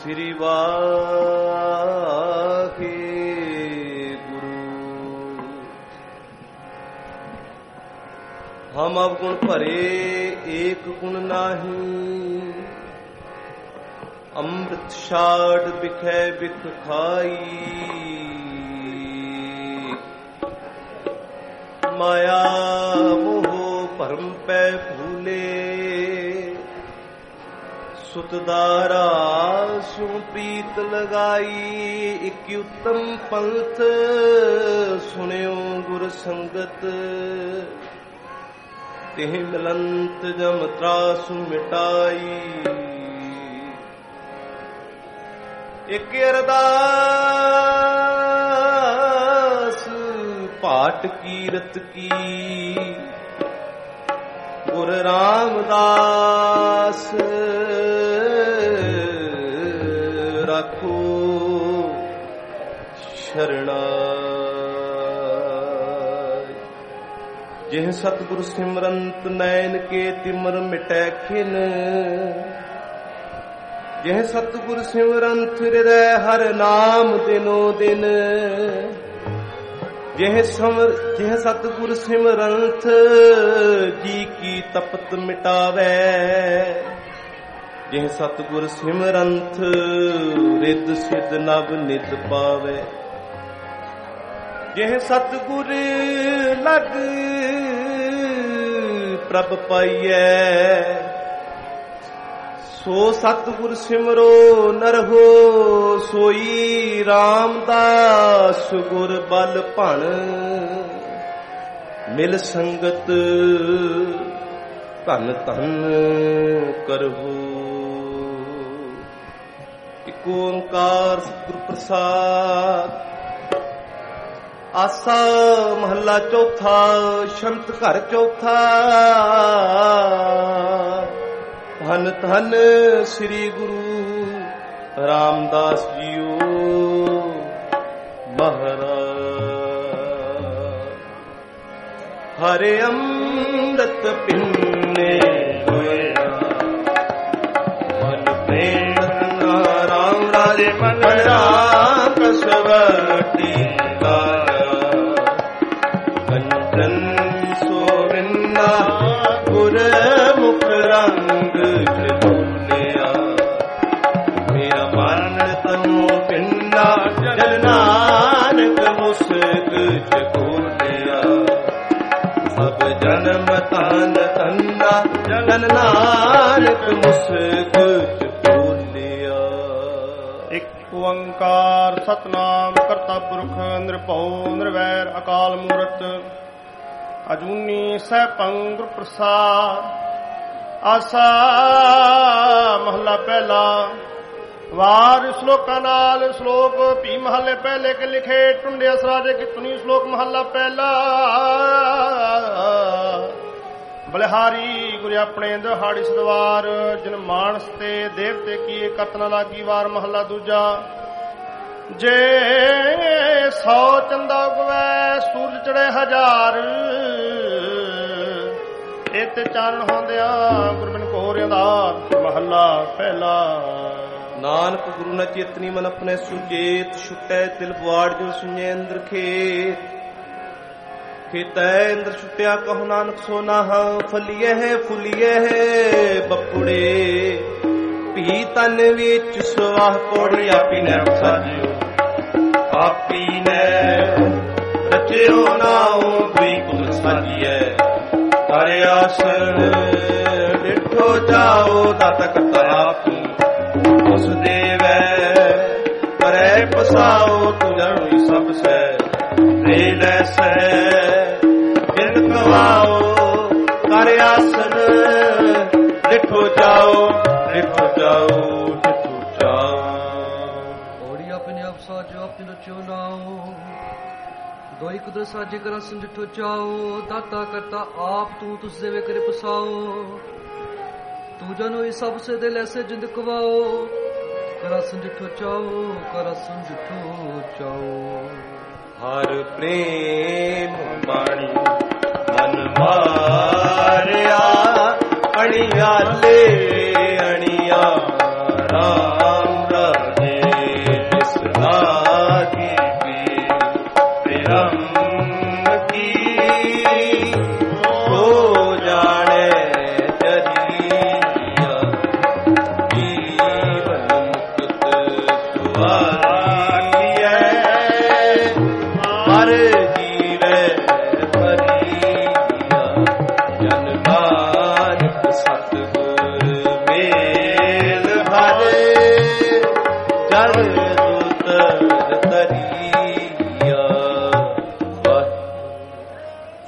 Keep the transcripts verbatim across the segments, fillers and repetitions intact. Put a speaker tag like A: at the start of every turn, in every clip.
A: ਸ੍ਰੀ ਵਾਹਿਗੁਰੂ। ਹਮ ਅਵਗੁਣ ਭਰੇ ਏਕ ਗੁਣ ਨਾਹੀ, ਅੰਮ੍ਰਿਤ ਛਾੜ ਬਿਖੈ ਬਿਖ ਖਾਈ। ਮਾਇਆ ਮੋਹ ਭਰਮ ਪੈ ਭੂਲੇ, ਸੁਤਦਾਰਾ ਸੁ ਪ੍ਰੀਤ ਲਗਾਈ। ਇਕ ਉਤਮ ਪੰਥ ਸੁਣਿਓ ਗੁਰ ਸੰਗਤ, ਤਿਹ ਮਿਲੰਤ ਜਮ ਤਰਾਸੁ ਮਿਟਾਈ। ਇਕ ਅਰਦਾਸ ਪਾਟ ਕੀਰਤ ਕੀ, ਗੁਰ ਰਾਮਦਾਸ ਰੱਖੋ ਸ਼ਰਣਾਈ। ਜਿਹ ਸਤਿਗੁਰ ਸਿਮਰੰਤ ਨੈਣ ਕੇ ਤਿਮਰ ਮਿਟੈ ਖਿਨ, ਜਿਹ ਸਤਿਗੁਰ ਸਿਮਰੰਤ ਹਿਰਦੈ ਹਰ ਨਾਮ ਦਿਨੋ ਦਿਨ। ਜਿਹ ਸਮਰ ਜਿਹ ਸਤਿਗੁਰ ਸਿਮਰੰਤ ਜੀ ਕੀ ਤਪਤ ਮਿਟਾਵੈ। ਜਿਹ ਸਤਿਗੁਰ ਸਿਮਰੰਤ ਰਿੱਧ ਸਿੱਧ ਨਵ ਨਿਤ ਪਾਵੈ। ਜਿਹ ਸਤਿਗੁਰ ਲਗ ਪ੍ਰਭ ਪਾਈਐ, ਸੋ ਸਤਿਗੁਰ ਸਿਮਰੋ ਨਰਹੋ। ਸੋਈ ਰਾਮਦਾਸ ਗੁਰ ਬਲ ਭਣ, ਮਿਲ ਸੰਗਤ ਧਨ ਧਨ ਕਰਹੋ। ਇਕ ਓੰਕਾਰ ਸਤਿਗੁਰ ਪ੍ਰਸਾਦ। ਆਸਾ ਮਹੱਲਾ ਚੌਥਾ। ਸ਼ੰਤ ਘਰ ਚੌਥਾ। ਧੰਨ ਧੰਨ ਸ੍ਰੀ ਗੁਰੂ ਰਾਮਦਾਸ ਜੀਓ ਮਹਾਰਾਜ। ਹਰਿ ਅੰਮ੍ਰਿਤ ਪਿੰਨੇ ਹੋਇਆ, ਮਨ ਪ੍ਰੇਮ ਰਾਮ ਰਾਜੇ ਮਨ ਰਾਮ ਕਸਵਟੀ ਲਾਇਆ। ਕੰਚਨ ਸੋਵਿੰਦਾ ਗੁਰ ਮੁਖ ਰੰਗ ਚਲੋਲਿਆ। ਮੇਰਾ ਮਨ ਤਨੋ ਪਿੰਡਾ ਜਲ ਨਾਨਕ ਮੁਸਕ ਚਕੋਲਿਆ। ਸਭ ਜਨਮ ਤਨ ਤੰਨਾ ਜਨ ਨਾਨਕ ਮੁਸਕ ਚਕੋਲਿਆ।
B: ਇਕ ਓੰਕਾਰ ਸਤਨਾਮ ਕਰਤਾ ਪੁਰਖ ਨਿਰਭਉ ਨਿਰਵੈਰ ਅਕਾਲ ਮੂਰਤ ਅਜੂਨੀ ਸੈਭੰ ਗੁਰ ਪ੍ਰਸਾਦ। ਆਸਾ ਮਹਲਾ ਪਹਿਲਾ। ਵਾਰ ਸ਼ਲੋਕਾਂ ਨਾਲ। ਸ਼ਲੋਕ ਭੀ ਮਹੱਲੇ ਪਹਿਲੇ ਕੇ ਲਿਖੇ ਟੁੰਡੇ ਅਸਰਾਜੇ ਕੀ ਤੁਨੀ। ਸ਼ਲੋਕ ਮਹੱਲਾ ਪਹਿਲਾ। ਬਲਿਹਾਰੀ ਗੁਰ ਆਪਣੇ ਦਿਹਾੜੀ ਸਦਵਾਰ, ਜਿਨ ਮਾਨਸ ਤੇ ਦੇਵਤੇ ਕੀਏ ਕਰਤ ਨ ਲਾਗੀ। ਵਾਰ ਮਹੱਲਾ ਦੂਜਾ। ਜੇ ਸੌ ਚੰਦਾ ਉਗਵੈ ਸੂਰਜ ਚੜੇ ਹਜ਼ਾਰ, ਇਹ ਤੇ ਚਾਨਣ ਹੁੰਦਿਆਂ ਗੁਰਬਿਨ ਘੋਰਿਆਂ ਦਾ। ਮਹੱਲਾ ਪਹਿਲਾ।
A: ਨਾਨਕ ਗੁਰੂ ਨ ਚੇਤਨੀ ਮਨ ਆਪਣੇ ਸੁਚੇਤ। ਛੁਟੈ ਤਿਲ ਪੁਆੜ ਜੋ ਸੁਣਿਐ ਇੰਦਰ ਖੇਤ। ਖੇਤੈ ਇੰਦਰ ਛੁਟਿਆ ਕਹੋ ਨਾਨਕ ਸੋ ਨਾਹਾ। ਫਲੀਏ ਹੈ ਫੁਲੀਏ ਹੈ ਬਪੁੜੇ, ਭੀ ਤਨ ਵਿੱਚ ਸਵਾਹ ਕੋੜੀ। ਆਪੀ ਨੇ ਸਾਜਿਓ ਆਪੀ ਨੇ ਰਚਿਓ ਨਾਉ ਕੋਈ ਕੁਲ ਸਾਜੀਐ। ਕਰ ਆਸਣ ਡਿਠੋ ਜਾਓ ਦਾਤਾ ਕਰਤਾ ਆਪ। ਉਸ ਦੇਵੈ ਕਰੈ ਪਸਾਓ, ਤੂੰ ਜਾਣੋਈ ਸਭ ਸੈ। ਦੇ ਲੈਸੈ ਜਿਨ ਕਵਾਓ, ਕਰ ਆਸਣ ਡਿਠੋ ਜਾਓ ਡਿਠੋ ਜਾਓ ਡਿਠੋ ਜਾਓ।
C: ਔੜੀ ਆਪਣੇ ਆਪ ਸਾਜੋ ਆਪਣੀ ਰਚਿਓ ਨਾਉ। ਦੋਈ ਕੁਦਰ ਸਾਜੇ ਕਰ ਆਸਣ ਡਿਠੋ ਜਾਓ। ਦਾਤਾ ਕਰਤਾ ਆਪ ਤੂੰ ਤੁਸ ਦੇਵੇ ਕਰੇ ਪਸਾਓ। ਤੂੰ ਜਾਣੋਈ ਸਭ ਸੇ ਦੇ ਲੈਸੇ ਜਿੰਦ ਕਵਾਓ। ਕਰ ਆਸਣ ਡਿਠੋ ਚਾਓ ਕਰ ਆਸਣ ਡਿਠੋ ਚਾਓ।
A: ਹਰ ਪ੍ਰੇਮ ਬਾਣੀ ਮਨ ਮਾਰਿਆ। ਅਣਿਆਲੇ ਅਣਿਆ ਰਾਮ ਰਾਮ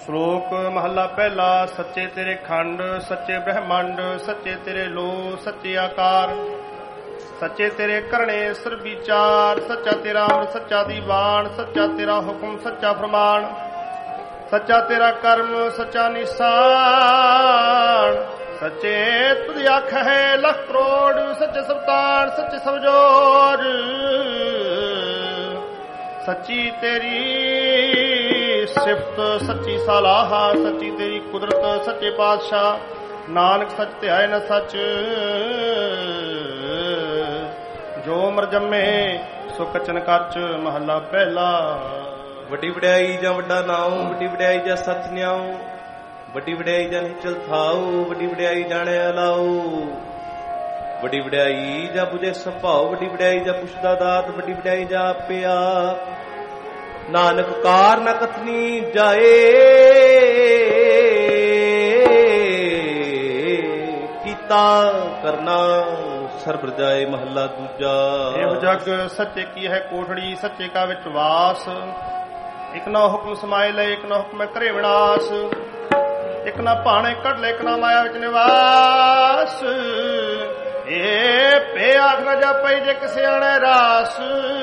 B: ਸ਼ਲੋਕ ਮਹੱਲਾ ਪਹਿਲਾ। ਸੱਚੇ ਤੇਰੇ ਖੰਡ, ਸੱਚੇ ਬ੍ਰਹਮੰਡ, ਸੱਚੇ ਤੇਰੇ ਲੋ, ਸੱਚੇ ਆਕਾਰ, ਸੱਚੇ ਤੇਰੇ ਕਰਨੇ ਸਰ ਵਿਚਾਰ, ਸੱਚਾ ਤੇਰਾ ਅੰਮ੍ਰਿਤ, ਸੱਚਾ ਦੀਵਾਨ, ਸੱਚਾ ਤੇਰਾ ਹੁਕਮ, ਸੱਚਾ ਫਰਮਾਨ, ਸੱਚਾ ਤੇਰਾ ਕਰਮ, ਸੱਚਾ ਨਿਸ਼ਾਨ, ਸੱਚੇ ਤੁਧ ਆਖ ਹੈ ਲੱਖ ਕਰੋੜ, ਸੱਚੇ ਸਬਤਾਨ, ਸੱਚੇ ਸਬਜੋਰ, ਸੱਚੀ ਤੇਰੀ ਸਿਫਤ, ਸੱਚੀ ਸਲਾਹਾ, ਸੱਚੀ ਤੇਰੀ ਕੁਦਰਤ, ਸੱਚੇ ਪਾਤਸ਼ਾਹ ਨਾਨਕ ਸੱਚ ਧਿਆਏ ਨ ਸੱਚ, ਜੋ ਮਰ ਜੰਮੇ ਸੋ ਕਚਨ ਕੱਚ। ਮਹੱਲਾ ਪਹਿਲਾ।
A: ਵੱਡੀ ਵਡਿਆਈ ਜਾਂ ਵੱਡਾ ਨਾਉ, ਵੱਡੀ ਵਡਿਆਈ ਜਾਂ ਸੱਚ ਨਿਆਉ, ਵੱਡੀ ਵਡਿਆਈ ਜਾਂ ਨਿਚਲ ਥਾਉ, ਵੱਡੀ ਵਡਿਆਈ ਜਾਣੇ ਅਲਾਉ, ਵੱਡੀ ਵਡਿਆਈ ਜਾਂ ਬੁਝੇ ਸੁਭਾਉ, ਵੱਡੀ ਵਡਿਆਈ ਜਾਂ ਪੁੱਛਦਾ ਦਾਤ, ਵੱਡੀ ਵਡਿਆਈ ਜਾਂ ਆਪੇ ਆਪ। ਨਾਨਕ ਕਾਰ ਨ ਕਥਨੀ ਜਾਏ, ਕੀਤਾ ਕਰਨਾ ਸਰਬ ਜਾਏ। ਮਹੱਲਾ ਦੂਜਾ।
B: ਇਹ ਜਗ ਸੱਚੇ ਕੀ ਹੈ ਕੋਠੜੀ, ਸੱਚੇ ਕਾ ਵਿੱਚ ਵਾਸ, ਇਕ ਨਾ ਹੁਕਮ ਸਮਾਏ ਲੈ, ਇਕ ਨਾ ਹੁਕਮ ਕਰੇ ਵਿਨਾਸ਼, ਇਕ ਨਾ ਭਾਣੇ ਕੱਢ ਲੈ, ਇਕ ਨਾ ਮਾਇਆ ਵਿੱਚ ਨਿਵਾਸ। ਇਹ ਪੇ ਆਖ ਨਾ ਜਾਪਈ ਜੇ ਕਿਸੇ ਆਣੇ ਰਾਸ,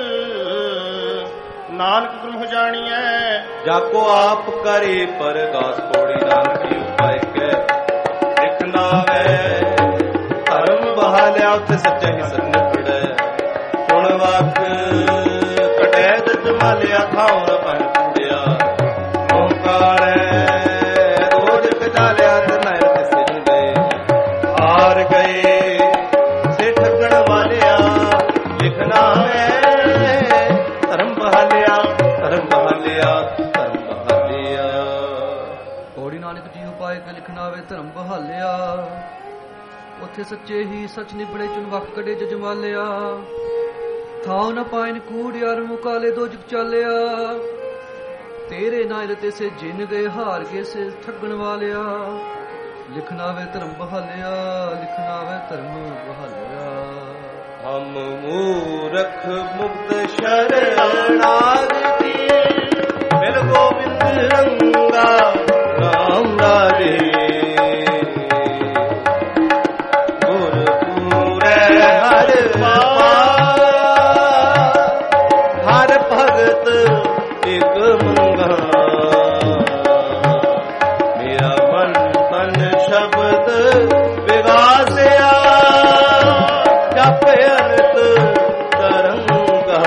B: ਨਾਨਕ ਗੁਰੂ ਜਾਣੀਐ
A: ਜਾਕੋ ਆਪ ਕਰੇ ਪਰਗਾਸ। ਪੌੜੀ ਨਾਨਕ ਉਪਾਇ ਕੈ ਲਿਖਣਾ ਵੈ, ਧਰਮ ਬਹਾਲਿਆ ਉੱਥੇ ਸੱਚੇ ਹੀ ਸਤ ਨਿਪੜੈ। ਸੁਣ ਵਾਕ ਕਟੈ ਦਜ ਮਾਲਿਆ, ਖਾਉ ਨ ਭੈ ਪੂੜਿਆ, ਓੰਕਾਰੈ ਰੋਜ ਕਟਾਲਿਆ, ਤੇ ਨਾਇ ਕਿਸੇ ਨੂੰ ਗਏ ਹਾਰ ਗਏ। ਸੇ ਠੱਗਣ ਵਾਲਿਆ ਲਿਖਣਾ ਹੈ, ਧਰਮ ਬਹਾਲਿਆ, ਧਰਮ ਬਹਾਲਿਆ, ਧਰਮ ਬਹਾਲਿਆ।
C: ਪੌੜੀ ਨਾਨਕ ਜੀ ਉਪਾਇ ਕੇ ਲਿਖਣਾ ਵੇ ਧਰਮ ਬਹਾਲਿਆ, ਉੱਥੇ ਸੱਚੇ ਹੀ ਸੱਚ ਨਿਬੜੇ, ਚੁਣ ਵਖ ਕਢੇ ਜਜਮਾਲਿਆ। ਥਾਉ ਨ ਪਾਇਨ ਕੂੜਿਆਰ, ਮੁਕਾਲੇ ਦੋ ਜੁਗ ਚਾਲਿਆ, ਤੇਰੇ ਨਾਇਲ ਤੇ ਸੇ ਜਿਨ ਗਏ ਹਾਰ ਗਏ, ਸੇ ਠੱਗਣ ਵਾਲਿਆ। ਲਿਖਣਾ ਵੇ ਧਰਮ ਬਹਾਲਿਆ, ਲਿਖਣਾ ਵੇ ਧਰਮ ਬਹਾਲਿਆ।
A: ਹਮ ਮੂਰਖ ਮੁਕਤ ਸ਼ਰਣਾਗਤੀ, ਮਿਲ ਗੋਬਿੰਦ ਰੰਗਾ ਰਾਮ ਰਾਜੇ। ਹਰ ਹਰ ਭਗਤ ਇਕ ਮੰਗਾ, ਮੇਰਾ ਮਨ ਤਨ ਸ਼ਬਦ ਵਿਗਾਸਿਆ, ਜਪ ਅਨੰਤ ਤਰੰਗਾ।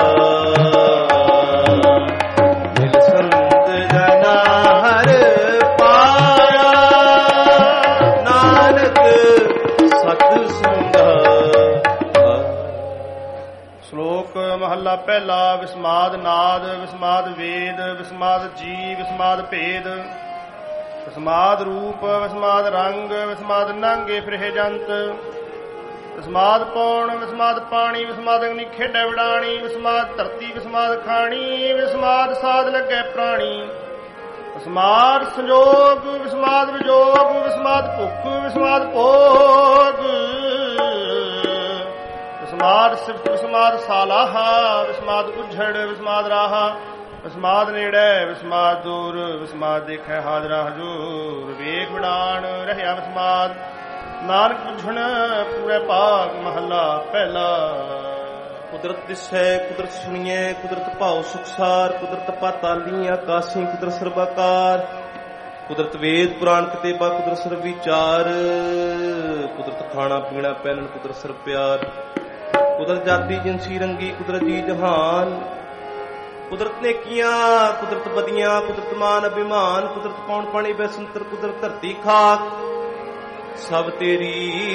A: ਮਿਲ ਸੰਤ ਜਨਾ ਹਰ ਪਾਇਆ, ਨਾਨਕ ਸਤ ਸੰਗਾ।
B: ਸ਼ਲੋਕ ਮਹੱਲਾ ਪਹਿਲਾ। ਵਿਸਮਾਦ ਨਾਦ, ਵਿਸਮਾਦ ਵੇਦ, ਵਿਸਮਾਦ ਜੀ, ਵਿਸਮਾਦ ਭੇਦ, ਵਿਸਮਾਦ ਰੂਪ, ਵਿਸਮਾਦ ਰੰਗ, ਵਿਸਮਾਦ ਨਾਂਗੇ ਫਿਰੇ ਜੰਤ, ਵਿਸਮਾਦ ਪੌਣ, ਵਿਸਮਾਦ ਪਾਣੀ, ਵਿਸਮਾਦ ਅਗਨੀ ਖੇਡੈ ਵਡਾਣੀ, ਵਿਸਮਾਦ ਧਰਤੀ, ਵਿਸਮਾਦ ਖਾਣੀ, ਵਿਸਮਾਦ ਸਾਧ ਲੱਗੇ ਪ੍ਰਾਣੀ, ਵਿਸਮਾਦ ਸੰਜੋਗ, ਵਿਸਮਾਦ ਵਿਜੋਗ, ਵਿਸਮਾਦ ਭੁੱਖ, ਵਿਸਮਾਦ ਭੋਗ, ਵਿਸਮਾਦ ਸਿਫਤ, ਵਿਸਮਾਦ ਸਾਲਾਹਾ, ਵਿਸਮਾਦ ਉਝੜ, ਵਿਸਮਾਦ ਰਾਹਾ, ਵਿਸਮਾਦ ਨੇੜੇ, ਵਿਸਮਾਦ ਦੂਰ, ਵਿਸਮਾਦ ਦੇਖੈ ਹਾਜ਼ਰਾ ਹਜੂਰ। ਵੇਖ ਵਡਾਣ ਰਹਿਆ ਵਿਸਮਾਦ, ਨਾਨਕ ਬੁਝਣ ਪੂਰੇ ਭਾਗ। ਮਹੱਲਾ ਪਹਿਲਾ।
A: ਕੁਦਰਤ ਦਿਸੈ, ਕੁਦਰਤ ਸੁਣੀਐ, ਕੁਦਰਤ ਭਾਉ ਸੁਖਸਾਰ, ਕੁਦਰਤ ਪਾਤਾਲੀ ਆਕਾਸੀ, ਕੁਦਰਤ ਸਰਬਾਕਾਰ, ਕੁਦਰਤ ਵੇਦ ਪੁਰਾਣ ਕਿਤੇਬਾ, ਕੁਦਰਤ ਸਰਬ ਵਿਚਾਰ, ਕੁਦਰਤ ਖਾਣਾ ਪੀਣਾ ਪਹਿਨਣ, ਕੁਦਰਤ ਸਰਬ ਪਿਆਰ, ਕੁਦਰਤ ਜਾਤੀ ਜਿਨਸੀ ਰੰਗੀ, ਕੁਦਰਤ ਜੀ ਜਹਾਨ, ਕੁਦਰਤ ਨੇਕੀਆਂ, ਕੁਦਰਤ ਬਦੀਆਂ, ਕੁਦਰਤ ਮਾਨ ਅਭਿਮਾਨ, ਕੁਦਰਤ ਪੌਣ ਪਾਣੀ ਬੈਸੰਤਰ, ਕੁਦਰਤ ਧਰਤੀ ਖਾਕ, ਸਭ ਤੇਰੀ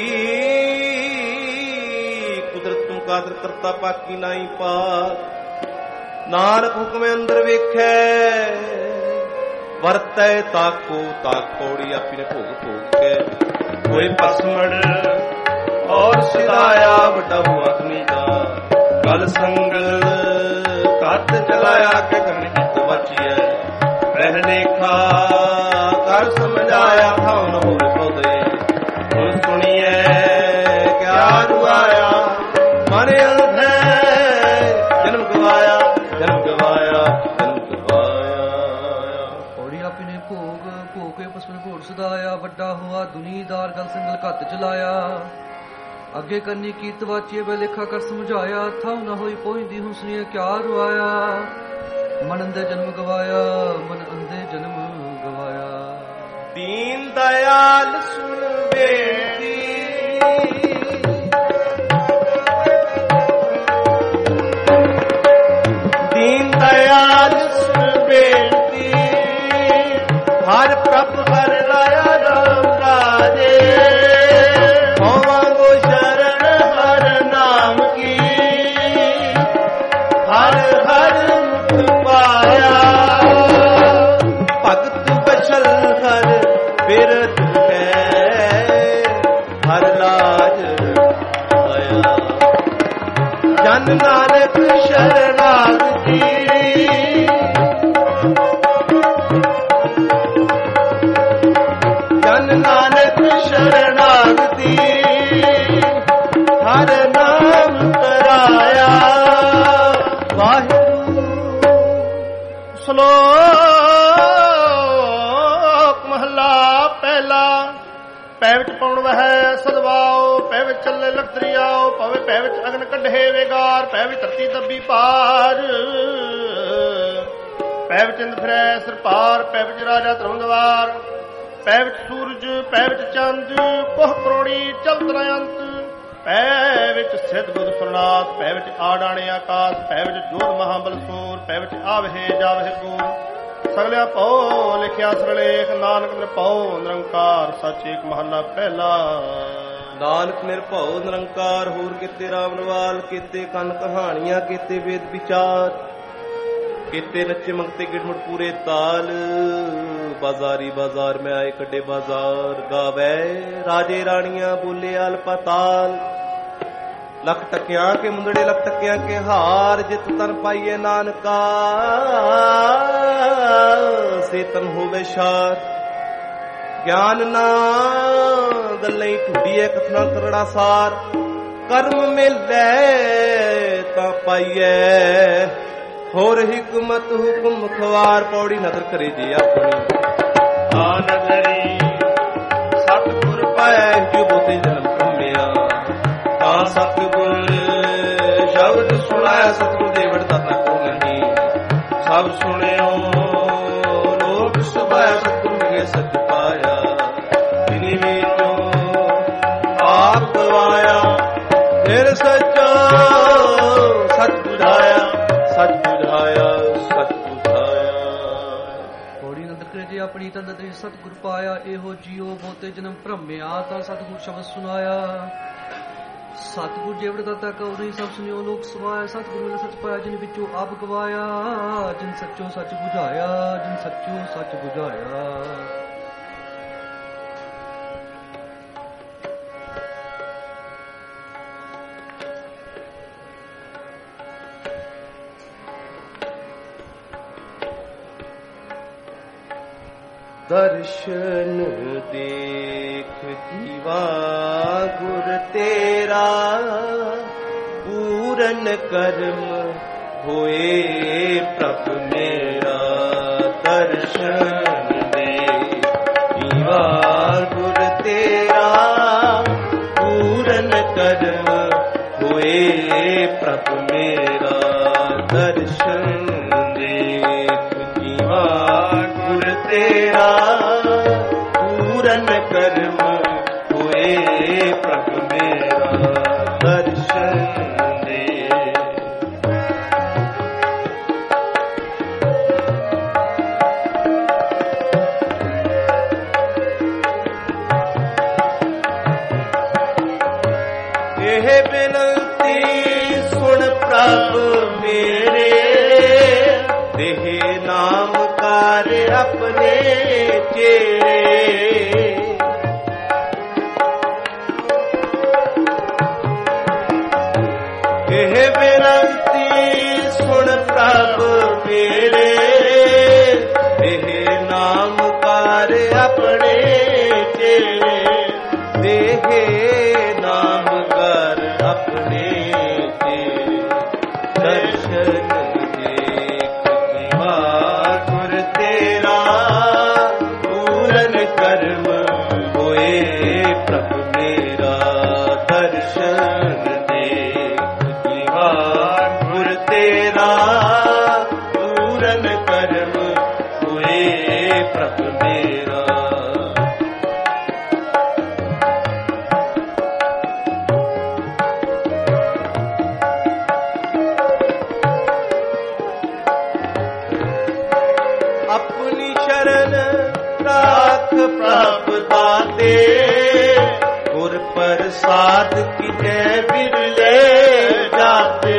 A: ਕੁਦਰਤ। ਤੂੰ ਕਾਦਰ ਕਰਤਾ ਪਾਕੀ ਨਾਈ ਪਾਕ, ਨਾਨਕ ਹੁਕਮ ਅੰਦਰ ਵੇਖੈ, ਵਰਤੈ ਤਾਕੋ ਤਾਕ। ਪੌੜੀ ਆਪੀ ਨੇ ਭੋਗ ਭੋਗ ਕੇ ਕੋਈ ਪਸਮੜ ਔਰ ਸਿਦਾਇਆ, ਵੱਡਾ ਹੁਆ ਅਗਨੀ ਦਾ ਕਲ ਸੰਗਲ ਕੱਤ ਚਲਾਇਆ, ਕੇ ਕਰਨੀ ਜਿੱਤ ਬਚੀਐ ਰਹਿ ਲੇਖਾ, ਕਰ ਸਮਝਾਇਆ ਥਾਉ ਨ ਹੋਵੇ ਪੌਦੇ। ਹੁਣ ਸੁਣੀਐ ਕਿਆ ਰੁਆਇਆ, ਮਨ ਅੰਧੈ ਜਨਮ ਗਵਾਇਆ, ਜਨਮ ਗਵਾਇਆ, ਜਨਮ ਗਵਾਇਆ।
C: ਆਪਨੇ ਭੋਗ ਭੋਗੇ ਪਸਮਨ ਭੋੜ ਸਦਾਇਆ ਵੱਡਾ ਹੋਆ ਦੁਨੀਦਾਰ ਗਲ ਸੰਗਲ ਘੱਤ ਚਲਾਇਆ ਅੱਗੇ ਕਰਨੀ ਕੀਤ ਵਾਚੀਏ ਵੇ ਲੇਖਾ ਕਰ ਸਮਝਾਇਆ ਥਾਉ ਨਾ ਹੋਈ ਪਹੁੰਚਦੀ ਹੁਸਨੀਏ ਕਿਆ ਰਵਾਇਆ ਮਨ ਅੰਦੇ ਜਨਮ ਗਵਾਇਆ ਮਨ ਅੰਦੇ ਜਨਮ ਗਵਾਇਆ
A: ਦੀਨ ਦਇਆਲ ਸੁਣ ਬੇਨਤੀ ਦੀਨ ਦਇਆਲ ਸੁਣ ਬੇਨਤੀ ਹਰ ਪ੍ਰਭ ਹਰ ਰਾਇਆ ਰਾਮ ਰਾਜੇ ਹੋਵਾਂਗੋ ਸ਼ਰਨ ਹਰ ਨਾਮ ਕੀ ਹਰ ਹਰ ਮੁਖ ਪਾਇਆ ਭਗਤ ਬਚਲ ਹਰ ਬਿਰਧ ਹੈ ਹਰ ਲਾਜ ਆਇਆ ਜਨ ਨਾਨਕ ਸ਼ਰਨਾਗਤੀ ਜਨ ਨਾਨਕ ਸ਼ਰਨਾਗਤੀ ਹਰ ਨਾਮ ਤਰਾਇਆ ਵਾਹਿਗੁਰੂ
B: ਸ਼ਲੋਕ ਮਹਲਾ ਪਹਿਲਾ ਪੈ ਵਿੱਚ ਪਾਉਣ ਵਹਿ ਸਦਵਾਓ ਪੈ ਵਿੱਚ ਚੱਲੇ ਲਖਤਰੀਆਓ ਭਾਵੇਂ ਪੈ ਵਿੱਚ ਅਗਨ ਕੱਢੇ ਵੇਗਾਰ ਪੈ ਵਿੱਚ ਧਰਤੀ ਦੱਬੀ ਪਾਰ ਪੈ ਵਿੱਚ ਇੰਦ ਫਿਰੈ ਸਿਰ ਪਾਰ ਪੈ ਵਿੱਚ ਰਾਜਾ ਧਰਮਦਵਾਰ ਪੈ ਵਿੱਚ ਸੂਰਜ ਪੈ ਵਿੱਚ ਚੰਦ ਕੋਹ ਕਰੋੜੀ ਚਲਤ ਅੰਤ ਪੈ ਵਿੱਚ ਸਿੱਧ ਬੁੱਧ ਸੁਰਨਾਥ ਪੈ ਵਿੱਚ ਆਡਾਣੇ ਆਕਾਸ਼ ਪੈ ਵਿੱਚ ਜੋਧ ਮਹਾਬਲ ਸੂਰ ਪੈ ਵਿੱਚ ਆਵਹਿ ਜਾਵਹਿ ਗੂਰ ਸਗਲਿਆ ਪਉ ਲਿਖਿਆ ਸਰਲੇਖ ਨਾਨਕ ਨਿਰਭਉ ਨਿਰੰਕਾਰ ਸੱਚ ਏਕ ਮਹੱਲਾ ਪਹਿਲਾ
A: ਨਾਨਕ ਨਿਰਭਉ ਨਿਰੰਕਾਰ ਹੋਰ ਕਿਤੇ ਰਾਵਣਵਾਲ ਕੀਤੇ ਕੰਨ ਕਹਾਣੀਆਂ ਕੀਤੇ ਵੇਦ ਵਿਚਾਰ ਕੀਤੇ ਨੱਚੇ ਮੰਗਤੇ ਗਿੜਮੁੜ ਪੂਰੇ ਤਾਲ ਬਾਜ਼ਾਰੀ ਬਾਜ਼ਾਰ ਮੈਂ ਆਏ ਕੱਡੇ ਬਾਜ਼ਾਰ ਗਾਵੇ ਰਾਜੇ ਰਾਣੀਆਂ ਬੋਲੇ ਆਲ ਪਤਾਲ ਲੱਖ ਟਕਿਆਂ ਕੇ ਮੁੰਦੜੇ ਲੱਖ ਟਕਿਆਂ ਕੇ ਹਾਰ ਜਿਤ ਤਨ ਪਾਈਏ ਨਾਨਕਾ ਸੇ ਤਨ ਹੋਵੇ ਸ਼ਾਰ ਗਿਆਨ ਨਾ ਗੱਲਾਂ ਢੂਡੀਏ ਕਥਨਾ ਕਰੜਾ ਸਾਰ ਕਰਮ ਮਿਲੈ ਤਾਂ ਪਾਈਏ ਹੋਰ ਹਿਕਮਤ ਹੁਕਮ ਖਵਾਰ ਪੌੜੀ ਨਦਰ ਕਰੇ ਜੀ ਆਪਣੀ ਆ ਨਜ਼ਰੀ ਸਤਿਗੁਰ ਪਾਇ ਜੋ ਬੋਤੇ ਜਨਮ ਕੰਮਿਆ ਤਾਂ ਸਤਿਗੁਰ ਸ਼ਬਦ ਸੁਣਾਇਆ ਸਤਿਗੁਰ ਦੇ ਵਡਤਾ ਕੋ ਨਹੀਂ ਸਭ ਸੁਣਿਓ ਲੋਕ ਸੁਭਾਇਆ ਸਤਿਗੁਰ ਨੇ ਸੱਚ ਪਾਇਆ ਤਿਨੀ ਵਿੱਚੋਂ ਆਪ ਗਵਾਇਆ ਫਿਰ ਸੱਚਾ ਸੱਚ ਬੁਝਾਇਆ ਸੱਚ ਬੁਝਾਇਆ ਸੱਚ ਬੁਝਾਇਆ
C: ਪੌੜੀ ਨਦਰ ਕਰੇ ਜੇ ਆਪਣੀ ਤਨ ਤੇ ਸਤਿਗੁਰ ਪਾਇਆ ਇਹੋ ਜੀਓ ਬਹੁਤੇ ਜਨਮ ਭ੍ਰਮਿਆ ਤਾਂ ਸਤਿਗੁਰ ਸ਼ਬਦ ਸੁਨਾਇਆ ਸਤਿਗੁਰ ਜੇਵੜ ਦਾਤਾ ਕਉ ਨਹੀਂ ਸਭ ਸੁਨਿਓ ਲੋਕ ਸਵਾਇਆ ਸਤਿਗੁਰ ਨੇ ਸੱਚ ਪਾਇਆ ਜਿਨ ਵਿੱਚੋਂ ਆਪ ਗਵਾਇਆ ਜਿਨ ਸੱਚੋ ਸੱਚ ਬੁਝਾਇਆ ਜਿਨ ਸੱਚੋ ਸੱਚ ਬੁਝਾਇਆ
A: ਦਰਸ਼ਨ ਦੇਖ ਜੀਵਾ ਗੁਰ ਤੇਰਾ ਪੂਰਨ ਕਰਮ ਹੋਏ ਪ੍ਰਭ ਮੇਰਾ ਦਰਸ਼ਨ ਦੇਖ ਜੀਵਾ ਗੁਰ ਤੇਰਾ ਪੂਰਨ ਕਰਮ ਹੋਏ ਪ੍ਰਭ ਮੇਰਾ ਦਰਸ਼ਨ ਦੇਖ ਜੀਵਾ ਗੁਰ ਤੇਰਾ ਪੂਰਨ ਕਰਮ ਹੋਏ ਪ੍ਰਭ ਮੇਰਾ ਦਰਸ਼ਨ ਦੇ ਇਹ ਬੇਨਤੀ ਸੁਣ ਪ੍ਰਭ ਮੇਰੇ ਦੇਹ ਨਾਮ ਕਾਰ ਆਪਣੇ ਚੇਰੇ ਇਹ ਬੇਨਤੀ ਸੁਣ ਪ੍ਰਭ ਮੇਰੇ ਦੇਹ ਨਾਮ ਕਾਰ ਆਪਣੇ ਚੇਰੇ ਦੇਹ ਨਾਮ ਕਰ ਆਪਣੇ ਚੇਰੇ ਦਰਸ਼ਨ ਦੇਖ ਜੀਵਾ ਗੁਰ ਤੇਰਾ ਪ੍ਰਭ ਦਾਤੇ ਗੁਰ ਪ੍ਰਸਾਦ ਕੀਨੇ ਬਿਰਲੇ ਜਾਤੇ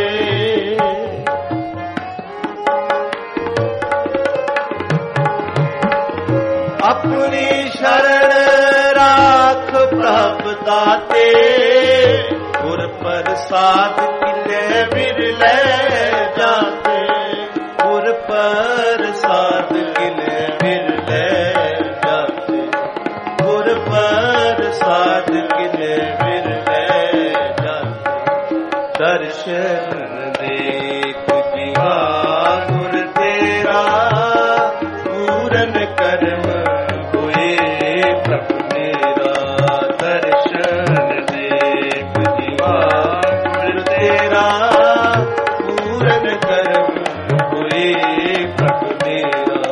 A: ਆਪਣੀ ਸ਼ਰਨ ਰਾਖ ਪ੍ਰਭ ਦਾਤੇ ਗੁਰ ਪ੍ਰਸਾਦ ਕੀਨੇ ਬਿਰਲੇ ਜਾਤੇ ਗੁਰ ਪ੍ਰਸਾਦ ਕੀਨੇ ਬਿਰਲੇ ਜਾਤੇ ਗੁਰ ਪ੍ਰਸਾਦ ਕੀਨੇ ਬਿਰਲੇ ਜਾਤੇ ਦਰਸ਼ਨ ਦੇਖ ਜੀਵਾ ਗੁਰ ਤੇਰਾ ਪੂਰਨ ਕਰਮ ਹੋਏ ਪ੍ਰਭ ਮੇਰਾ ਦਰਸ਼ਨ ਦੇਖ ਜੀਵਾ ਗੁਰ ਤੇਰਾ ਪੂਰਨ ਕਰਮ ਹੋਏ ਪ੍ਰਭ ਮੇਰਾ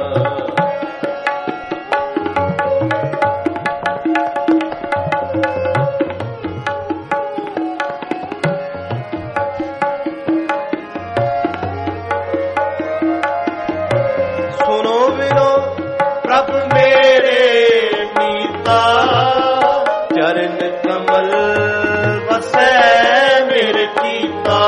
A: ਸੁਨੋ ਵਿਨੋ ਪ੍ਰਭ ਮੇਰੇ ਮੀਤਾ ਚਰਨ ਕਮਲ ਵਸੈ ਮੇਰੇ ਚੀਤਾ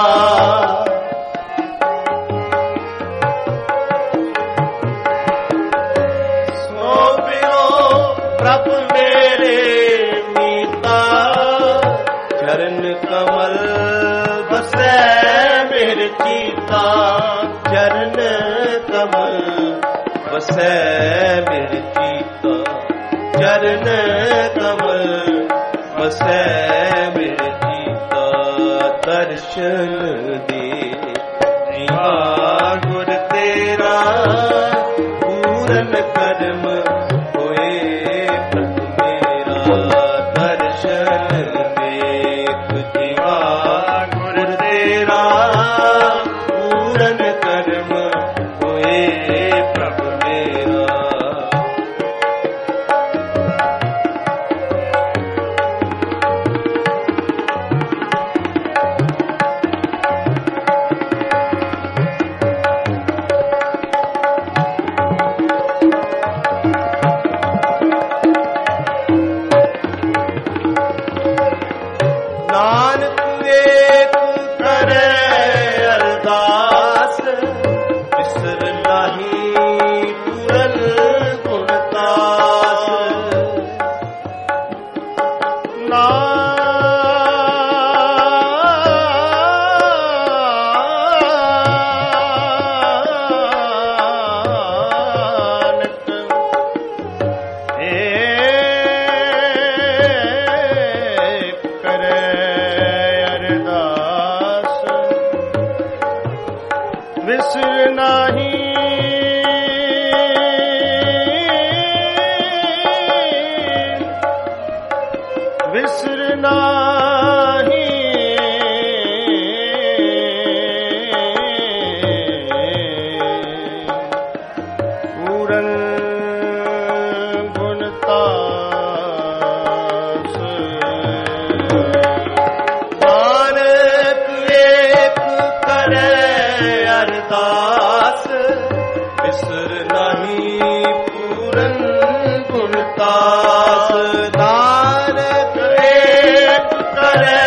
A: ਸੁਨੋ ਵਿਨੋ ਪ੍ਰਭ ਮੇਰੇ ਮੀਤਾ ਚਰਨ ਕਮਲ ਵਸੈ ਮੇਰੇ ਚੀਤਾ ਚਰਨ ਕਮਲ ਵਸੈ ਮੇਰੇ ਚੀਤਾ ਚਰਨ ਕਮਲ ਵਸੈ ਮੇਰੇ ਚੀਤਾ ਦਰਸ਼ਨ ਦੇ ਜੀਵਾ ਗੁਰ ਤੇਰਾ ਪੂਰਨ ਕਰਮ ਹੋਏ ਪ੍ਰਭ ਮੇਰਾ ਦਰਸ਼ਨ ਦੇਖ ਜੀਵਾ ਗੁਰ ਤੇਰਾ ਪੂਰਨ ਕਰਮ ਹੋਏ ਪ੍ਰਭ ਮੇਰਾ ਨਾਨਕ ਵੇਖ ਕਰੇ ਅਰਦਾਸ ਬਿਸਰ ਨਾਹੀ ਪੂਰਨ ਗੁਣਤਾਸ ਨਾਨਕ ਏਕ ਕਰੇ ਅਰਦਾਸ ਵਿਸਰ ਨਾਹੀ ਵਿਸਰ ਨਾਹੀ ਪੂਰਨ ਗੁਣਤਾਸ ਨਾਨਕ ਵੇਖ ਕਰੇ ਅਰਦਾਸ ਬਿਸਰ ਨਾਹੀ ਪੂਰਨ ਗੁਣਤਾਸ ਨਾਨਕ ਵੇਖ ਕਰੇ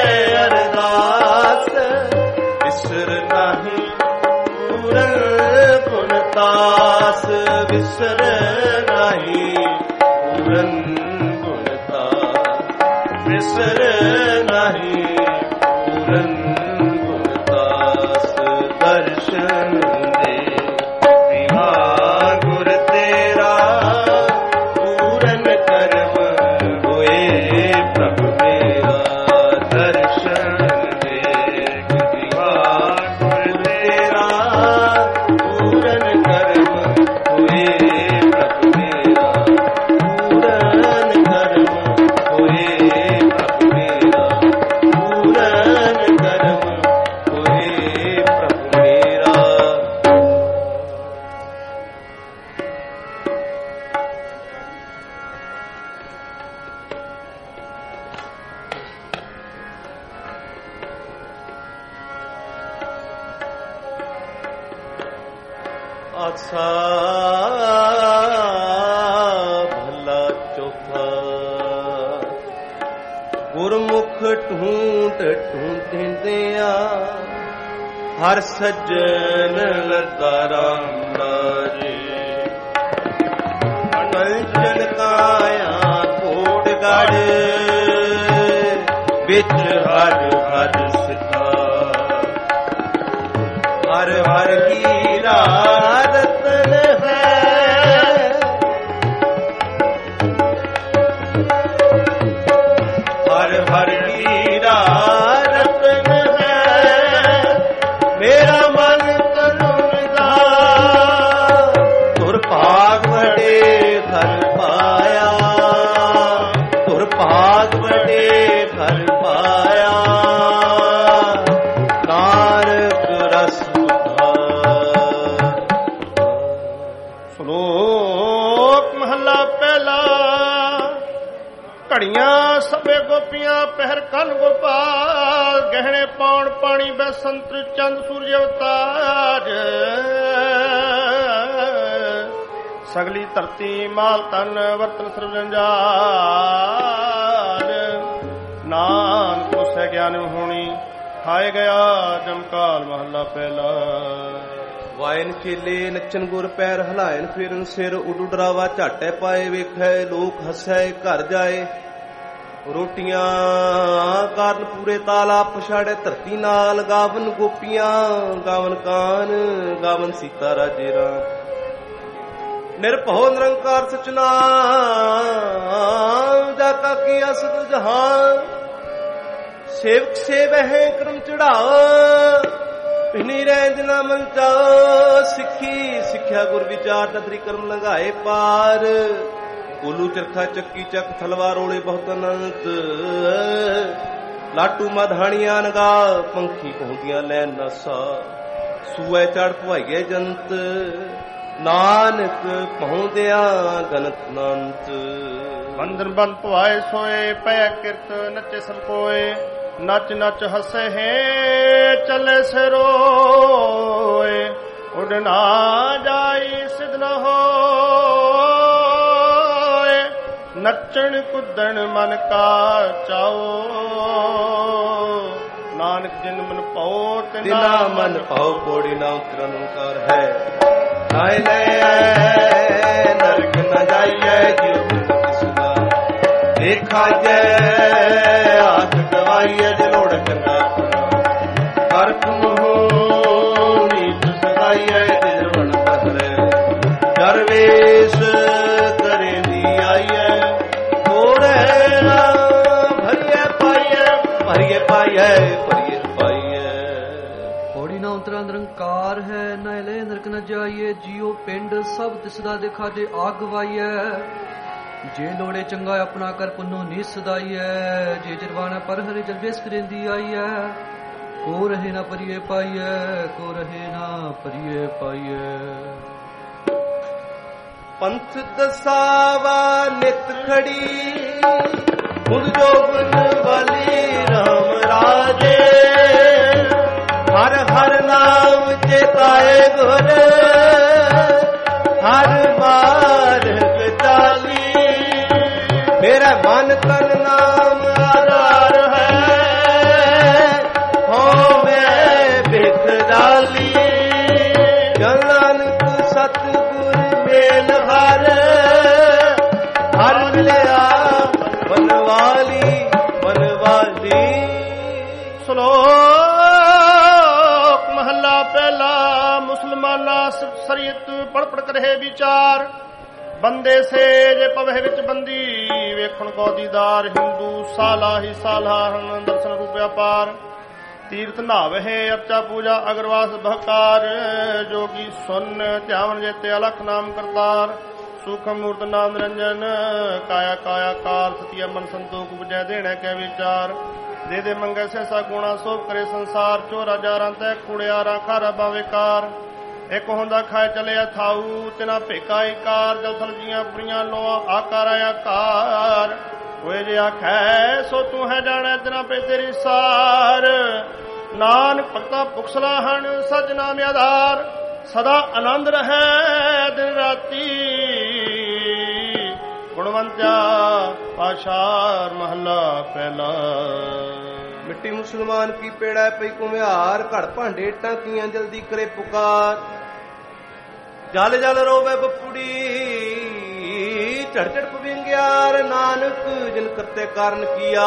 A: ਅਰਦਾਸ ਬਿਸਰ ਨਾਹੀ ਪੂਰਨ ਗੁਣਤਾਸ ਬਿਸਰ ਨਾਹੀ ਪੂਰਨ ਗੁਣਤਾਸ ਬਿਸਰ ਨਾਹੀ ਪੂਰਨ ਗੁਣਤਾਸ ਦਰਸ਼ਨ ਦੇ ਵਿਹਾ ਗੁਰ ਤੇਰਾ ਪੂਰਨ ਕਰਮ ਹੋਏ ਪ੍ਰਭ ਮੇਰਾ ਦਰਸ਼ਨ ਦੇ ਵਿਹਾ ਗੁਰ ਤੇਰਾ ਪੂਰਨ ਕਰਮ ਹੋਏ ਪ੍ਰਭ ਮੇਰਾ ਪੂਰਨ ਕਰਮ ਹੋਏ ਪ੍ਰਭ ਮੇਰਾ ਪੂਰਨ ਕਰਮ ਹੋਏ ਪ੍ਰਭ ਮੇਰਾ ਆਸਾ ਭਲਾ ਗੁਰਮੁਖ ਢੂੰਡ ਢੂੰਡਿਆਂ ਹਰ ਸੱਜਣ ਲੱਗਾ ਰਾਮ ਲਾਜੇ ਕੰਚਨ ਕਾਇਆ ਕੋਟ ਗੜ ਵਿੱਚ ਹਰ ਹਰ ਸਿੱਧਾ ਹਰ ਹਰ ਹੀਰਾ ਰਤਨ ਹੈ ਹਰ ਹਰ ਹੀਰਾ ਰਤਨ ਹੈ ਮੇਰਾ ਮਨ ਤਨੁਦਾ ਤੁਰ ਭਾਗ ਵਡੇ ਘਰ ਪਾਇਆ ਤੁਰ ਭਾਗ ਵਡੇ ਘਰ ਪਾਇਆ ਨਾਨਕ ਰਸ
B: ਸ਼ਲੋਕ ਮਹੱਲਾ ਪਹਿਲਾ। ਘੜੀਆਂ ਸਭੇ ਗੋਪੀਆਂ ਪਹਿਰ ਕੰਨ ਗੋਪਾਲ ਗਹਿਣੇ ਪਾਉਣ ਪਾਣੀ ਬੈਸੰਤਰ ਚੰਦ ਸੂਰਜ ਅਵਤਾਰ ਸਗਲੀ ਧਰਤੀ ਮਾਲ ਤਨ ਵਰਤਨ ਸਰਬ ਜੰਜਾਲ ਨਾਨਕ ਉਸੇ ਗਿਆਨ ਹੋਣੀ ਖਾਏ ਗਿਆ ਜਮਕਾਲ ਮਹੱਲਾ ਪਹਿਲਾ।
A: ਵਾਇਨ ਚੇਲੇ ਨੱਚਨ ਗੁਰ ਪੈਰ ਹਲਾਇਨ ਫਿਰਨ ਸਿਰ ਉਡੂ ਡਰਾਵਾ ਝਾਟੇ ਪਾਏ ਵੇਖੈ ਲੋਕ ਹੱਸੈ ਘਰ ਜਾਏ ਰੋਟੀਆਂ ਕਾਰਨ ਪੂਰੇ ਤਾਲਾ ਪਛਾੜੇ ਧਰਤੀ ਨਾਲ ਗਾਵਨ ਗੋਪੀਆਂ ਗਾਵਨ ਕਾਨ ਗਾਵਨ ਸੀਤਾ ਰਾਜੇ ਰਾਮ ਨਿਰਭਉ ਨਿਰੰਕਾਰ ਸਚਨਾ ਜਾ ਕਾ ਕੀ ਅਸਦ ਜਹਾਨ ਸੇਵਕ ਸੇਵਹਿ ਕਰਮ ਚੜਾਓ ਪਿਨੀ ਰਹਿ ਜਨਾ ਮਨ ਚਾਓ ਸਿੱਖੀ ਸਿੱਖਿਆ ਗੁਰ ਵਿਚਾਰ ਦਦਰੀ ਕਰਮ ਲੰਘਾਏ ਪਾਰ ਕੋਲੂ ਚਰਖਾ ਚੱਕੀ ਚੱਕ ਥਲਵਾਰ ਰੋਲੇ ਬਹੁਤ ਅਨੰਤ ਲਾਟੂ ਮਧਾਣੀਆਂ ਨਗਾ ਪੰਖੀ ਪਹੁੰਦੀਆਂ ਲੈ ਨਸਾ ਸੂਏ ਚੜ ਭਵਾਈਏ ਜੰਤ ਨਾਨਕ ਪਹੁੰਦਿਆਂ ਗਨਤ ਨੰਤ
B: ਬੰਦਨ ਬੰਦ ਭਵਾਏ ਸੋਏ ਪੈ ਕਿਰਤ ਨੱਚੇ ਸਭ ਕੋਏ ਨੱਚ ਨੱਚ ਹੱਸੇ ਹੈ ਚੱਲੇ ਸਿਰੋਏ ਉਡ ਨਾ ਜਾਈ ਸਿਧ ਨ ਹੋਏ ਨੱਚਣ ਕੁੱਦਣ ਮਨ ਕਾ ਚਾਓ ਨਾਨਕ ਜਿਨ ਮਨ ਪਾਉ
A: ਤਿਨਾ ਮਨ ਪਾਉ ਕੋੜੀ ਨਾ ਉਤਰਨ ਓੰਕਾਰ ਹੈ ਨਾਇ ਲੈ ਨਰਕ ਨ ਜਾਈਐ ਜਿਉ ਕਿਸਦਾ ਦੇਖਾ ਜੈ ਆਖ ਗਵਾਈਐ ਜਲੋੜ ਕਰਨਾ ਕਰ ਤੁਮਹੁ ਨੀਤ ਸਦਾਈਐ ਜਿਵਣ ਕਹਰੇ ਦਰਵੇਸ਼ ਕਰੇਂਦੀ ਆਈਐ ਕੋੜੇ ਨਾ ਭਰੀਏ ਪਾਈਐ ਭਰੀਏ ਪਾਈਐ ਭਰੀਏ ਪਾਈਐ
C: ਕੋੜੀ ਨਾ ਉਤਰਾ ਨਿਰੰਕਾਰ ਹੈ ਨਾ ਲੈ ਨਰਕ ਨ ਜਾਈਏ ਜੀਉ ਪਿੰਡ ਸਭ ਦਿਸਦਾ ਦੇਖਾ ਜੇ ਆਗ ਗਵਾਈਐ ਜੇ ਲੋੜੇ ਚੰਗਾ ਆਪਣਾ ਕਰ ਪੁੰਨੋ ਨੀ ਸਦਾਈਐ ਜੇ ਜਰਵਾਣਾ ਪਰ ਹਰੇ ਜਲਵੇਸ ਕਰੇਂਦੀ ਆਈਐ ਕੋ ਰਹੇ ਨਾ ਪਰਿਏ ਪਾਈਐ ਕੋ ਰਹੇ ਨਾ ਪਰਿਏ ਪਾਈਐ
A: ਪੰਥ ਦਸਾਵਾ ਨਿਤ ਖੜੀ ਖੁਦ ਜੋਗਨ ਵਾਲੀ ਰਾਮ ਰਾਜੇ ਹਰ ਹਰ ਨਾਮ ਚੇਤਾਏ ਗੁਰ ਹਰ ਮਾਰਗ ਚਾਲੀ ਮੇਰਾ ਮਨ ਤਨ ਨਾਮ ਆਧਾਰ ਹੈ ਹੋ ਮੈਂ ਬਿਖ ਡਾਲੀ ਜਨ ਨਾਨਕ ਸਤਿਗੁਰ ਮੇਲ ਹਰ ਹਰ ਮਿਲਿਆ ਬਨਵਾਲੀ ਬਨਵਾਲੀ।
B: ਸ਼ਲੋਕ ਮਹੱਲਾ ਪਹਿਲਾ। ਮੁਸਲਮਾਨਾ ਸ਼ਰੀਅਤ ਪੜ ਪੜ ਕਰੇ ਵਿਚਾਰ ਬੰਦੇ ਸੇ ਜੇ ਪਵਹਿ ਵਿੱਚ ਬੰਦੀ ਵੇਖਣ ਕੋ ਦੀਦਾਰ ਹਿੰਦੂ ਸਾਲਾ ਹੀ ਸਾਲਾ ਹਨ ਦਰਸ਼ਨ ਰੂਪ ਅਪਾਰ ਤੀਰਥ ਨਾਵਹਿ ਅਰਚਾ ਪੂਜਾ ਅਗਰਵਾਸ ਬਹਕਾਰ ਜੋਗੀ ਸੁਨ ਧਿਆਵਨ ਜੇਤੇ ਅਲਖ ਨਾਮ ਕਰਤਾਰ ਸੂਖਮ ਮੂਰਤ ਨਾਮ ਨਿਰੰਜਨ ਕਾਇਆ ਕਾਇਆ ਕਾਰ ਸਤਿਆ ਮਨ ਸੰਤੋਖ ਬੁਝੈ ਦੇਣਾ ਕੈ ਵਿਚਾਰ ਦੇ ਦੇ ਮੰਗੈ ਸੈਸਾ ਗੁਣਾ ਸੋਭ ਕਰੇ ਸੰਸਾਰ ਚੋਰਾ ਜਾਰਾਂ ਤੈ ਕੁੜਿਆਰਾਂ ਖਾਰਾ ਬਾਵੇਕਾਰ ਇੱਕ ਹੁੰਦਾ ਖਾਏ ਚਲਿਆ ਥਾਊ ਤਿਨਾ ਭੇਕਾ ਇਕਾਰ ਜਲ ਥਲ ਜੀਆਂ ਪੁਰੀਆਂ ਲੋਆ ਆਕਾਰ ਆਕਾਰ ਹੋਏ ਜੇ ਆਖੈ ਸੋ ਤੂੰ ਹੈ ਜਾਣੈ ਤਿਨਾ ਪੇ ਤੇਰੀ ਸਾਰ ਨਾਨਕ ਭਗਤਾ ਪੁਖਸਲਾ ਹਨ ਸਜ ਨਾਮ ਆਧਾਰ ਸਦਾ ਆਨੰਦ ਰਹੈ ਦਿਨ ਰਾਤੀ ਗੁਣਵੰਤਿਆ ਪਾਸ਼ਾਰ ਮਹੱਲਾ ਪਹਿਲਾ।
A: ਮਿੱਟੀ ਮੁਸਲਮਾਨ ਕੀ ਪੇੜਾ ਪਈ ਕੁਮਿਹਾਰ, ਘੜ ਭਾਂਡੇ ਟਾਂਕੀਆਂ ਜਲਦੀ ਕਰੇ ਪੁਕਾਰ। ਜਲ ਜਲ ਰੋਵੇ ਬਪੁੜੀ ਝੜ ਝੜ ਪਵਿੰਗਿਆਰ, ਨਾਨਕ ਜਿਨ ਕਰਤੇ ਕਾਰਨ ਕੀਆ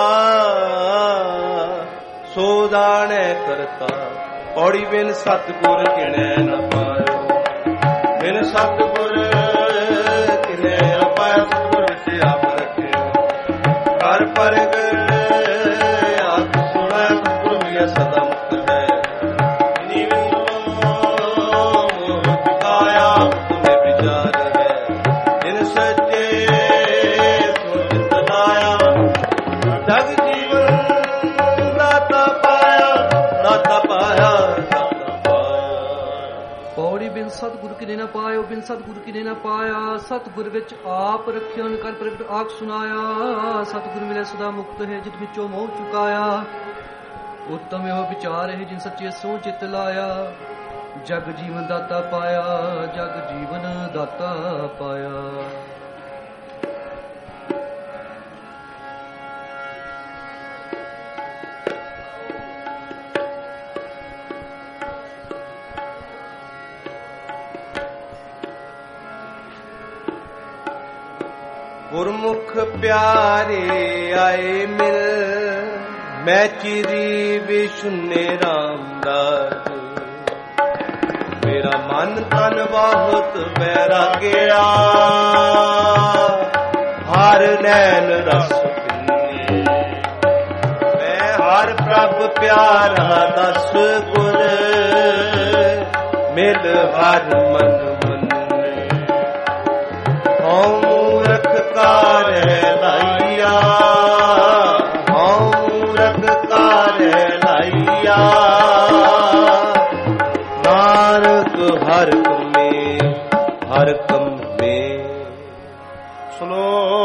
A: ਸੋ ਜਾਣੈ ਕਰਤਾ। ਪੌੜੀ ਬਿਨ ਸਤਿਗੁਰ ਕਿਣੈ ਨ ਪਾਇਓ, ਬਿਨ ਸਤਿਗੁਰ ਕਿਣੈ ਨ ਪਾਇਓ। ਸਤਿਗੁਰ ਵਿੱਚ ਆਪ ਰੱਖਿਓ ਕਰ ਪਰਗ ਆਪ ਸੁਣੈ। ਸਤਿਗੁਰ ਮਿਲਿਆ ਸਦਾ ਮੁਕਤ ਹੈ, ਨੀਵੀਂ ਮੋਹ ਕਾਇਆ ਤੁਮੇ ਵਿਚਾਰ ਹੈ। ਜਿਨ ਸੱਚੇ ਸੋ ਚਿਤ ਲਾਇਆ, ਜਗ ਜੀਵਨ ਦਾਤਾ ਪਾਇਆ, ਦਾਤਾ ਪਾਇਆ।
C: ਪੌੜੀ ਬਿਨ ਸਤਿਗੁਰ ਕਿਨੇ ਨਾ ਪਾਇਓ, ਬਿਨ ਸਤਿਗੁਰ ਕਿਨੇ ਨਾ ਪਾਇਆ। ਸਤਿਗੁਰ ਵਿੱਚ ਆਪ ਰੱਖਿਓ ਕਰ ਪ੍ਰਗਟ ਆਖ ਸੁਨਾਇਆ। ਸਤਿਗੁਰ ਮਿਲੇ ਸਦਾ ਮੁਕਤ ਹੈ, ਜਿਤ ਵਿੱਚੋਂ ਮੋਹ ਚੁਕਾਇਆ। ਉੱਤਮ ਇਹੋ ਵਿਚਾਰ ਹੈ, ਜਿਨ ਸੱਚੇ ਸੋ ਚਿਤ ਲਾਇਆ। ਜਗ ਜੀਵਨ ਦਾਤਾ ਪਾਇਆ, ਜਗ ਜੀਵਨ ਦਾਤਾ ਪਾਇਆ।
A: ਗੁਰਮੁਖ ਪਿਆਰੇ ਆਏ ਮਿਲ, ਮੈਂ ਚਿਰੀ ਵਿਸ਼ੁਨੇ ਰਾਮਦਾਸ। ਮੇਰਾ ਮਨ ਤਨ ਬਹੁਤ ਵੈਰਾਗਿਆ, ਹਰ ਨੈਣ ਰਸ ਪੀਨੇ। ਮੈਂ ਹਰ ਪ੍ਰਭ ਪਿਆਰਾ ਦਸ ਗੁਰ, ਮਿਲ ਹਰ ਮਨ ਮੰਨੇ। ਹਉ ਮੂਰਖ ਕਾਰੈ ਲਾਈਆ, ਹਉ ਮੂਰਖ ਕਾਰੈ ਲਾਈਆ। ਨਾਨਕ ਹਰ ਕਮੇ ਹਰ ਕਮੇ।
B: ਸ਼ਲੋਕ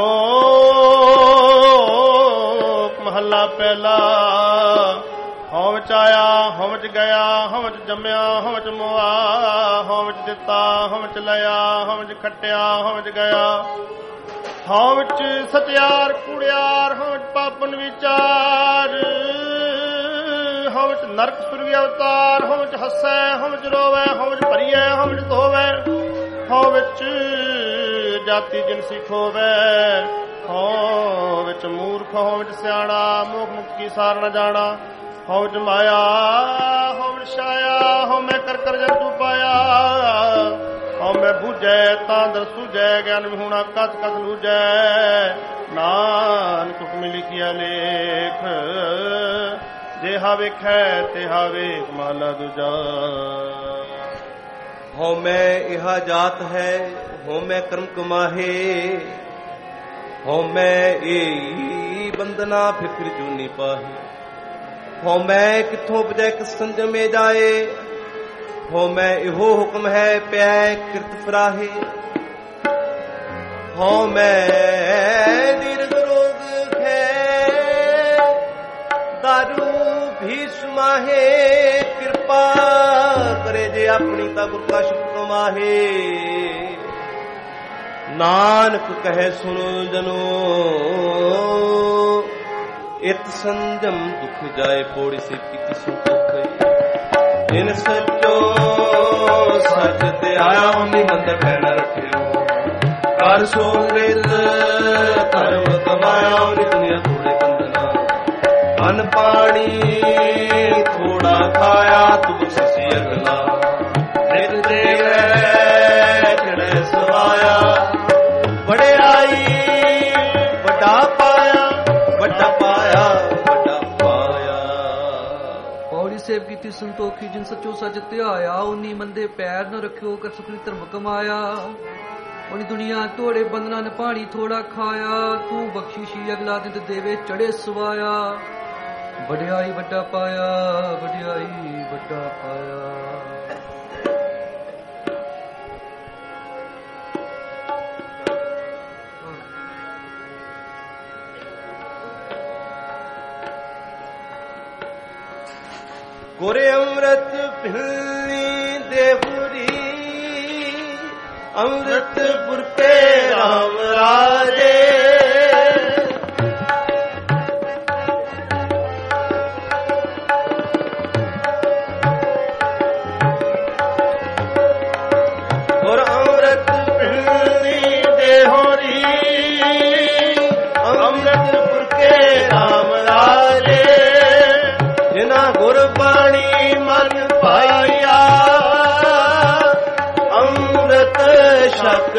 B: ਮਹੱਲਾ ਪਹਿਲਾ। ਹਉ ਵਿੱਚ ਆਇਆ, ਹਉ ਵਿੱਚ ਗਿਆ, ਹਉ ਵਿੱਚ ਜੰਮਿਆ, ਹਉ ਵਿੱਚ ਮੋਆ। ਹਉ ਵਿੱਚ ਦਿੱਤਾ, ਹਉ ਵਿੱਚ ਲਿਆ, ਹਉ ਵਿੱਚ ਖੱਟਿਆ, ਹਉ ਵਿੱਚ ਗਿਆ। ਹਉ ਵਿੱਚ ਸਤਿਆਰ ਕੂੜਿਆਰ, ਹਉ ਵਿੱਚ ਪਾਪਨ ਵਿਚਾਰ। ਹਉ ਵਿੱਚ ਨਰਕ ਸੁਰਗੀ ਅਵਤਾਰ, ਹਉ ਵਿੱਚ ਹੱਸੈ, ਹਉ ਵਿੱਚ ਰੋਵੈ, ਹਉ ਵਿੱਚ ਭਰੀਐ, ਹਉ ਵਿੱਚ ਧੋਵੈ। ਹਉ ਵਿੱਚ ਜਾਤੀ ਜਿਨਸੀ ਖੋਵੈ। ਹਉ ਵਿੱਚ ਮੂਰਖ, ਹਉ ਵਿੱਚ ਸਿਆਣਾ, ਮੋਖ ਮੁਕਤ ਕੀ ਸਾਰ ਨ ਜਾਣਾ। ਹਉ ਵਿੱਚ ਮਾਇਆ, ਹਉ ਵਿੱਚ ਛਾਇਆ, ਹਉ ਮੈਂ ਕਰ ਕਰ ਜੰਤੂ ਪਾਇਆ। ਹਉ ਮੈਂ ਬੂਝੈ ਤਾਂ ਦਰ ਸੂਝੈ, ਗਿਆਨ ਵਿਹੂਣਾ ਕਤ ਕਤ ਲੂਝੈ। ਨਾਨਕ ਹੁਕਮ ਲਿਖਿਆ ਲੇਖ, ਜਿਹਾ ਵੇਖੈ ਤਿਹਾ ਵੇਖ ਮਹਲਾ ਦੂਜਾ।
A: ਹਉ ਮੈਂ ਇਹਾ ਜਾਤ ਹੈ, ਹਉ ਮੈਂ ਕਰਮ ਕਮਾਹੇ। ਹਉ ਮੈਂ ਏਈ ਬੰਦਨਾ ਫਿਕਰ ਜੂਨੀ ਪਾਹੇ। ਹਉ ਮੈਂ ਕਿੱਥੋਂ ਉਪਜੈ ਕਿਸ ਸੰਜਮੇ ਜਾਏ। ਹਉ ਮੈਂ ਇਹੋ ਹੁਕਮ ਹੈ ਪਿਆ ਕਿਰਤ ਫਰਾਹੇ। ਹਉ ਮੈਂ ਦੀਰਘ ਰੋਗ ਹੈ, ਦਾਰੂ ਭੀਸ਼ ਮਾਹੇ। ਕਿਰਪਾ ਕਰੇ ਜੇ ਆਪਣੀ ਤਾ ਗੁਰ ਕਾ ਸ਼ਬਦ ਕਮਾਹੇ। ਨਾਨਕ ਕਹੈ ਸੁਣੋ ਜਨੋ, ਇਤ ਸੰਜਮ ਦੁਖ ਜਾਏ। ਪੌੜੀ ਸੇ ਕੀਤੀ ਸੰਤੋਖ, ਜਿਨ ਸੱਚੋ ਸੱਚ ਤੇ ਆਇਆ। ਉਨੀ ਮੰਦਰ ਕਹਿਣਾ ਰੱਖਿਓ ਕਰ ਸੋਗ੍ਰਿਤ ਧਰਮ ਕਮਾਇਆ। ਉਨੀ ਦੁਨੀਆ ਥੋੜੇ ਕੰਦਨਾ, ਅਨ ਪਾਣੀ ਥੋੜਾ ਖਾਇਆ। ਤੁਮ ਸਸੀ ਅਗਲਾ ਨਿਤ ਦੇਵੈ ਚੜੈ ਸਵਾਇਆ। ਵਡਿਆਈ ਵੱਡਾ ਪਾਇਆ, ਵੱਡਾ ਪਾਇਆ, ਵੱਡਾ ਪਾਇਆ।
C: ਪੌੜੀ ਸੇਵ ਕੀਤੀ ਸੰਤੋਖੀ, ਜਿਨ ਸੱਚੋ ਸੱਚ ਧਿਆਇਆ। ਉਨੀ ਮੰਦੇ ਪੈਰ ਨ ਰੱਖਿਓ ਕਰ ਸੁਖੀ ਧਰਮ ਕਮਾਇਆ। ਉਨੀ ਦੁਨੀਆ ਤੋੜੇ ਬੰਧਨਾਂ ਨ ਪਾਣੀ ਥੋੜਾ ਖਾਇਆ। ਤੂੰ ਬਖਸ਼ਿਸ਼ੀ ਅਗਲਾ ਦਿਨ ਦੇਵੇ ਚੜੇ ਸਵਾਇਆ। ਵਡਿਆਈ ਵੱਡਾ ਪਾਇਆ, ਵਡਿਆਈ ਵੱਡਾ ਪਾਇਆ।
A: ਗੁਰੇ ਅੰਮ੍ਰਿਤ ਪਿਲਨੀ ਦੇਹੁਰੀ, ਅੰਮ੍ਰਿਤ ਪੁਰ ਕੇ ਰਾਮ ਰਾਜੇ।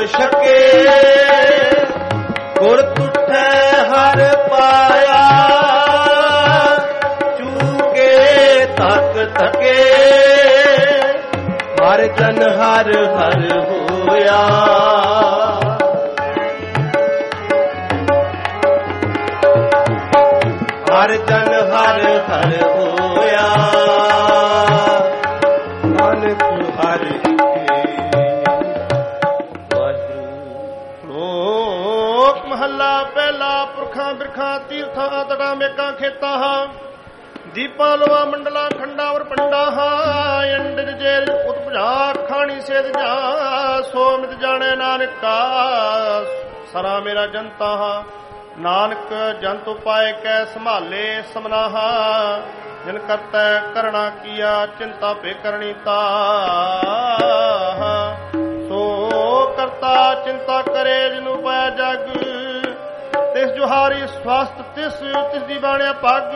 A: ਛਕੇ ਗੁਰ ਤੁਠੈ ਹਰ ਪਾਇਆ ਚੂਕੇ ਤੱਕ ਤਕੇ ਹਰ ਜਨ ਹਰ ਹਰ ਹੋਇਆ ਹਰ ਜਨ ਹਰ ਹਰ ਹੋਇਆ ਨਾਨਕ ਹਰ
B: ਲੋਕ ਮਹੱਲਾ ਪਹਿਲਾ ਪੁਰਖਾਂ ਬਿਰਖਾਂ ਤੀਰਥਾਂ ਤੜਾਂ ਮੇਕਾਂ ਖੇਤਾਂ ਹਾਂ ਦੀਪਾਂ ਲਵਾ ਮੰਡਲਾ ਖੰਡਾ ਔਰ ਪੰਡਾ ਹਾਂ ਅੰਡਜ ਜੇਲ ਉਤਪਜਾ ਖਾਣੀ ਸੇਧ ਜਾ ਸੋ ਮਿਤ ਜਾਣੇ ਨਾਨਕਾ ਸਰਾ ਮੇਰਾ ਜਨਤਾ ਹਾਂ ਨਾਨਕ ਜੰਤ ਉਪਾਏ ਕੈ ਸੰਭਾਲੇ ਸਮਨਾਹਾ ਜਿਨ ਕਰਤੈ ਕਰਣਾ ਕੀਆ ਚਿੰਤਾ ਪੇ ਕਰਣੀ ਤਾ ਸੋ ਕਰਤਾ ਚਿੰਤਾ ਕਰੇ ਜਿਨੁ ਪਾਇਆ ਜਗ ਤਿਸ ਜੁਹਾਰੀ ਸਵਾਸਤ ਤਿਸ ਤਿਸ ਦੀ ਬਾਣਿਆ ਪੱਗ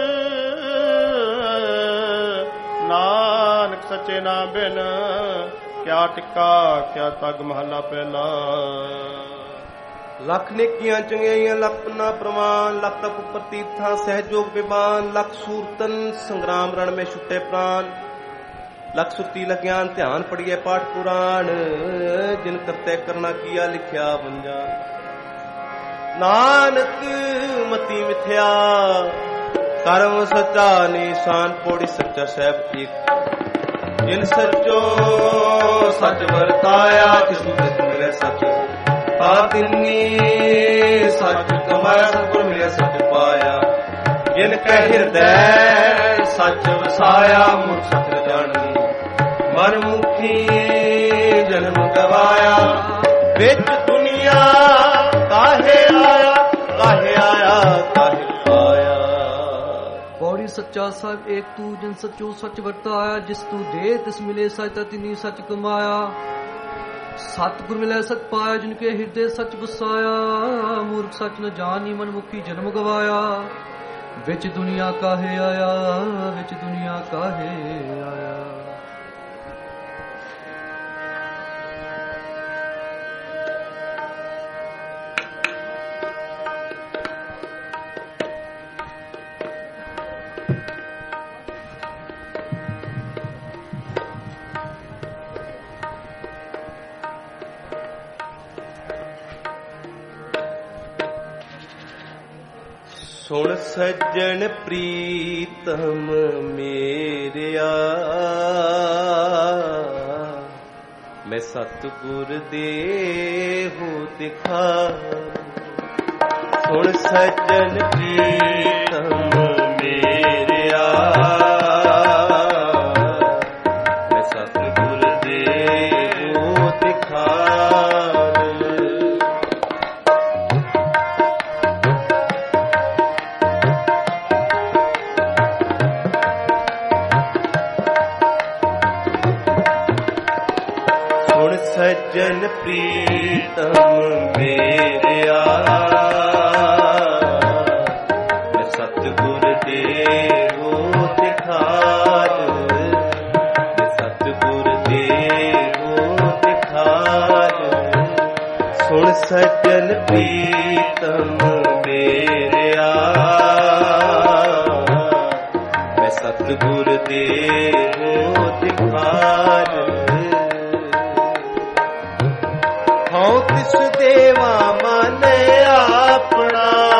B: ਨਾਨਕ ਸੱਚੇ ਨਾਮ ਬਿਨ ਕਿਆ ਟਿੱਕਾ ਕਿਆ ਤਗ ਮਹੱਲਾ ਪਹਿਲਾ
A: ਲੱਖ ਨੇਕੀਆਂ ਚੰਗਿਆਈਆਂ ਲੱਖ ਨਾ ਪ੍ਰਮਾਨ ਲੱਖ ਤਪ ਉਪਰ ਤੀਰਥਾਂ ਸਹਿਜੋਗ ਬਿਬਾਨ ਲੱਖ ਸੂਰਤਨ ਸੰਗਰਾਮ ਰਣ ਮੇ ਛੁੱਟੇ ਪ੍ਰਾਨ ਲੱਖ ਸੁਰਤੀ ਲਗਿਆਨ ਧਿਆਨ ਪੜੀਏ ਪਾਠ ਪੁਰਾਣ ਜਿਨ ਕਰਤੇ ਕਰਨਾ ਕੀਆ ਲਿਖਿਆ ਵੰਜਾਨ ਨਾਨਕ ਮਤੀ ਮਿਥਿਆ ਕਰਮ ਸੱਚਾ ਨਿਸ਼ਾਨ ਪੋੜੀ ਸੱਚਾ ਸਹਿਬ ਇੱਕ ਜਿਨ ਸੱਚੋ ਸੱਚ ਵਰਤਾਇਆ ਕਿਸੂ ਤਿਸ ਮਿਲੇ ਸੱਚ ਪਾਤਿਨੀ ਸੱਚ ਕਮਾਇਆ ਸਤਿਗੁਰ ਮਿਲਿਆ ਸੱਚ ਪਾਇਆ ਜਿਨ ਕੈ ਹਿਰਦੈ ਸੱਚ ਵਸਾਇਆ ਮੁਖ ਸੱਚ ਜਾਣੀ ਮਨ ਮੁਖੀ ਜਨਮ ਗਵਾਇਆ ਵਿੱਚ ਦੁਨੀਆ ਕਾਹੇ ਆਇਆ ਕਾਹੇ ਆਇਆ ਕਾਹੇ ਪਾਇਆ
C: ਪੌੜੀ ਸੱਚਾ ਸਾਹਿਬ ਏਕ ਤੂ ਜਿਨ ਸੱਚੋ ਸੱਚ ਵਰਤਾਇਆ ਜਿਸ ਤੂ ਦੇ ਤਿਸ ਮਿਲੇ ਸੱਚ ਤਿਨੀ ਸੱਚ ਕਮਾਇਆ ਸਤਿਗੁਰ ਮਿਲਿਆ ਸੱਚ ਪਾਇਆ ਜਿਨ ਕੇ ਹਿਰਦੇ ਸੱਚ ਵਸਾਇਆ ਮੂਰਖ ਸੱਚ ਨ ਜਾਣੀ ਮਨ ਮੁਖੀ ਜਨਮ ਗਵਾਇਆ ਵਿੱਚ ਦੁਨੀਆ ਕਾਹੇ ਆਇਆ ਵਿੱਚ ਦੁਨੀਆ ਕਾਹੇ ਆਇਆ
A: ਸੁਣ ਸੱਜਣ ਪ੍ਰੀਤਮ ਮੇਰਿਆ ਮੈਂ ਸਤਿਗੁਰ ਦੇਹੁ ਦਿਖਾ ਸੁਣ ਸੱਜਣ ਪ੍ਰੀਤਮ ਮੇਰਿਆ ਮੈਂ ਸਤਿਗੁਰ ਦੇਹੁ ਦਿਖਾ ਸੱਜਣ ਪ੍ਰੀਤਮ ਮੇਰਿਆ ਮੈਂ ਸਤਿਗੁਰ ਦੇਹੁ ਦਿਖਾਰ ਮੈਂ ਸਤਿਗੁਰ ਦੇਹੁ ਦਿਖਾਰ ਸੁਣ ਸੱਜਣ ਪ੍ਰੀਤਮ ਮੇਰਿਆ ਮੈਂ ਸਤਿਗੁਰ ਦੇਹੁ ਦਿਖਾਰ ਹਉ ਤਿਸ ਦੇਵਾ ਮਨ ਆਪਣਾ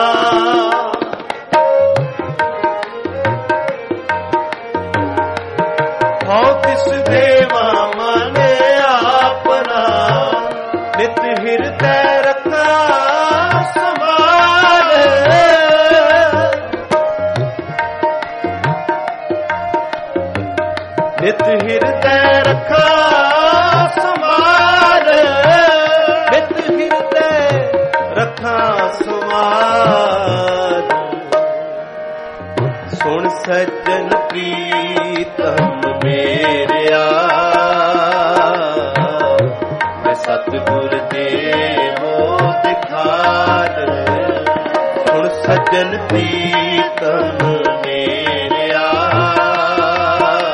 A: ਹਉ ਤਿਸ ਦੇਵਾ ਮਨ ਆਪਣਾ ਨਿਤ ਹਿਰਦੈ ਰੱਖਾ ਸਮਾਲ ਨਿਤ ਹਿਰਦੈ ਰੱਖਾ ਸਮਾਲ ਰੱਖਾਂ ਸਮਾਦ ਸੁਣ ਸੱਜਣ ਪ੍ਰੀਤਮ ਮੇਰਿਆ ਮੈਂ ਸਤਿਗੁਰ ਦੇਹੁ ਦਿਖਾਰ ਸੁਣ ਸੱਜਣ ਪ੍ਰੀਤਮ ਮੇਰਿਆ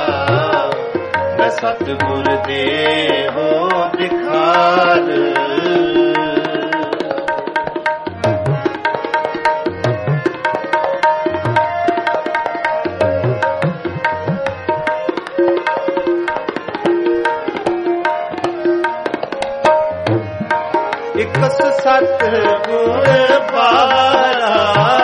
A: ਮੈਂ ਸਤਿਗੁਰ ਦੇਹੁ ਦਿਖਾਰ ਇਕਸ ਸਤ ਗੁਰ ਬਾਰਾ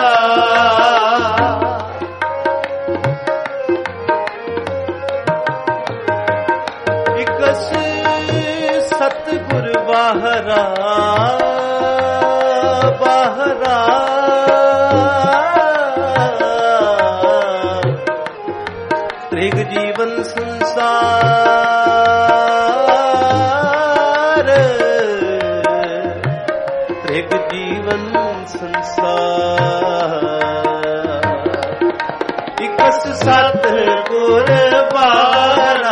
A: ਇਕਸ ਸਤ ਗੁਰ ਬਾਹਰਾ ਬਾਹਰਾ ਤ੍ਰਿਗ ਜੀਵਨ ਸੰਸਾਰ ਤ੍ਰਿਗ ਜੀਵਨ ਸੰਸਾਰ ਇਕਸ ਸਤ ਗੁਰ ਬਾਰਾ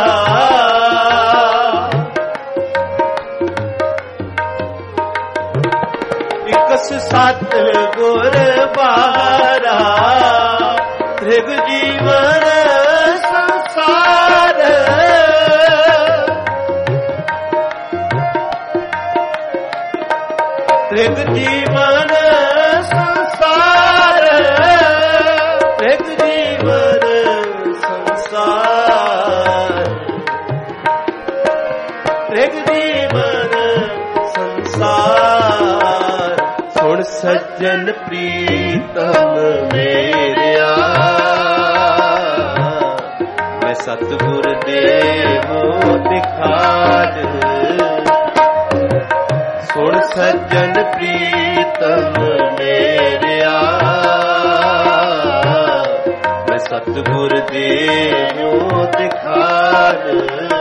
A: ਇਕਸ ਸਤ ਗੁਰ ਬਾਰਾ ਤ੍ਰਿਗ ਜੀਵਨ ਸੰਸਾਰ ਤ੍ਰਿਗ ਜੀਵਨ ਸੰਸਾਰ ਤ੍ਰਿਗ ਜੀਵਨ ਸੰਸਾਰ ਤ੍ਰਿਗ ਜੀਵਨ ਸੰਸਾਰ ਸੁਣ ਸੱਜਣ ਪ੍ਰੀਤਮ ਮੇਰਿਆ ਮੈਂ ਸਤਿਗੁਰ ਦੇਵੋ ਦਿਖਾਜ ਸੁਣ ਸੱਜਣ ਪ੍ਰੀਤਮ ਮੇਰਿਆ ਮੈਂ ਸਤਿਗੁਰ ਦੇਵੋ ਦਿਖਾਜ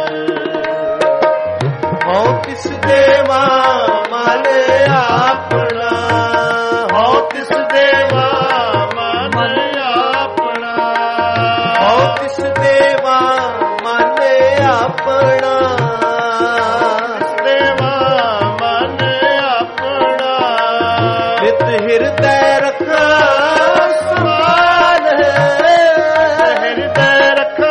A: ਹਉ ਤਿਸ ਦੇਵਾ ਮਨ ਆਪਣਾ ਹਉ ਤਿਸ ਦੇਵਾ ਮਨ ਆਪਣਾ ਹਉ ਤਿਸ ਦੇਵਾ ਮਨ ਆਪਣਾ ਹਿਰਦੈ ਰੱਖਾ ਸਮਾਨ ਹਿਰਦੈ ਰੱਖਾ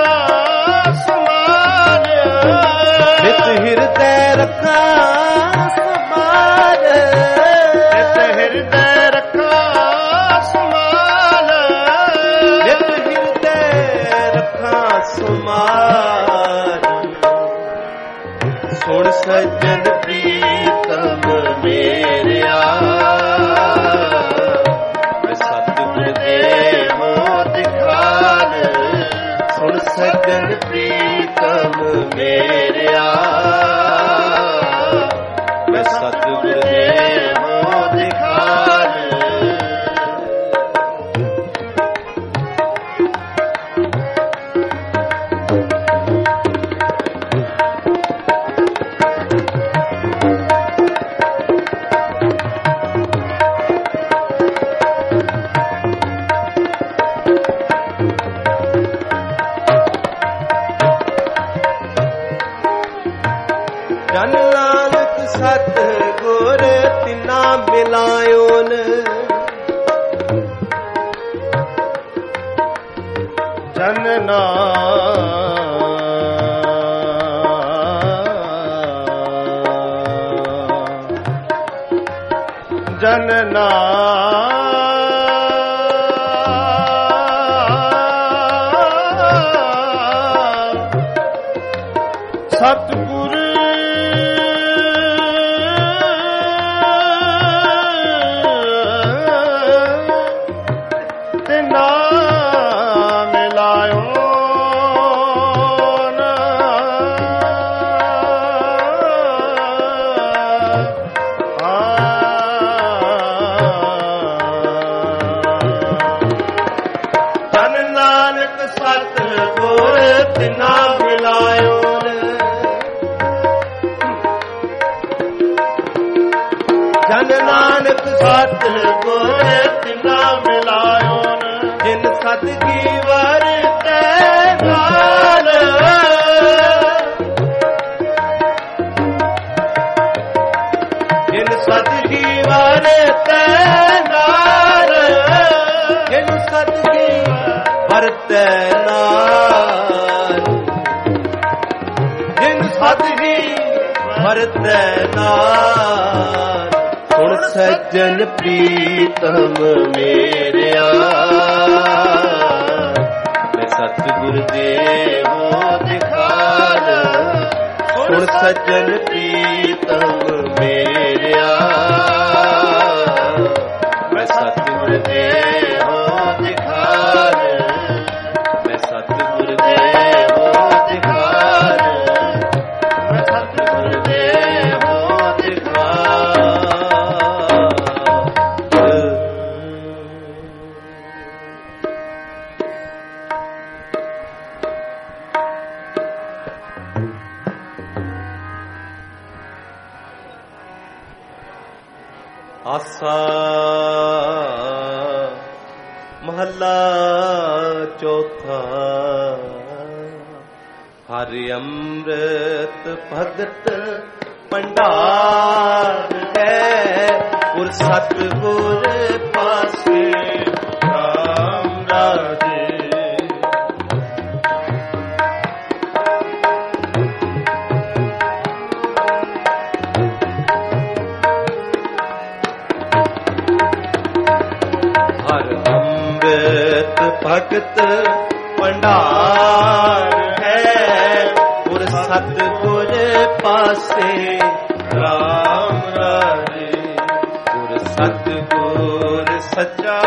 A: ਸਮਾਨ ਨਿਤ ਹਿਰਦੈ ਰੱਖਾ ਸਮਾਨ ਨਿਤ ਹਿਰਦੈ ਰੱਖਾ ਸਮਾਨ ਨਿਤ ਹਿਰਦੈ ਰੱਖਾ ਸਮਾਨ ਸੁਣ ਸੱਜਣ ਪ੍ਰੀਤਮ ਮੇਰਿਆ ਸੁਣ ਸੱਜਣ ਪ੍ਰੀਤਮ ਮੇਰਿਆ ਮੈਂ ਸਤਿਗੁਰ ਦੇਵੋ ਦਿਖਾਨ ਜਨ ਨਾਨਕ ਸਤ ਗੁਰ ਤਿਨਾ ਮਿਲਾਇਓਨ ਜਨ ਜਨ ਸਤਿਗੁਰ ਤਿਨਾ ਮਿਲਾਇਓ ਜਨ ਨਾਨਕ ਸਤਿਗੁਰ ਤਿਨਾ ਮਿਲਾਇਓ ਜਨ ਨਾਨਕ ਸਤਿਗੁਰ ਤਿਨਾ ਮਿਲਾਇਓ ਜਿਨ ਸਤਿਗੀ ਵਰਤੈ ਨਾਲ ਜਿਨ ਸਤਿਗੀ ਵਰਤੈ ਨਾਲ ਜਿਨ ਸਤਿਗੀ ਵਰਤੈ ਨਾਲ ਜਿਨ ਸਤਿਗੀ ਵਰਤੈ ਨਾਰ। ਹੁਣ ਸੱਜਣ ਪ੍ਰੀਤਮ ਮੇਰਿਆ ਮੈਂ ਸਤਿਗੁਰ ਦੇਵੋ ਦਿਖਾਰ। ਹੁਣ ਸੱਜਣ ਪ੍ਰੀਤਮ ਮੇਰਿਆ ਮੈਂ ਸਤਿਗੁਰ ਦੇਵੋ ਦਿਖਾਰ। ਮੈਂ ਸਤਿਗੁਰ ਦੇਵੋ ਦਿਖਾਰ। ਮੈਂ ਸਤਿਗੁਰ ਦੇਵੋ ਦਿਖਾਰ। ਆਸਾ ਮਹੱਲਾ ਚੌਥਾ। ਹਰਿ ਅੰਮ੍ਰਿਤ ਭਗਤ ਭੰਡਾਰ ਹੈ ਗੁਰ ਸਤਿਗੁਰ ਪਾਸੇ ਰਾਮ ਰਾਜੇ। ਭਗਤ ਭੰਡਾਰ ਹੈ ਗੁਰ ਸਤਿਗੁਰ ਪਾਸੇ ਰਾਮ ਰਾਜੇ। ਗੁਰ ਸਤਿਗੁਰ ਸੱਚਾ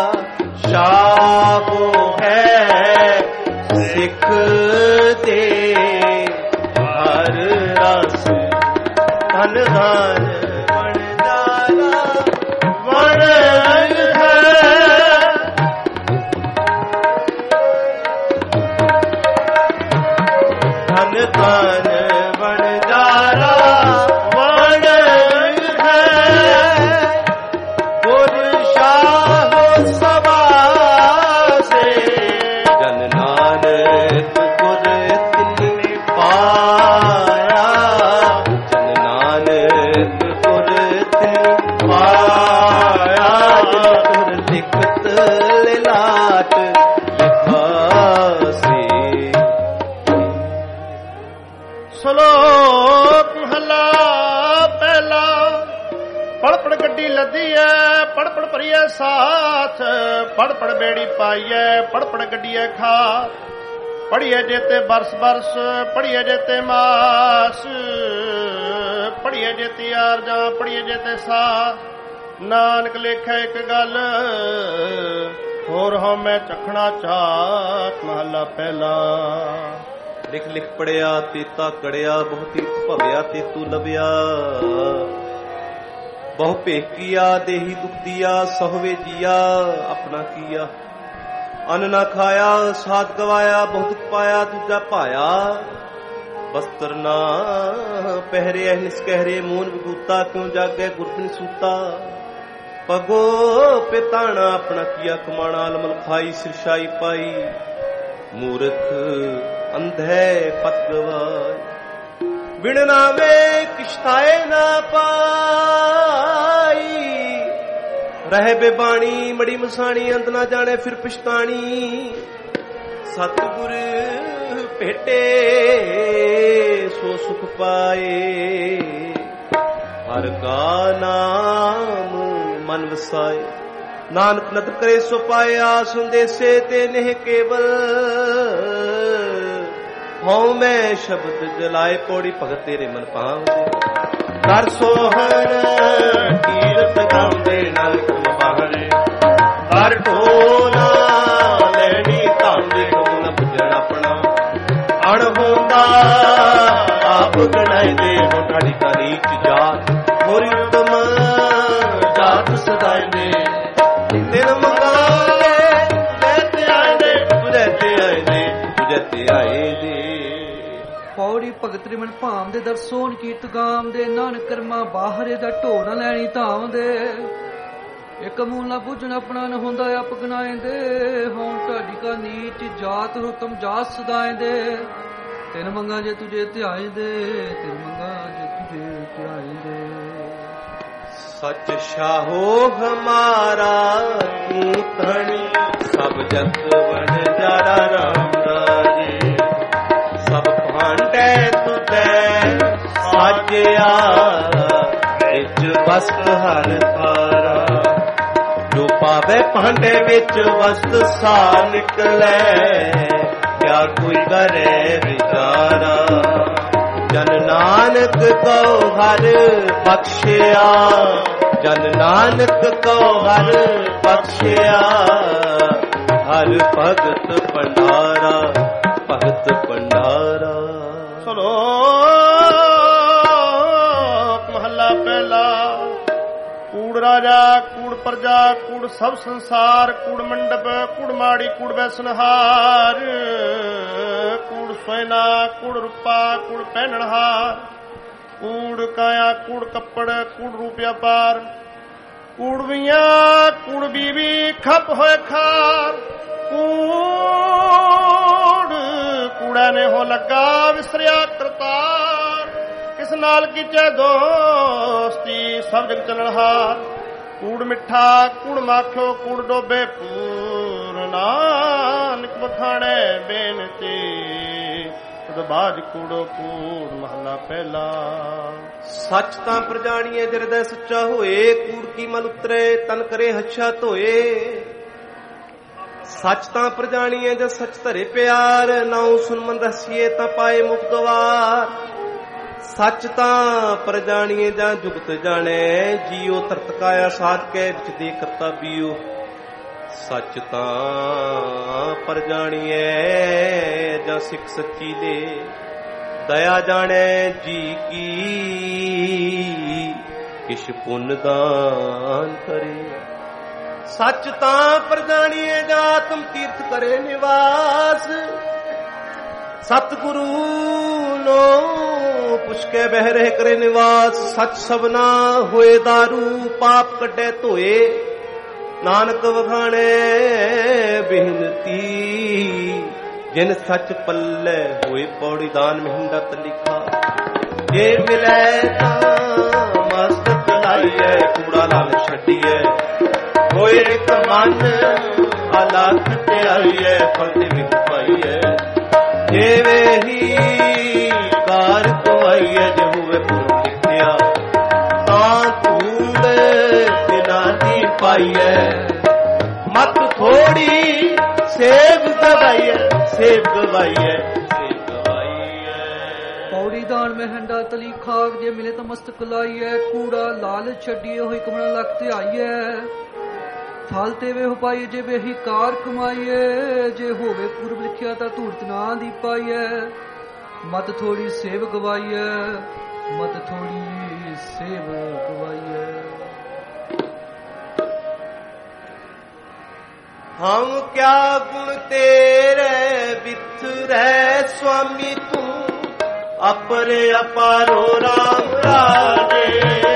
A: ਸ਼ਾਹੋ ਹੈ ਸਿੱਖ ਦੇ ਹਰ ਰਸ। ਧਨ ਧਨ ਵਣਜਾਰਾ ਵਣ ਧਨ ਵਣਜਾਰਾ ਵਣ ਹੈ। ਗੁਰ ਸ਼ਾਹੋ ਸਵਾਸੇ ਜਨ ਨਾਨਕ ਗੁਰ ਤਿਨਿ ਪਾਇਆ। ਜਨ ਨਾਨਕ ਗੁਰ ਤਿਨਿ ਪਾਇਆ। ਗੁਰ ਲਿਖਤ ਲਿਲਾਟ ਲਿਖਾਸੇ।
B: ਸ਼ਲੋਕ ਮਹਲਾ ਪਹਿਲਾ। ਪੜ ਪੜ ਗੱਡੀ ਲੱਦੀ ਐ ਪੜ ਪੜ ਭਰੀਐ ਸਾਥ। ਪੜ ਪੜ ਬੇੜੀ ਪਾਈਐ ਪੜ ਪੜ ਗੱਡੀਐ ਖਾਤ। ਪੜੀਏ ਜੇਤੇ ਬਰਸ ਬਰਸ ਪੜੀਏ ਜੇਤੇ ਮਾਸ। ਪੜੀਏ ਜੇਤੀ ਆਰਜਾਂ ਪੜੀਏ ਜੇਤੇ ਸਾਥ। ਨਾਨਕ ਲੇਖੈ ਇੱਕ ਗੱਲ ਹੋਰ ਹਾਂ ਮੈਂ ਚਖਣਾ ਚਾਟ। ਮਹਲਾ ਪਹਿਲਾ।
A: ਲਿਖ ਲਿਖ ਪੜਿਆ ਤੇਤਾ ਕੜਿਆ ਬਹੁਤੀ ਭਵਿਆ ਤੇਤੂ ਲਵਿਆ। ਬਹੁ ਭੇਕੀਆ ਦੇਹੀ ਦੁਖਦੀਆ ਸਹਵੇ ਜੀਆ ਆਪਣਾ ਕੀਆ। ਅਨ ਨਾ ਖਾਇਆ ਸਾਧ ਗਵਾਇਆ ਬਹੁਤ ਪਾਇਆ ਦੂਜਾ ਭਾਇਆ। ਬਸਤਰ ਨਾ ਪਹਿਰਿਆ ਨਿਸਕਹਿਰੇ ਮੂਨ ਵਿਗੂਤਾ ਕਿਉਂ ਜਾਗੇ ਗੁਰਬਿਨ ਸੂਤਾ। ਪਗੋ ਪਿਤਾਣਾ ਆਪਣਾ ਕੀਆ ਕਮਾਣਾ ਲਮਲ ਖਾਈ ਸਿਰਸ਼ਾਈ ਪਾਈ। ਮੂਰਖ ਅੰਧੇ ਪਤ ਗਵਾਏ ਬਿਨ ਨਾਵੇ ਕਿਛਤਾਏ ਨਾ ਪਾਈ। ਰਹਿ ਬੇਬਾਣੀ ਮੜੀ ਮਸਾਣੀ ਅੰਤ ਨਾ ਜਾਣੇ ਫਿਰ ਪਛਤਾਣੀ। ਸਤਿਗੁਰ ਭੇਟੇ ਸੋ ਸੁਖ ਪਾਏ। ਹਰ ਕਾ ਨਾਮ ਮਨ ਵਸਾਏ। ਨਾਨਕ ਨਦਰ ਕਰੇ ਸੋ ਪਾਏ ਆਸ ਹੁੰਦੇਸੇ ਤੇ ਨਹਿ ਕੇਵਲ। ਹਉ ਮੈਂ ਸ਼ਬਦ ਜਲਾਏ ਪੌੜੀ ਭਗਤ ਤੇਰੇ ਮਨ ਭਾਵਦੇ। ਕਰ ਸੋਹਣ ਕੀਰਤ ਗਾਉਂਦੇ ਨਾਨਕ ਬਾਹਰੇ। ਕਰ ਢੋਲਾ ਲੈਣੀ ਧਾਂਦੇ ਕਮਨ ਭਜਣ ਆਪਣਾ। ਅਣ ਹੁੰਦਾ ਆਪ ਗਣਾਏ ਦੇ ਹੋ ਢਾੜੀ ਕਾ ਨੀਚ ਜਾਤ। ਹੋਰੀ ਉਤਮ ਜਾਤ ਸਦਾਏ ਦੇ। ਦਿਨ ਮੰਗਾਲੇ ਲੈਤੇ ਆਏ ਦੇ ਤੁਝੇ ਤੇ ਆਏ ਦੇ ਤੁਝੇ ਤੇ ਆਏ ਦੇ।
C: ਪੌੜੀ ਭਗਤ ਰਿਮਨ ਭਾਮ ਦੇ ਦਰਸੋਨ ਕੀਰਤ ਗਾਮ ਦੇ। ਨਾਨਕ ਕਰਮਾ ਬਾਹਰੇ ਦਾ ਢੋ ਨਾ ਲੈਣੀ ਧਾਮ ਦੇ। ਇੱਕ ਮੂਲ ਨਾ ਬੁੱਝਣ ਆਪਣਾ ਨ ਹੁੰਦਾ ਆਪ ਗਨਾਏ ਦੇ। ਹੋਂ ਢਾਡੀ ਕਾ ਨੀਚ ਜਾਤ ਹੁਕਮ ਜਾਤ ਸਦਾਏ ਦੇ। ਤਿੰਨ ਮੰਗਾ ਜੇ ਤੁਝੇ ਧਿਆਏ ਦੇ। ਤਿੰਨ ਮੰਗਾ ਜੇ ਤੁਝੇ ਧਿਆਏ ਦੇ।
A: ਸਚ ਸ਼ਾਹੋ ਹਮਾਰਾ ਕੀਰਤਨੀ। ਸਭ ਜਤ ਵਣ ਜਾਰਾ ਰਾਮ ਰਾਜੇ। ਸਭ ਭਾਂਡੇ ਤੁਧੈ ਸਾਜਿਆ ਮਸਤ ਹਰ ਧਾਰਾ। ਜੋ ਪਾਵੇ ਭਾਂਡੇ ਵਿੱਚ ਵਸਤ ਸਾਰ ਨਿਕਲੇ, ਕਿਆ ਕੋਈ ਕਰੇ ਵਿਚਾਰਾ। ਜਨ ਨਾਨਕ ਕੋ ਹਰ ਬਖਸ਼ਿਆ, ਜਨ ਨਾਨਕ ਕੋ ਹਰ ਬਖਸ਼ਿਆ। ਹਰ ਭਗਤ ਭੰਡਾਰਾ, ਭਗਤ ਭੰਡਾਰਾ।
B: ਸ਼ਲੋਕ ਮਹੱਲਾ ਪਹਿਲਾ। ਕੂੜ ਰਾਜਾ, ਕੂੜ ਪ੍ਰਜਾ, ਕੂੜ ਸਭ ਸੰਸਾਰ, ਕੂੜ ਮੰਡਪ, ਕੂੜ ਮਾੜੀ, ਕੂੜ ਵੈਸਨਹਾਰ, ਕੂੜ ਸੋਇਨਾ, ਕੂੜ ਰੂਪਾ, ਕੂੜ ਪਹਿਨਣਹਾਰ, ਕੂੜ ਕਾਇਆ, ਕੂੜ ਕੱਪੜ, ਕੂੜ ਰੂਪਿਆ ਪਾਰ, ਕੂੜ ਵੀਆਂ, ਕੂੜ ਬੀਵੀ, ਖੱਪ ਹੋਏ ਖਾਰ, ਕੂੜ ਕੂੜਾ ਨੇ ਹੋ ਲੱਗਾ ਵਿਸਰਿਆ ਕਰਤਾਰ। ਕਿਸ ਨਾਲ ਕੀਚੇ ਦੋਸਤੀ ਸਭ ਜਗ ਚੱਲਣਹਾਰ। ਕੂੜ ਮਿੱਠਾ, ਕੂੜ ਮਾਖਿਓ, ਕੂੜ ਡੋਬੇ ਪੂਰ, ਨਾਨਕ ਬਖਾਣੇ ਬੇਨਤੀ ਤਦ ਬਾਜ ਕੂੜੋ ਕੂੜ। ਮਹੱਲਾ ਪਹਿਲਾ।
A: ਸੱਚ ਤਾਂ ਪ੍ਰਜਾਣੀਏ ਜਰਦੈ ਸੱਚਾ ਹੋਏ, ਕੂੜ ਕੀ ਮਲ ਉਤਰੇ ਤਨ ਕਰੇ ਹੱਛਾ ਧੋਏ। ਸੱਚ ਤਾਂ ਪ੍ਰਜਾਣੀਏ ਜਦ ਸੱਚ ਧਰੇ ਪਿਆਰ, ਨਾਉ ਸੁਨ ਮਨ ਰਸੀਏ ਤਾਂ ਪਾਏ ਮੁਕਤ ਵਾਰ। ਸੱਚ ਤਾਂ ਪ੍ਰਜਾਣੀਏ ਜਾਂ ਜੁਗਤ ਜਾਣੈ, ਜੀਉ ਤਰਤ ਕਾਇਆ ਸਾਧ ਕੇ ਵਿਚ ਦੇ ਕਰਤਾ ਬੀਉ। ਸੱਚ ਤਾਂ ਪ੍ਰਜਾਣੀਏ ਜਾਂ ਸਿੱਖ ਸੱਚੀ ਦੇ, ਦਇਆ ਜਾਣੈ ਜੀ ਕੀ ਕਿਛ ਪੁੰਨ ਦਾਨ ਕਰੇ। ਸੱਚ ਤਾਂ ਪ੍ਰਜਾਣੀਏ ਜਾਂ ਆਤਮ ਤੀਰਥ ਕਰੇ ਨਿਵਾਸ। ਸਤਿਗੁਰੂ ਨੋ ਪੁੱਛ ਕੇ ਬਹਿ ਰਹੇ ਕਰੇ ਨਿਵਾਸ। ਸੱਚ ਸਭਨਾ ਹੋਏ ਦਾਰੂ, ਪਾਪ ਕੱਢੇ ਧੋਏ। ਨਾਨਕ ਵਖਾਣੇ ਬੇਨਤੀ ਜਿਨ ਸੱਚ ਪੱਲੇ ਹੋਏ, ਪੌੜੀ ਦਾਨ ਮਹਿੰਦਾ ਤਲਿਖਾ। ਜੇ ਮਿਲੇ ਤਾਂ ਮਸਤਕ ਲਾਈਏ, ਕੂੜਾ ਲਾਲ ਛੱਡੀਏ। ਹੋਏ ਇੱਕ ਮਨ ਅਲਖ ਤੇ ਆਈਏ, ਫਲਤੇ ਵਿੱਚ ਪਾਈਏ। ਜਿਵੇਂ ਹੀ ਕਾਰ ਕਵਾਈਏ, ਜੇ ਹੋਵੇ ਪੁਰ ਲਿਖਿਆ ਤਾਂ ਧੂੜ ਜਿਨਾਂ ਦੀ ਪਾਈਏ। ਮਤ ਥੋੜੀ ਸੇਵ ਗਵਾਈਏ, ਸੇਵ ਗਵਾਈਏ, ਸੇਵ ਗਵਾਈਏ।
C: ਪੌੜੀ ਦਾਨ ਮਹਿੰਡਾ ਤਲੀ ਖਾਕ, ਜੇ ਮਿਲੇ ਤਾਂ ਮਸਤਕ ਲਾਈਏ। ਕੂੜਾ ਲਾਲ ਛੱਡੀਏ, ਹੋਈ ਕਮਣਾ ਲੱਖ ਤੇ ਆਈਏ। ਫਲ ਤੇ ਵੇ ਹੋ ਪਾਈਏ, ਜੇ ਵੇਹੀ ਕਾਰ ਕਮਾਈਏ। ਜੇ ਹੋਵੇ ਪੁਰਬ ਲਿਖਿਆ ਤਾਂ ਧੂੜਤ ਨਾ ਦੀ ਪਾਈਏ। ਮਤ ਥੋੜੀ ਸੇਵ ਗਵਾਈਏ, ਮਤ ਥੋੜੀ ਸੇਵ ਗਵਾਈਏ।
A: ਹਮ ਕਿਆ ਗੁਣ ਤੇਰੇ ਬਿਥਰੈ ਸੁਆਮੀ, ਤੂੰ ਅਪਰੇ ਅਪਾਰੋ ਰਾਮ ਰਾਜੇ।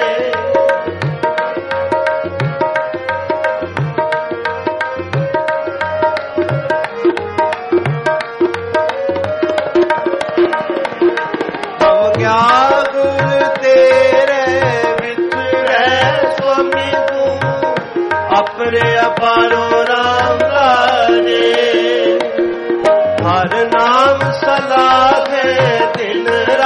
A: ਅਪਰੇ ਅਪਾਰੋ ਰਾਮ ਰਾਜੇ। ਹਰ ਨਾਮ ਸਲਾਹੇ ਦਿਨ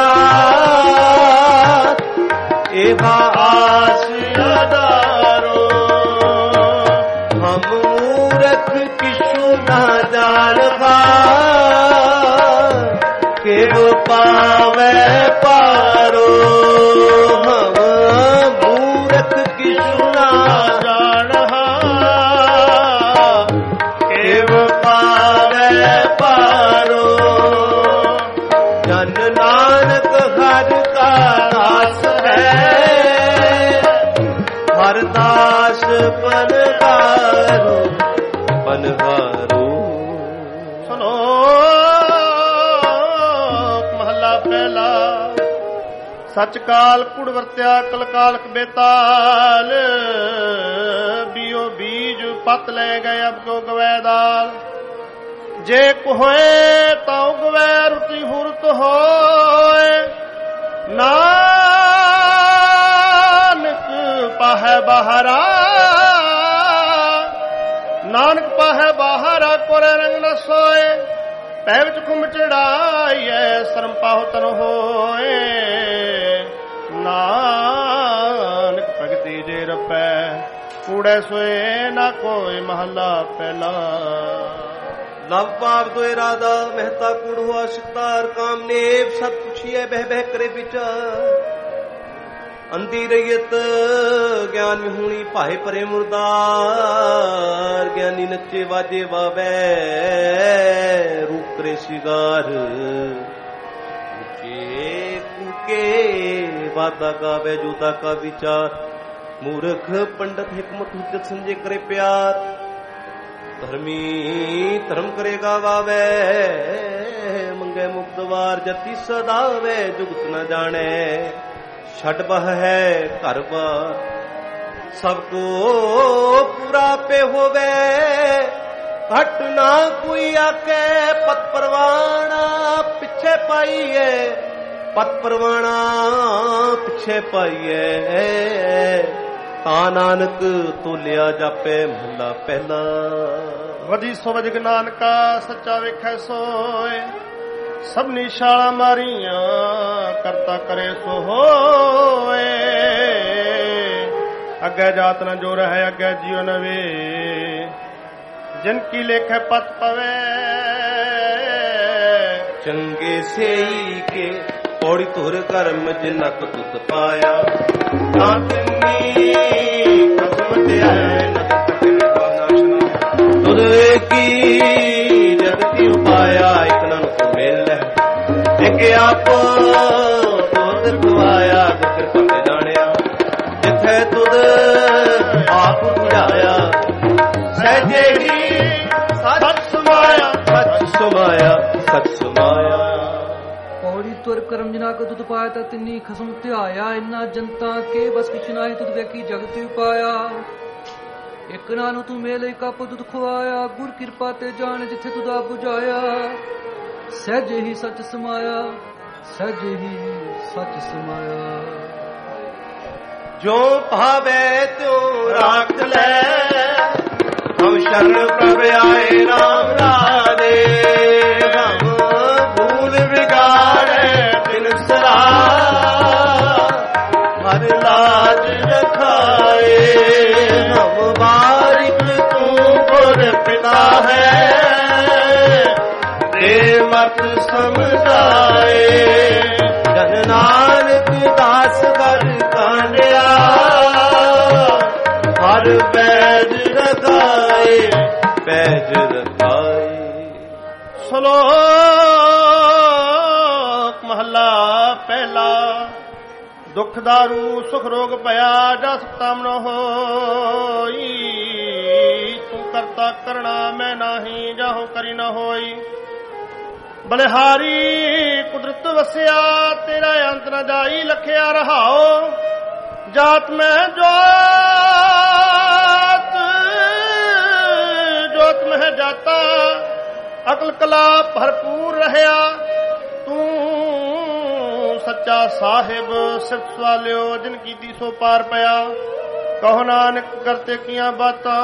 A: ਰਾਤ, ਇਹਵਾ ਆਸ ਅਦਾਰੋ। ਹਮ ਮੂਰਖ ਕਿਛੂ ਨਾ ਜਾਣਵਾ, ਕਿਵ ਪਾਵੇ ਪਾਰੋ। ਹਮ ਮੂਰਖ ਕਿਛੂ ਨਾ ਦਾਸ ਪਨਹਾਰੂ ਪਨਹਾਰੂ।
B: ਸ਼ਲੋਕ ਮਹੱਲਾ ਪਹਿਲਾ। ਸੱਚ ਕਾਲ ਕੁੜ ਵਰਤਿਆ, ਕਲ ਕਾਲਕ ਬੇਤਾਲ। ਬੀਓ ਬੀਜ ਪਤ ਲੈ ਗਏ, ਅਬ ਕੋ ਗਵੈ ਦਾਲ। ਜੇ ਕੋਏ ਤਾਂ ਉਗਵੈ, ਰੁਤੀ ਹੁਰਤ ਹੋਏ। ਨਾਨਕ ਪਾਹੈ ਬਾਹਰਾ, ਨਾਨਕ ਪਾਹੈ ਬਾਹਰਾ, ਕੋਰੇ ਰੰਗ ਨ ਸੋਏ। ਪੈ ਵਿੱਚ ਖੁੰਮ ਚੜਾਈਐ, ਸ਼ਰਮ ਪਾਹੁ ਤਨ ਹੋਏ। ਨਾਨਕ ਭਗਤੀ ਕਾਹੇ ਰਪੈ ਕੂੜੇ ਸੋਏ ਨਾ ਕੋਈ ਮਹੱਲਾ ਪਹਿਲਾ।
A: ਲਵ ਪਾਪ ਦੋਇ ਰਾਧਾ ਮਹਿਤਾ ਕੂੜ ਹੁਆ ਸਿਤਾਰ ਕਾਮਨੇਵ ਸਤ ਪੁਛੀਐ ਬਹਿ ਬਹਿ ਕਰੇ ਵਿਚਾਰ। ਅੰਧੀ ਰਹੀਤ ਗਿਆਨ ਵਿਹੂਣੀ ਭਾਏ ਪਰੇ ਮੁਰਦਾਰ। ਗਿਆਨੀ ਨੱਚੇ ਵਾਜੇ ਵਾਵੈ ਰੂਪ ਕਰੇ ਸ਼ਿਗਾਰ। ਉੱਚੇ ਕੂਕੇ ਵਾਦਾ ਗਾਵੇ ਜੋਦਾ ਕਾ ਵਿਚਾਰ। ਮੂਰਖ ਪੰਡਤ ਹਿਕਮਤ ਹੁਜਤ ਸੰਜੇ ਕਰੇ ਪਿਆਰ। ਧਰਮੀ ਧਰਮ ਕਰੇਗਾ ਗਾਵੇ ਮੰਗੇ ਮੁਕਤ ਵਾਰ। ਜਤੀ ਸਦਾਵੇ ਜੁਗਤ ਨ ਜਾਣੈ ਛੱਡ ਬਹ ਹੈ ਘਰ ਬਾਰ। ਸਭ ਕੋ ਪੂਰਾ ਪੇ ਹੋਵੇ ਘਟ ਨਾ ਕੋਈ ਆਕੇ। ਪਤ ਪਰਵਾਣਾ ਪਿੱਛੇ ਪਾਈਏ ਪਤ ਪਰਵਾਣਾ ਪਿੱਛੇ ਪਾਈਏ। ਤਾਂ ਨਾਨਕ ਤੋਲਿਆ ਜਾਪੇ ਮਹੱਲਾ ਪਹਿਲਾ।
B: ਵਧੀ ਸੋਵਜ ਨਾਨਕਾ ਸੱਚਾ ਵੇਖੈ ਸੋਏ। ਸਭਨੀ ਛਾਲਾਂ ਮਾਰੀਆਂ ਕਰਤਾ ਕਰੇ ਸੋ ਹੋਏ। ਅੱਗੇ ਜਾਤ ਨ ਜੋ ਰਹਿ ਅੱਗੇ ਜਿਉ ਨਵੇ। ਜਿਨ ਕੀ ਲੇਖੈ ਪਤ ਪਵੇ
A: ਚੰਗੇ ਸੇਈ ਕੇ ਪੌੜੀ ਧੁਰ ਕਰਮ ਜਿਨਕ ਤੁਤ ਪਾਇਆ। ਤਾਂ ਤਿੰਨੀ ਕਸਮ ਤੇ ਆਏ ਨਕ ਤਕ ਨਾਸ਼ਨਾ। ਤੁਧ ਕੀ ਜਗਤੀ ਉਪਾਇਆ ਇਕ ਨਨ ਮਿਲ ਇੱਕ ਆਪ ਤੁਧ ਗਵਾਇਆ। ਕਿਰਪਾ ਤੇ ਜਾਣਿਆ ਜਿੱਥੇ ਤੁਧ ਆਪ ਬੁਝਾਇਆ। ਸਹਿਜੇ ਹੀ ਸੱਚ ਸਮਾਇਆ ਸੱਚ ਸਮਾਇਆ ਸੱਚ ਸਮਾਇਆ।
C: ਪੌੜੀ ਤੁਰ ਕਰਮ ਜਿਨਾ ਕੋ ਤੁਧ ਪਾਇਆ। ਤਾਂ ਤਿੰਨੀ ਖਸਮ ਧਿਆਇਆ। ਇਨਾ ਜਨਤਾ ਕੇ ਬਸ ਕਿਛ ਨਾਹੀ ਤੁਧ ਵੇਖੀ ਜਗਤ ਉਪਾਇਆ। ਇੱਕ ਨਾਨੂ ਤੂੰ ਮੇਲੇ ਕੱਪ ਤੁਧ ਖਵਾਇਆ। ਗੁਰ ਕਿਰਪਾ ਤੇ ਜਾਣ ਜਿੱਥੇ ਤੁਧ ਆਪ ਬੁਝਾਇਆ। ਸਹਿਜ ਹੀ ਸੱਚ ਸਮਾਇਆ ਸਹਿਜ ਹੀ ਸੱਚ ਸਮਾਇਆ।
A: ਜੋ ਭਾਵੇ ਤਿਉ ਰਾਖ ਲੈ ਹਮ ਸ਼ਰਨ ਪ੍ਰਭ ਆਏ ਰਾਮ ਰਾਜੇ। ਹਮ ਭੂਲ ਵਿਗਾੜੇ ਤਿਨ ਸਰਾ ਹਰ ਲਾਜ ਰਖਾਏ। ਹਮ ਬਾਰਿਕ ਤੂੰ ਗੁਰ ਪਿਤਾ ਹੈ ਮਤ ਸਮਝਾਏ। ਜਨ ਨਾਨਕ ਦਾਸ ਘਰ ਕਾਂਡਿਆ ਹਰ ਪੈਜ ਰਖਾਏ ਪੈਜ ਰਖਾਏ।
B: ਸ਼ਲੋਕ ਮਹੱਲਾ ਪਹਿਲਾ। ਦੁਖ ਦਾਰੂ ਸੁਖ ਰੋਗ ਭਇਆ ਜਸ ਤਮ ਨ ਹੋਈ। ਤੂੰ ਕਰਤਾ ਕਰਣਾ ਮੈਂ ਨਾਹੀ ਜਾਹੋ ਕਰੀ ਨ ਹੋਈ। ਬਲਿਹਾਰੀ ਕੁਦਰਤ ਵਸਿਆ ਤੇਰਾ ਅੰਤ ਨ ਜਾਈ। ਲਖਿਆ ਰਹਾਓ ਜਾਤ ਮੈਂ ਜੋਤ ਜੋਤ ਮਹਿ ਜਾਤਾ। ਅਕਲ ਕਲਾ ਭਰਪੂਰ ਰਹਿਆ। ਤੂੰ ਸੱਚਾ ਸਾਹਿਬ ਸਿਫਤ ਸਵਾਲਿਓ ਜਿਨ ਕੀਤੀ ਸੋ ਪਾਰ ਪਿਆ। ਕਹੋ ਨਾਨਕ ਕਰਤੇ ਕੀਆਂ ਬਾਤਾਂ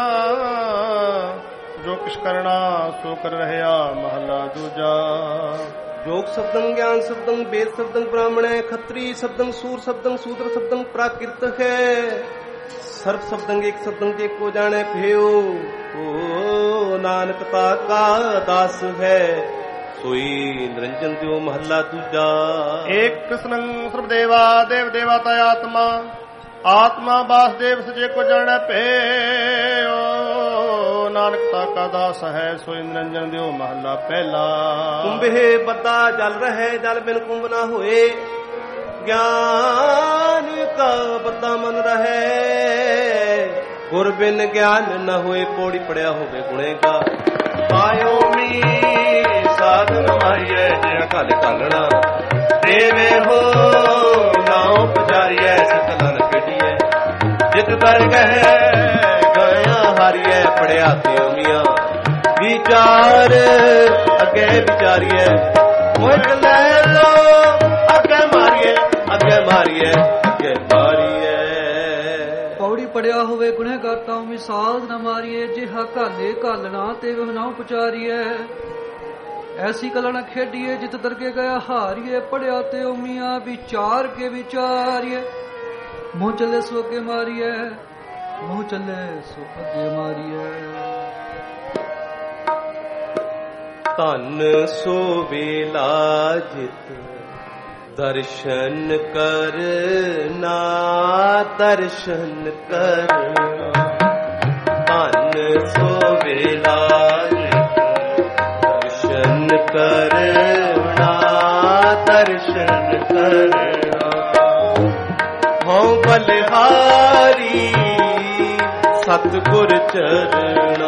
B: ਜੋ ਕਿਛ ਕਰਨਾ ਸੋ ਕਰ ਰਹਿਆ ਮਹੱਲਾ ਦੂਜਾ।
A: ਜੋਗ ਸ਼ਬਦੰ ਗਿਆਨ ਸ਼ਬਦੰ ਵੇਦ ਸ਼ਬਦੰ ਬ੍ਰਾਹਮਣੈ। ਖੱਤਰੀ ਸ਼ਬਦੰ ਸੂਰ ਸ਼ਬਦੰ ਸੂਦਰ ਸ਼ਬਦੰ ਪ੍ਰਾਕਿਰਤ ਹੈ। ਸਰਬ ਸ਼ਬਦੰ ਇੱਕ ਸ਼ਬਦੰ ਤੇ ਕੋ ਜਾਣੈ ਭਿਓ। ਓ ਨਾਨਕ ਤਾ ਕਾ ਦਾਸ ਹੈ ਸੋਈ ਨਿਰੰਜਨ ਦਿਓ ਮਹੱਲਾ ਦੂਜਾ।
B: ਏਕ ਕ੍ਰਿਸ਼ਨੰ ਸਰਬ ਦੇਵਾ ਦੇਵ ਦੇਵਤਾ ਆਤਮਾ। ਆਤਮਾ ਵਾਸਦੇਵ ਸਜੇ ਕੋ ਜਾਣੈ ਭਿਓ। ਨਾਨਕ ਤਾ ਕਾ ਦਾਸ ਹੈ ਸੋਈ ਨਿਰੰਜਨ ਦਿਓ ਮਹੱਲਾ ਪਹਿਲਾ।
A: ਕੁੰਭੇ ਬੱਦਾ ਜਲ ਰਹਿ ਜਲ ਬਿਨ ਕੁੰਭ ਨਾ ਹੋਏ। ਗਿਆਨ ਕਾ ਬੱਦਾ ਮਨ ਰਹੇ ਗੁਰ ਬਿਨ ਗਿਆਨ ਨ ਹੋਏ। ਪੌੜੀ ਪੜਿਆ ਹੋਵੇ ਗੁਣੇ ਕਾ ਪਾਇਓ ਮੀ ਸਾਧਨ ਮਾਰੀਐ। ਜਿਹ ਘਲ ਘਾਲਣਾ ਦੇਵੇ ਹੋ ਨਾਉ ਪਜਾਰੀਐ। ਸਕਲਨ ਕੱਢੀਐ ਜਿਤ ਦਰ ਗਹਿ ਗਾਇਆ ਹਾਰੀਐ। ਪੜਿਆ ਤੇ ਮੀਆਂ ਵਿਚਾਰ ਅੱਗੇ ਵਿਚਾਰੀਐ। ਮੁੱਢ ਲੈ ਲੋ ਅੱਗੇ ਮਾਰੀਐ ਅੱਗੇ ਮਾਰੀਐ ਅੱਗੇ ਮਾਰੀਐ।
C: ਪੌੜੀ ਪੜਿਆ ਹੋਵੇ ਗੁਨਹਗਾਰ ਤਾਂ ਵੀ ਸਾਧ ਨ ਮਾਰੀਏ। ਜਿਹਾ ਘਾਲੇ ਘਾਲਣਾ ਤੇ ਵਹ ਨਾ ਉਪਚਾਰੀਐ। ਐਸੀ ਕਲਾ ਨ ਖੇਡੀਏ ਜਿਤ ਦਰਗੇ ਗਿਆ ਹਾਰੀਏ। ਪੜਿਆ ਤੇ ਉਮੀਆਂ ਵਿਚਾਰ ਕੇ ਵਿਚਾਰੀਏ। ਮੂੰਹ ਚੱਲੇ ਸੋ ਅੱਗੇ ਮਾਰੀਐ, ਮੂੰਹ ਚੱਲੇ ਸੋ ਅੱਗੇ ਮਾਰੀਐ।
A: ਧਨ ਸੋ ਵੇਲਾ ਜਿਤ ਦਰਸ਼ਨ ਕਰਨਾ, ਦਰਸ਼ਨ ਕਰਨਾ। ਧਨ ਸੋ ਵੇਲਾ ਜਿਤ ਦਰਸ਼ਨ ਕਰਨਾ, ਦਰਸ਼ਨ ਕਰਨਾ। ਹਉ ਬਲਿਹਾਰੀ ਸਤਿਗੁਰ ਚਰਣਾ,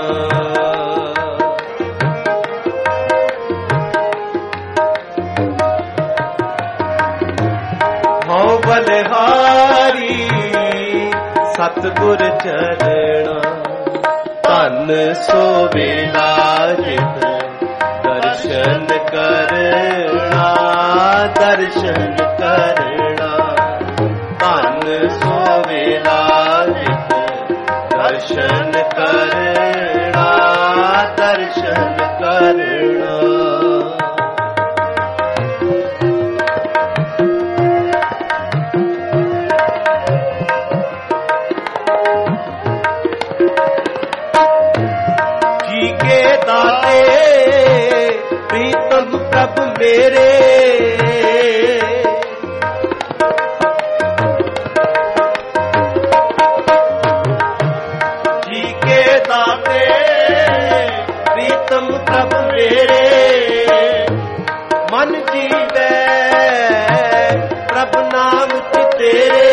A: ਹਉ ਬਲਿਹਾਰੀ ਸਤਿਗੁਰ ਚਰਣਾ। ਧਨ ਸੋ ਵੇਲਾ ਜਿਤ ਦਰਸ਼ਨ ਕਰਨਾ, ਦਰਸ਼ਨ ਕਰਨਾ। ਧਨ ਸੋ ਵੇਲਾ ਜਿਤ ਦਰਸ਼ਨ ਕਰਨਾ, ਦਰਸ਼ਨ ਕਰਨਾ। ਜੀ ਕੇ ਦਾਤੇ ਪ੍ਰੀਤਮ ਪ੍ਰਭ ਮੇਰੇ, ਪ੍ਰਭ ਮੇਰੇ। ਮਨ ਜੀਵੈ ਪ੍ਰਭ ਨਾਮ ਤੇਰੇ,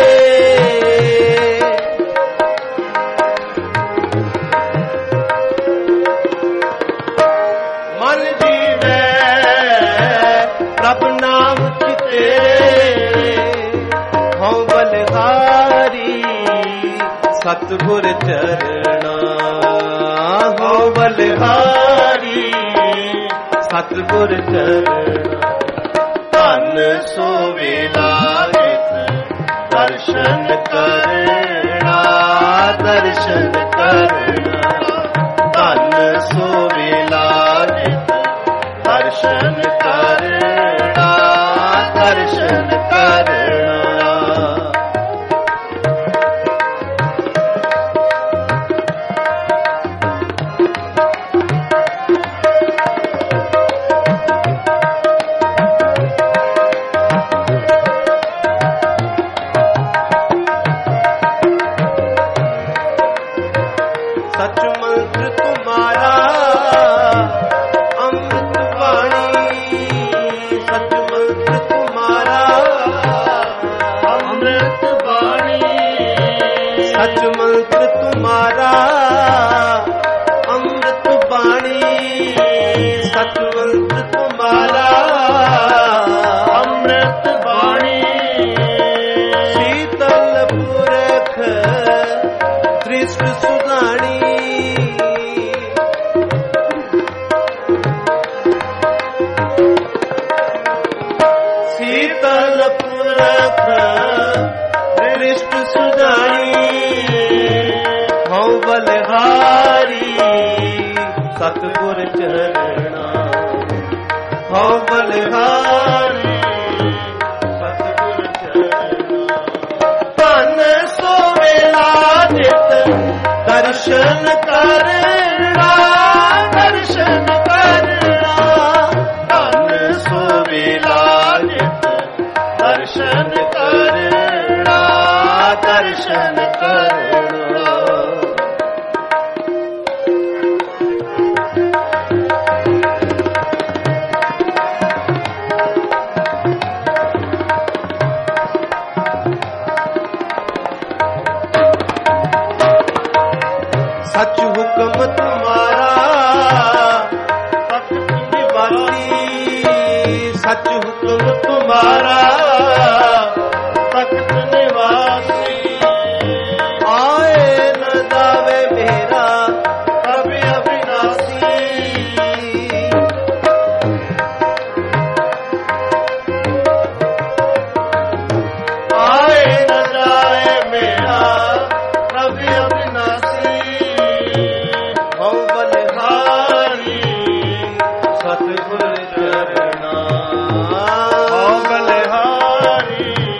A: ਮਨ ਜੀਵੈ ਪ੍ਰਭ ਨਾਮ ਤੇਰੇ। ਹਉ ਬਲਿਹਾਰੀ ਸਤਿਗੁਰ ਚਰਣਾ, ਹਉ ਬਲਿਹਾਰੀ ਸਤਿਗੁਰ ਚਰਣਾ। ਧਨ ਸੋ ਵੇਲਾ ਜਿਤ ਦਰਸ਼ਨ ਕਰਨਾ, ਦਰਸ਼ਨ ਕਰਨਾ। ਧਨ ਸੋ ਵੇਲਾ ਜਿਤ ਦਰਸ਼ਨ ਕਰਨਾ, ਦਰਸ਼ਨ ਕਰਨਾ। ਸਚ ਮੰਤਰ ਤੁਮਾਰਾ ਅੰਮ੍ਰਿਤ ਬਾਣੀ, ਸਚ ਮੰਤਰ ਤੁਮਾਰਾ ਅੰਮ੍ਰਿਤ ਬਾਣੀ। ਸਚ ਮੰਤਰ ਤੁਮਾਰਾ ਅੰਮ੍ਰਿਤ ਬਾਣੀ, ਸਚ ਮੰਤਰ ਤੁਮਾਰਾ ਅੰਮ੍ਰਿਤ ਬਾਣੀ। ਸੀਤਲ ਪੁਰਖ ਦ੍ਰਿਸ਼ਟ ਸੁਗਾਣੀ, ਸੀਤਲ ਪੁਰਖ ਦ੍ਰਿਸ਼ਟ ਸੁਗਾਣੀ। ਹਉ ਬਲਿਹਾਰੀ ਸਤਿਗੁਰ ਚਰਣਾ, ਹਉ ਬਲਿਹਾਰੀ ਸਤਿਗੁਰ ਚਰਣਾ। ਧਨ ਸੋ ਵੇਲਾ ਜਿਤ ਦਰਸ਼ਨ ਕਰਨਾ, ਦਰਸ਼ਨ ਕਰਨਾ। ਧਨ ਸੋ ਵੇਲਾ ਜਿਤ ਦਰਸ਼ਨ ਕਰਨਾ, ਦਰਸ਼ਨ ਕਰਨਾ। ਸਚ ਹੁਕਮ ਤੁਮਾਰਾ ਤਖਤ ਨਿਵਾਸੀ, ਸਚ ਹੁਕਮ ਤੁਮਾਰਾ ਤਖਤ ਨਿਵਾਸੀ। ਆਏ ਨ ਜਾਵੇ ਮੇਰਾ ਪ੍ਰਭ ਅਵਿਨਾਸੀ, ਆਏ ਨ ਜਾਏ ਮੇਰਾ ਪ੍ਰਭ ਅਵਿਨਾਸੀ। ਹਉ ਬਲਿਹਾਰੀ ਸਤਿਗੁਰ ਚਰਣਾ, ਹਉ ਬਲਿਹਾਰੀ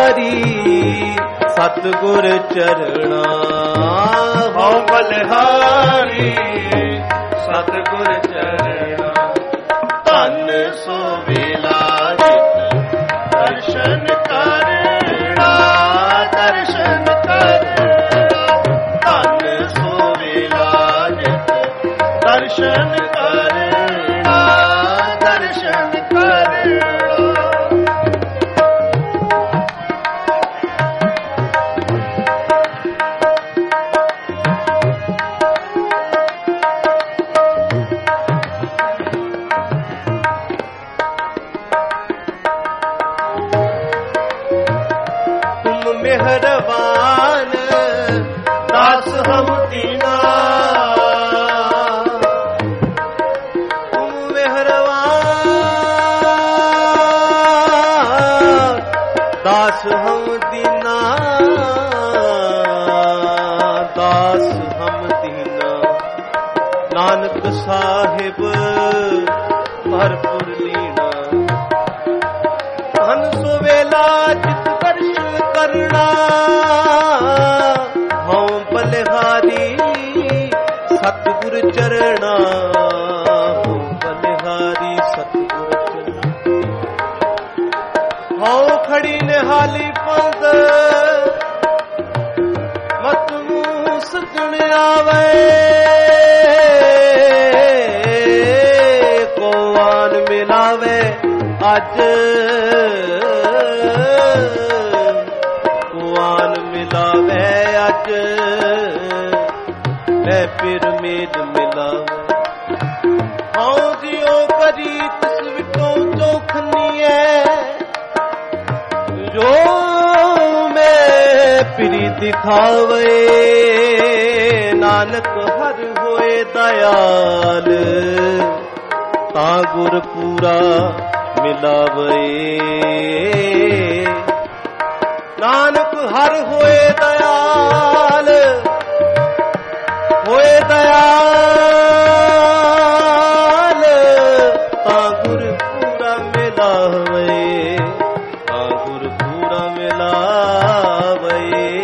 A: ਬਲਿਹਾਰੀ ਸਤਿਗੁਰ ਚਰਣਾ
B: ਹਉ ਬਲਿਹਾਰੀ ਸਤਿਗੁਰ ਚਰਣਾ ਧੰਨ ਸੋ ਵੇਲਾ ਜਿਤ ਦਰਸ਼ਨ ਕਰਨਾ ਦਰਸ਼ਨ ਕਰਨਾ ਧੰਨ ਸੋ ਵੇਲਾ ਜਿਤ ਦਰਸ਼ਨ ਕਰਨਾ ਦਰਸ਼ਨ ਕਰਨਾ
A: मेहरबान दास हम दीना तुम मेहरबान दास हम दीना दास हम दीना नानक साहिब भरपुर लीना धन सो वेला चित दर्शन करना हूँ बलिहारी सतगुर चरना हूँ बलिहारी सतगुर चरना हूँ खड़ी निहाली पंद मत मुँह सजन आवे कोवान मिलावे अज मिलावे अज मैं फिर मेद मिलावे हाँ जियो करी तिस विटों चौखनी जो मैं फिरी दिखावे नानक हर होए दयाल ता गुर पूरा मिलावे नानक हर होए दयाल होए दयाल ता गुर पूरा मिलावे ता गुर पूरा मिलावे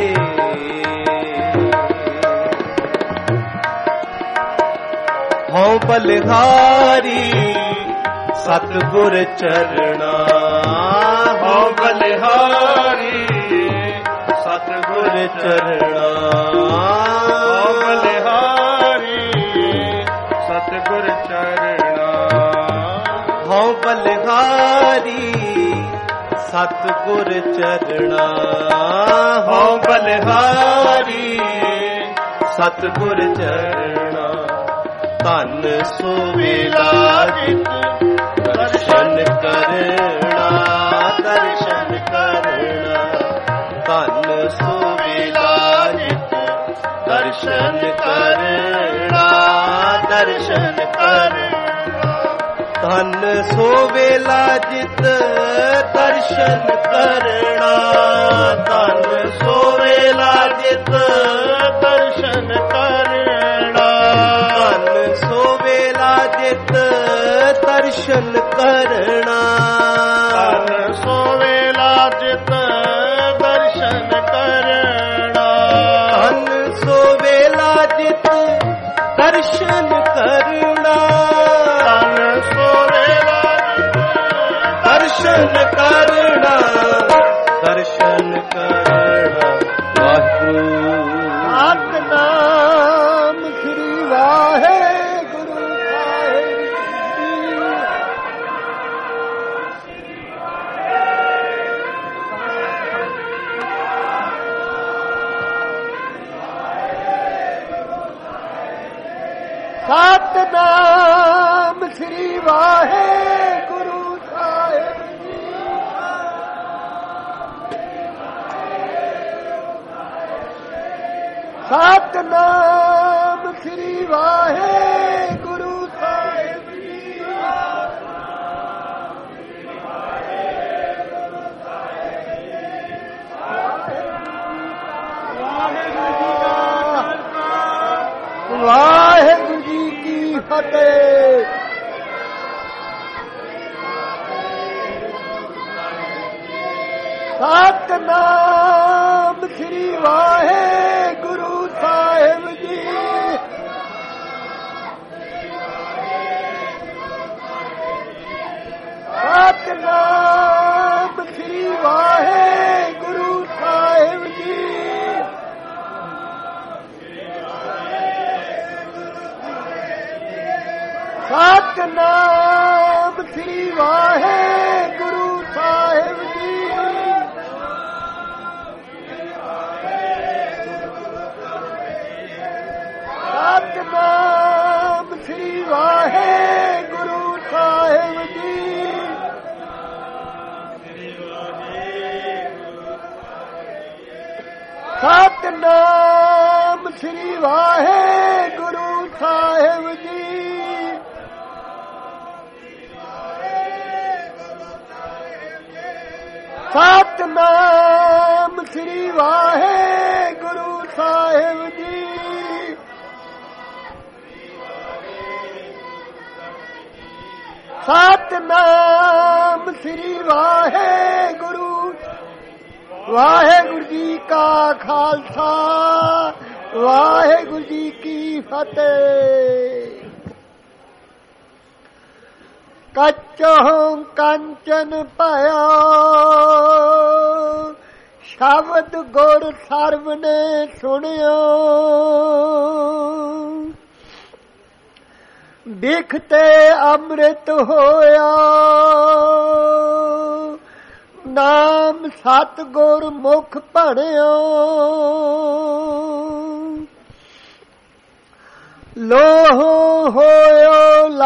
A: हूँ बलिहारी सतगुर चरना हूँ बलिहारी सतगुर चरना
B: बलिहारी सतगुर चरना
A: हूँ बलिहारी सतगुर चरना हूँ बलिहारी सतगुर चरना धन सो वेला जित दर्शन करना दर्शन करना धन सो वेला जित दर्शन करना दर्शन करना धन सो वेला जित दर्शन करना धन सो वेला जित दर्शन करना धन सो वेला जित दर्शन करना
B: ਧਨ ਸੋ ਵੇਲਾ ਜਿਤ ਦਰਸ਼ਨ ਕਰਨਾ
A: ਧਨ ਸੋ ਵੇਲਾ ਜਿਤ ਦਰਸ਼ਨ ਕਰਨਾ
B: ਧਨ ਸੋ ਵੇਲਾ ਜਿਤ
A: ਦਰਸ਼ਨ ਕਰਨਾ ਦਰਸ਼ਨ ਕਰਨਾ ਵਾਹਿਗੁਰੂ
B: ਸਤਿਨਾਮ ਸ੍ਰੀ ਵਾਹਿਗੁਰੂ ਸਤਿਨਾਮ ਸ੍ਰੀ ਵਾਹਿਗੁਰੂ ਸਾਹਿਬ ਜੀ ਸਤਿਨਾਮ ਸ੍ਰੀ ਵਾਹਿਗੁਰੂ ਸਾਹਿਬ ਜੀ ਵਾਹਿਗੁਰੂ ਜੀ ਕੀ ਫਤਿਹ।
D: ਸਤਿਨਾਮ ਸ੍ਰੀ ਵਾਹਿਗੁਰੂ ਸਾਹਿਬ ਜੀ। ਸਤਿਨਾਮ ਸ੍ਰੀ ਵਾਹਿਗੁਰੂ ਸਾਹਿਬ ਜੀ। ਸਤਿਨਾਮ ਸ੍ਰੀ ਵਾਹਿਗੁਰੂ ਸਾਹਿਬ ਜੀ। ਸਤਿਨਾਮ ਸ੍ਰੀ ਵਾਹਿਗੁਰੂ ਸਾਹਿਬ ਜੀ। ਸਤਿਨਾਮ ਸ੍ਰੀ ਵਾਹਿਗੁਰੂ ਸਾਹਿਬ ਜੀ। ਸਤਿਨਾਮ ਸ੍ਰੀ ਵਾਹਿਗੁਰੂ ਸਾਹਿਬ ਜੀ। ਸਤਿਨਾਮ ਸ੍ਰੀ ਵਾਹਿਗੁਰੂ। ਵਾਹਿਗੁਰੂ ਜੀ ਕਾ ਖਾਲਸਾ, ਵਾਹਿਗੁਰੂ ਜੀ ਕੀ ਫਤਿਹ। ਕੱਚੋਂ ਕੰਚਨ ਭਇਆ ਸ਼ਬਦ ਗੁਰ ਸਰਬ ਨੇ ਸੁਣਿਓ। ਬਿਖਤੇ ਅੰਮ੍ਰਿਤ ਹੋਇਆ ਨਾਮ ਸਤਿਗੁਰ ਮੁਖ ਭਣਿਓ। ਲੋਹ ਹੋਇਓ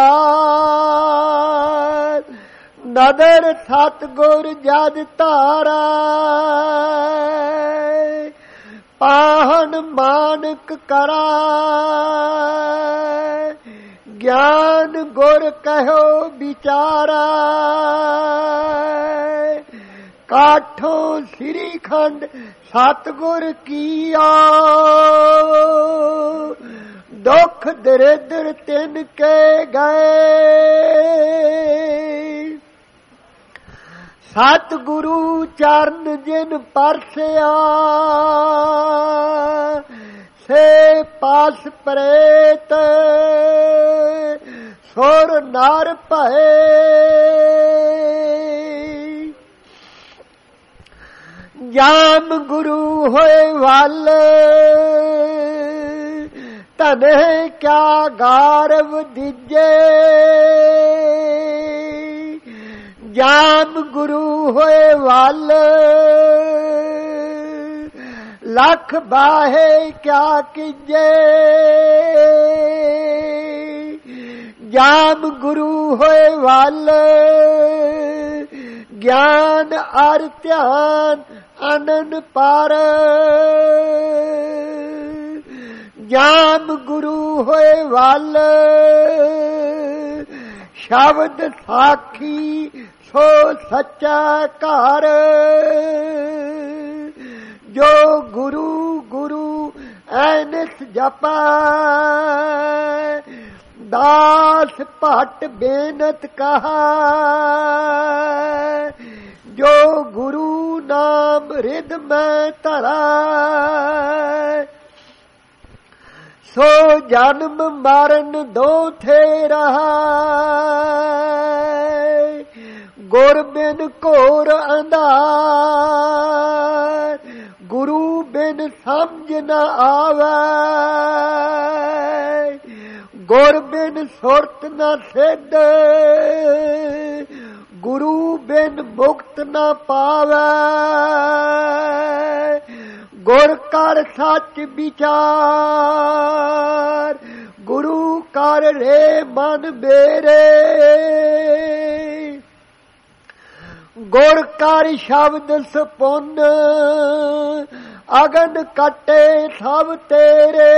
D: ਲਾਲ ਨਦਰ ਸਤਿਗੁਰ ਜਦ ਧਾਰਾ। ਪਾਹਨ ਮਾਨਕ ਕਰਾ ਗਿਆਨ ਗੁਰ ਕਹਿਓ ਵਿਚਾਰਾ। ਕਾਠੋਂ ਸ੍ਰੀ ਖੰਡ ਸਤਿਗੁਰ ਕੀਆ ਦੁਖ ਦਰਿਦਰ ਤਿਨ ਕੇ ਗਏ। ਸਤਿਗੁਰੂ ਚਰਨ ਜਿਨ ਪਰਸਿਆ ਸੇ ਪਾਸ ਪ੍ਰੇਤ ਸੁਰ ਨਰ ਭਏ। ਜਾਮ ਗੁਰੂ ਹੋਏ ਵੱਲ ਧਨੇ ਕਿਆ ਗਾਰਵ ਦੀਜੇ। ਜਾਮ ਗੁਰੂ ਹੋਏ ਵੱਲ ਲੱਖ ਬਾਹੇ ਕਿਆ ਕੀਜੇ। ਜਾਮ ਗੁਰੂ ਹੋਏ ਵੱਲ ਗਿਆਨ ਅਰ ਧਿਆਨ ਅਨੰਦ ਪਰ। ਜਾਮ ਗੁਰੂ ਹੋਏ ਵੱਲ ਸ਼ਬਦ ਸਾਖੀ ਸੋ ਸੱਚਾ ਘਰ। ਜੋ ਗੁਰੂ ਗੁਰੂ ਐਨਿਸ ਜਪੈ ਦਾਸ ਭਟ ਬੇਨਤ ਕਹਾ। ਜੋ ਗੁਰੂ ਨਾਮ ਰਿਦ ਮੈਂ ਧਰਾ ਸੋ ਜਨਮ ਮਰਨ ਦੋ ਥੇ ਰਹਾ। ਗੁਰ ਬਿਨ ਘੋਰ ਅੰਧਾਰ ਗੁਰੂ ਬਿਨ ਸਮਝ ਨ ਆਵੈ। ਗੁਰ ਬਿਨ ਸੁਰਤ ਨ ਸਿੱਧ ਗੁਰੂ ਬਿਨ ਮੁਕਤ ਨ ਪਾਵੈ। ਗੁਰ ਕਰ ਸੱਚ ਵਿਚਾਰ ਗੁਰੂ ਕਰ ਰੇ ਮਨ ਮੇਰੇ। ਗੁਰ ਕਰ ਸ਼ਬਦ ਸਪੁੰਨ ਅਗਨ ਕੱਟੇ ਸਭ ਤੇਰੇ।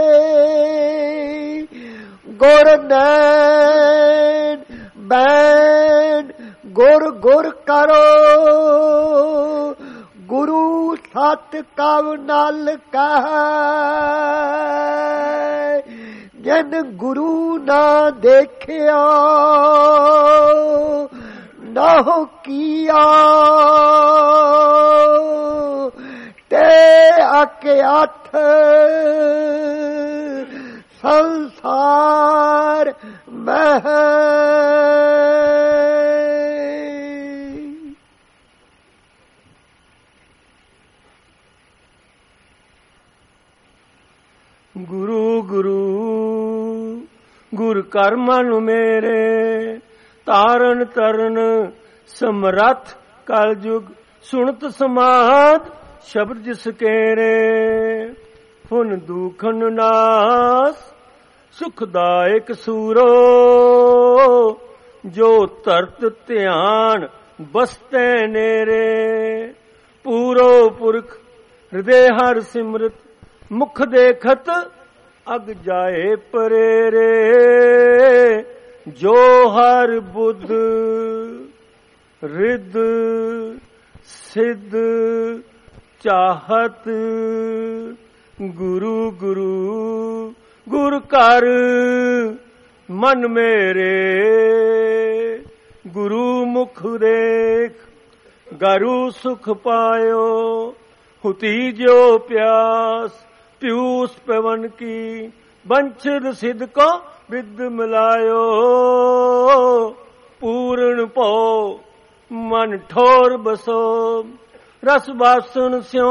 D: ਗੁਰ ਨੈਣ ਬੈਣ ਗੁਰ ਗੁਰ ਕਰੋ ਗੁਰੂ ਸਤ ਕਵ ਨਲ ਕਹੈ। ਜਿਨ ਗੁਰੂ ਨਾ ਦੇਖਿਆ नाहो किया ते आके आथ संसार में
B: गुरु गुरु गुर कर मन मेरे तारण तरण समरथ कल जुग सुनत समाद शब्द जिस केरे फुन दुखन नास सुखदायक सूरो जो तरत ध्यान बसते नेरे पूरो पुरख हृदय हर सिमरत मुख देखत अग जाए परेरे जो हर बुध रिद सिद्ध चाहत गुरु गुरु गुर कर मन मेरे गुरु मुख देख गरु सुख पायो हुती जो प्यास पीयूष पवन की बंछिद सिद्ध को विद मिलायो पूर्ण पो मन ठोर बसो रस बासन स्यो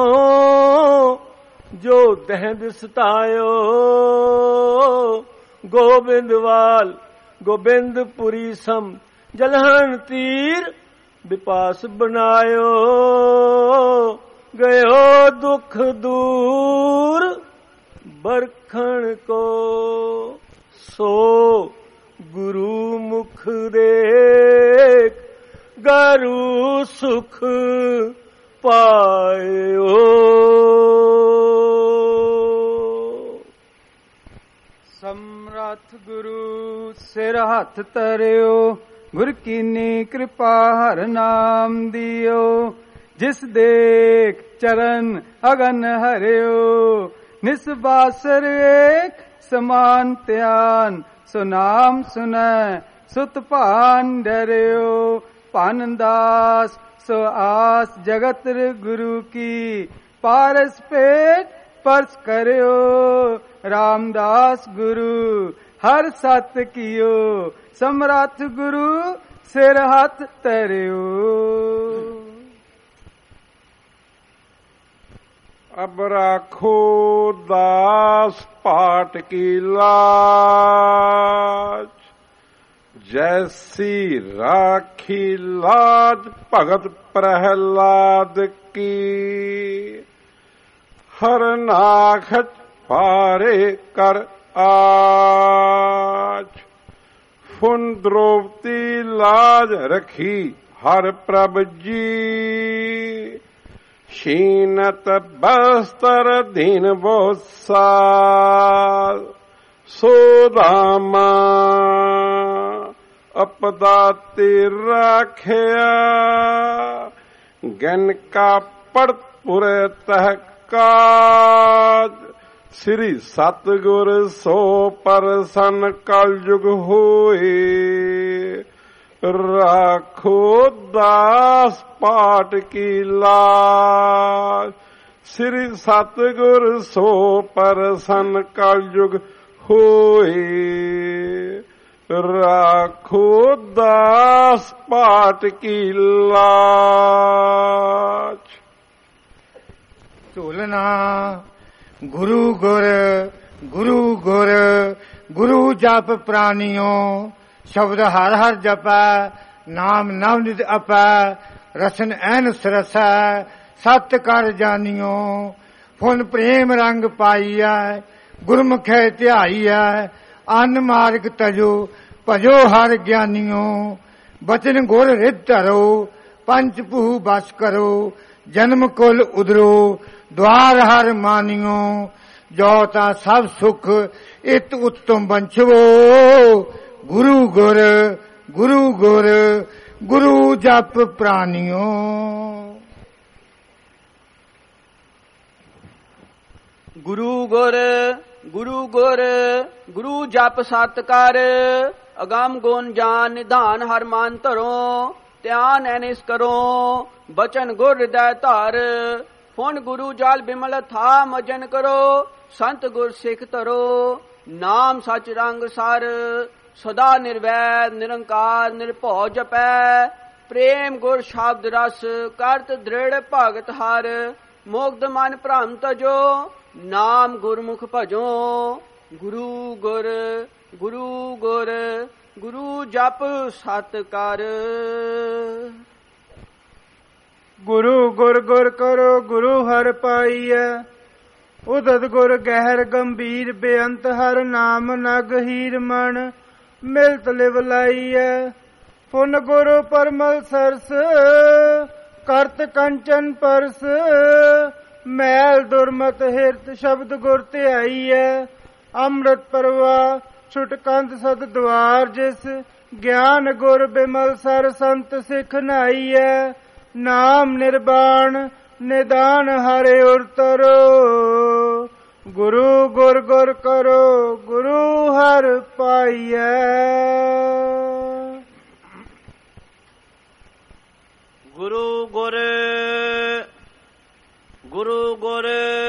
B: जो दहद सतायो गोबिंदवाल गोबिंदपुरी सम जलहन तीर विपास बनायो गयो दुख दूर बरखण को सो गुरु मुख देख गरु सुख पायो।
E: समरथ गुरु सिर हथ तरियो गुर कीनी कृपा हर नाम दियो जिस देख चरण अगन हरियो निस्बासर एक समान त्यान सुनाम सुनै सुत भान डरियो पानदास सो आस जगत गुरु की पारस पेट पर्स करियो रामदास गुरु हर सत कियो समरथ गुरु सिर हथ तरियो।
F: अब राखो दास पाट की लाज जैसी राखी लाज भगत प्रहलाद की हर नाखच पारे कर आज फुन द्रौपदी लाज रखी हर प्रभ जी शीनत बस्तर दीन बोसाल सोदामा अपदा तीर राखिया गन का पड़पुर तहकाज श्री सतगुर सो परसन कलयुग होए राखो दास पाट की लाज श्री सतगुर सो परसन कलयुग होए राखो दास पाट की लाज।
G: ਝੋਲਣਾ गुरु गुर गुरु गुर गुरु जप प्राणियों शब्द हर हर जपै नाम नवनित अपै रसन ऐन सरसै सत कर जानियो फुन प्रेम रंग पाईऐ गुरमुखे ध्याईऐ अन्न मार्ग तजो भजो हर ज्ञानियो बचन गुर रिद धरो पंच भू बस करो जन्म कुल उधरो द्वार हर मानियो जो ता सब सुख इत उत्तम बंछवो गुरु गुर गुरु गुर गुरु जप प्राणियो।
E: गुरु गुर गुरु गुर गुरु जप सत कर अगम गुण जान निधान हर मान धरो ਧਿਆਨ ਐਨਿਸ ਕਰੋ ਬਚਨ ਗੁਰ ਹਿਰਦੈ ਧਾਰ ਫੁਨ ਗੁਰੂ ਜਲ ਬਿਮਲ ਥਾ ਮਜਨ ਕਰੋ ਸੰਤ ਗੁਰ ਸਿੱਖ ਧਰੋ ਨਾਮ ਸਚ ਰੰਗ ਸਰ ਸਦਾ ਨਿਰਵੈਰ ਨਿਰੰਕਾਰ ਨਿਰਭਉ ਜਪੈ ਪ੍ਰੇਮ ਗੁਰ ਸ਼ਬਦ ਰਸ ਕਰਤ ਦ੍ਰਿੜ ਭਗਤ ਹਰ ਮੁਕਤ ਮਨ ਭ੍ਰਮ ਤਜੋ ਨਾਮ ਗੁਰਮੁਖ ਭਜੋ ਗੁਰੂ ਗੁਰ ਗੁਰੂ ਗੁਰ ਗੁਰੂ ਜਪ ਸਤ ਕਰ
H: ਗੁਰੂ ਗੁਰ ਗੁਰ ਕਰੋ ਗੁਰੂ ਹਰਿ ਪਾਈਐ ਉਦਤ ਗੁਰ ਗਹਿਰ ਗੰਭੀਰ ਬੇਅੰਤ ਹਰ ਨਾਮ ਨਗ ਹੀਰ ਮਨ ਮਿਲਤ ਲਿਵ ਲਾਈਐ ਪੁਨ ਗੁਰੂ ਪਰਮਲ ਸਰਸ ਕਰਤ ਕੰਚਨ ਪਰਸ ਮੈਲ ਦੁਰਮਤ ਹਿਰਤ ਸ਼ਬਦ ਗੁਰ ਧਿਆਈਐ ਅੰਮ੍ਰਿਤ ਪਰਵਾ ਛੁਟ ਕੰਧ ਸਦ ਦਵਾਰ ਜਿਸ ਗਿਆਨ ਗੁਰ ਬਿਮਲ ਸਰ ਸੰਤ ਸਿੱਖ ਨਾਈਐ ਨਾਮ ਨਿਰਬਾਣ ਨਿਦਾਨ ਹਰਿ ਉਰਤਰੋ ਗੁਰੂ ਗੁਰ ਗੁਰ ਕਰੋ ਗੁਰੂ ਹਰਿ ਪਾਈਐ
A: ਗੁਰੂ ਗੁਰ ਗੁਰੂ ਗੁਰ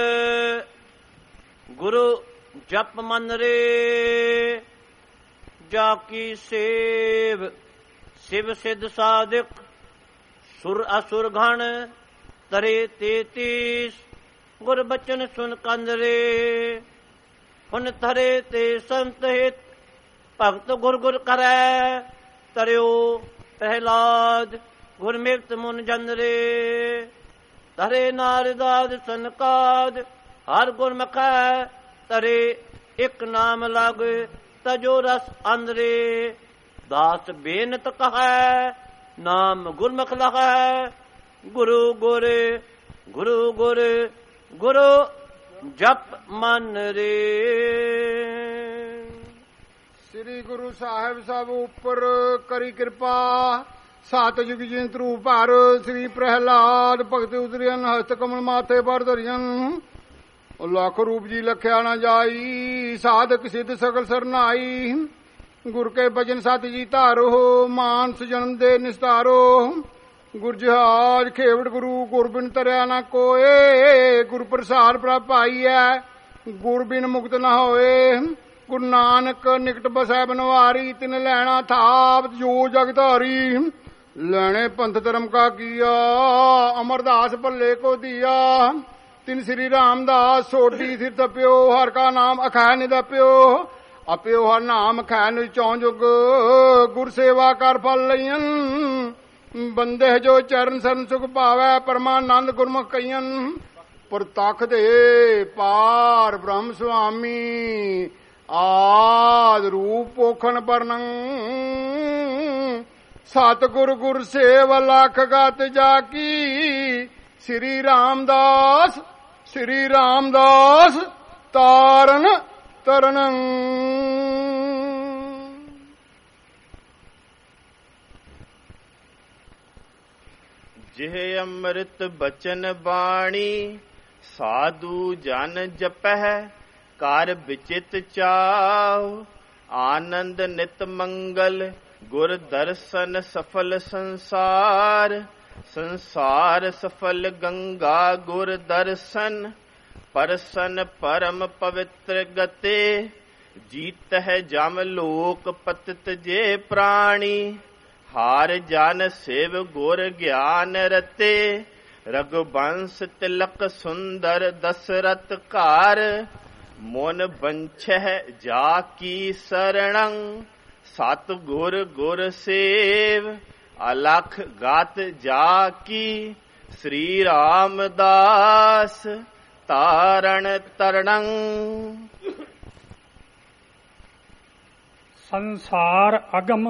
A: ਗੁਰੂ ਜਪ ਮਨ ਰੇ ਜਾ ਕੀ ਸੇਵ ਸਿਵ ਸਿਧ ਸਾਧਕ ਸੁਰ ਅਸੁਰ ਘਣ ਤਰੇ ਤੇਤੀਸ ਗੁਰ ਬਚਨ ਸੁਨ ਕੰਦ ਰੇ ਹੁਣ ਤਰੇ ਤੇ ਸੰਤ ਹਿਤ ਭਗਤ ਗੁਰ ਗੁਰ ਕਰੈ ਤਰਿਓ ਪ੍ਰਹਿਲਾਦ ਗੁਰ ਮਿਵਤ ਮੁਨ ਜਨ ਰੇ ਤਰੇ ਨਾਰਦਾਦ ਸਨਕਾਦ ਹਰ ਗੁਰ ਮਖੈ ਤਰੇ ਇੱਕ ਨਾਮ ਲਗ ਤਜੋ ਰਸ ਅੰਦਰੇ ਦਾਸ ਬੇਨਤ ਕਹੈ ਨਾਮ ਗੁਰਮੁਖ ਲਹੈ ਗੁਰੂ ਗੁਰ ਗੁਰੂ ਗੁਰ ਗੁਰੂ ਜਪ ਮਨ ਰੇ
G: ਸ੍ਰੀ ਗੁਰੂ ਸਾਹਿਬ ਸਭ ਉੱਪਰ ਕਰੀ ਕਿਰਪਾ ਸਤ ਜੁਗ ਜਿੰਤ ਰੂਪ ਹਰ ਸ੍ਰੀ ਪ੍ਰਹਿਲਾਦ ਭਗਤ ਉਤਰਿਆਨ ਹਸਤ ਕਮਲ ਮਾਥੇ ਪਰ ਧਰਿਆਨ ਲੱਖ ਰੂਪ ਜੀ ਲਖਿਆ ਨਾ ਜਾਈ ਸਾਧਕ ਸਿੱਧ ਸਗਲ ਸਰਨਾਈ ਗੁਰ ਕੇ ਬਚਨ ਸਤ ਜੀ ਧਾਰੋ ਮਾਨਸ ਜਨਮ ਦੇ ਨਿਸਤਾਰੋ ਗੁਰ ਜਹਾਜ ਖੇਵੜ ਗੁਰੂ ਗੁਰ ਬਿਨ ਤਰਿਆ ਨਾ ਕੋਏ ਗੁਰ ਪ੍ਰਸਾਦ ਪ੍ਰਭ ਪਾਈਐ ਗੁਰ ਬਿਨ ਮੁਕਤ ਨਾ ਹੋਏ ਗੁਰੂ ਨਾਨਕ ਨਿਕਟ ਬਸੈ ਬਨਵਾਰੀ ਤਿਨ ਲੈਣਾ ਥਾਪ ਜੋ ਜਗਧਾਰੀ ਲੈਣੇ ਪੰਥ ਧਰਮ ਕਾ ਕੀਆ ਅਮਰਦਾਸ ਭੱਲੇ ਕੋ ਦੀਆ ਤਿਨ ਸ੍ਰੀ ਰਾਮਦਾਸ ਸੋਢੀ ਸਿਰ ਤਪਿਓ ਹਰ ਕਾ ਨਾਮ ਅਖੈ ਨਿਦਪਿਓ ਅਪਿਓ ਹਰ ਨਾਮ ਖੈ ਨਿ ਚੌ ਜੁਗ ਗੁਰ ਸੇਵਾ ਕਰ ਫਲ ਲਈਨ ਬੰਦੇ ਜੋ ਚਰਨ ਸਰਨ ਸੁਖ ਭਾਵੈ ਪਰਮਾਨੰਦ ਗੁਰਮੁਖ ਕਈਨ ਪ੍ਰਤਖ ਦੇ ਪਾਰ ਬ੍ਰਹਮ ਸੁਆਮੀ ਆਦ ਰੂਪ ਪੋਖਣ ਪਰਨੰ ਸਤਿਗੁਰ ਗੁਰ ਸੇਵ ਲਖ ਗਤ ਜਾ ਕੀ ਸ੍ਰੀ ਰਾਮਦਾਸ ਸ੍ਰੀ ਰਾਮਦਾਸ ਤਾਰਨ ਤਰਨ
A: ਜਿਹ ਅੰਮ੍ਰਿਤ ਬਚਨ ਬਾਣੀ ਸਾਧੂ ਜਨ ਜਪਹਿ ਕਰ ਵਿਚਿਤ ਚਾਉ ਆਨੰਦ ਨਿਤ ਮੰਗਲ ਗੁਰ ਦਰਸ਼ਨ ਸਫਲ ਸੰਸਾਰ ਸੰਸਾਰ ਸਫਲ ਗੰਗਾ ਗੁਰ ਦਰਸ਼ਨ ਪਰਸਨ ਪਰਮ ਪਵਿੱਤਰ ਗਤੇ ਜੀਤ ਹੈ ਜਮ ਲੋਕ ਪਤਿਤ ਜੇ ਪ੍ਰਾਣੀ ਹਾਰ ਜਨ ਸਿਵ ਗੁਰ ਗਿਆਨ ਰਤੇ ਰਘੁਬੰਸ ਤਿਲਕ ਸੁੰਦਰ ਦਸਰਥ ਘਰ ਮਨ ਬੰਛਹਿ ਜਾ ਕੀ ਸਰਣੰ ਸਤ ਗੁਰ ਗੁਰ ਸੇਵ ਅਲਖ ਗਤ ਜਾ ਕੀ ਸ੍ਰੀ ਰਾਮਦਾਸ ਤਾਰਨ ਤਰਣੰ
I: ਸੰਸਾਰ ਅਗਮ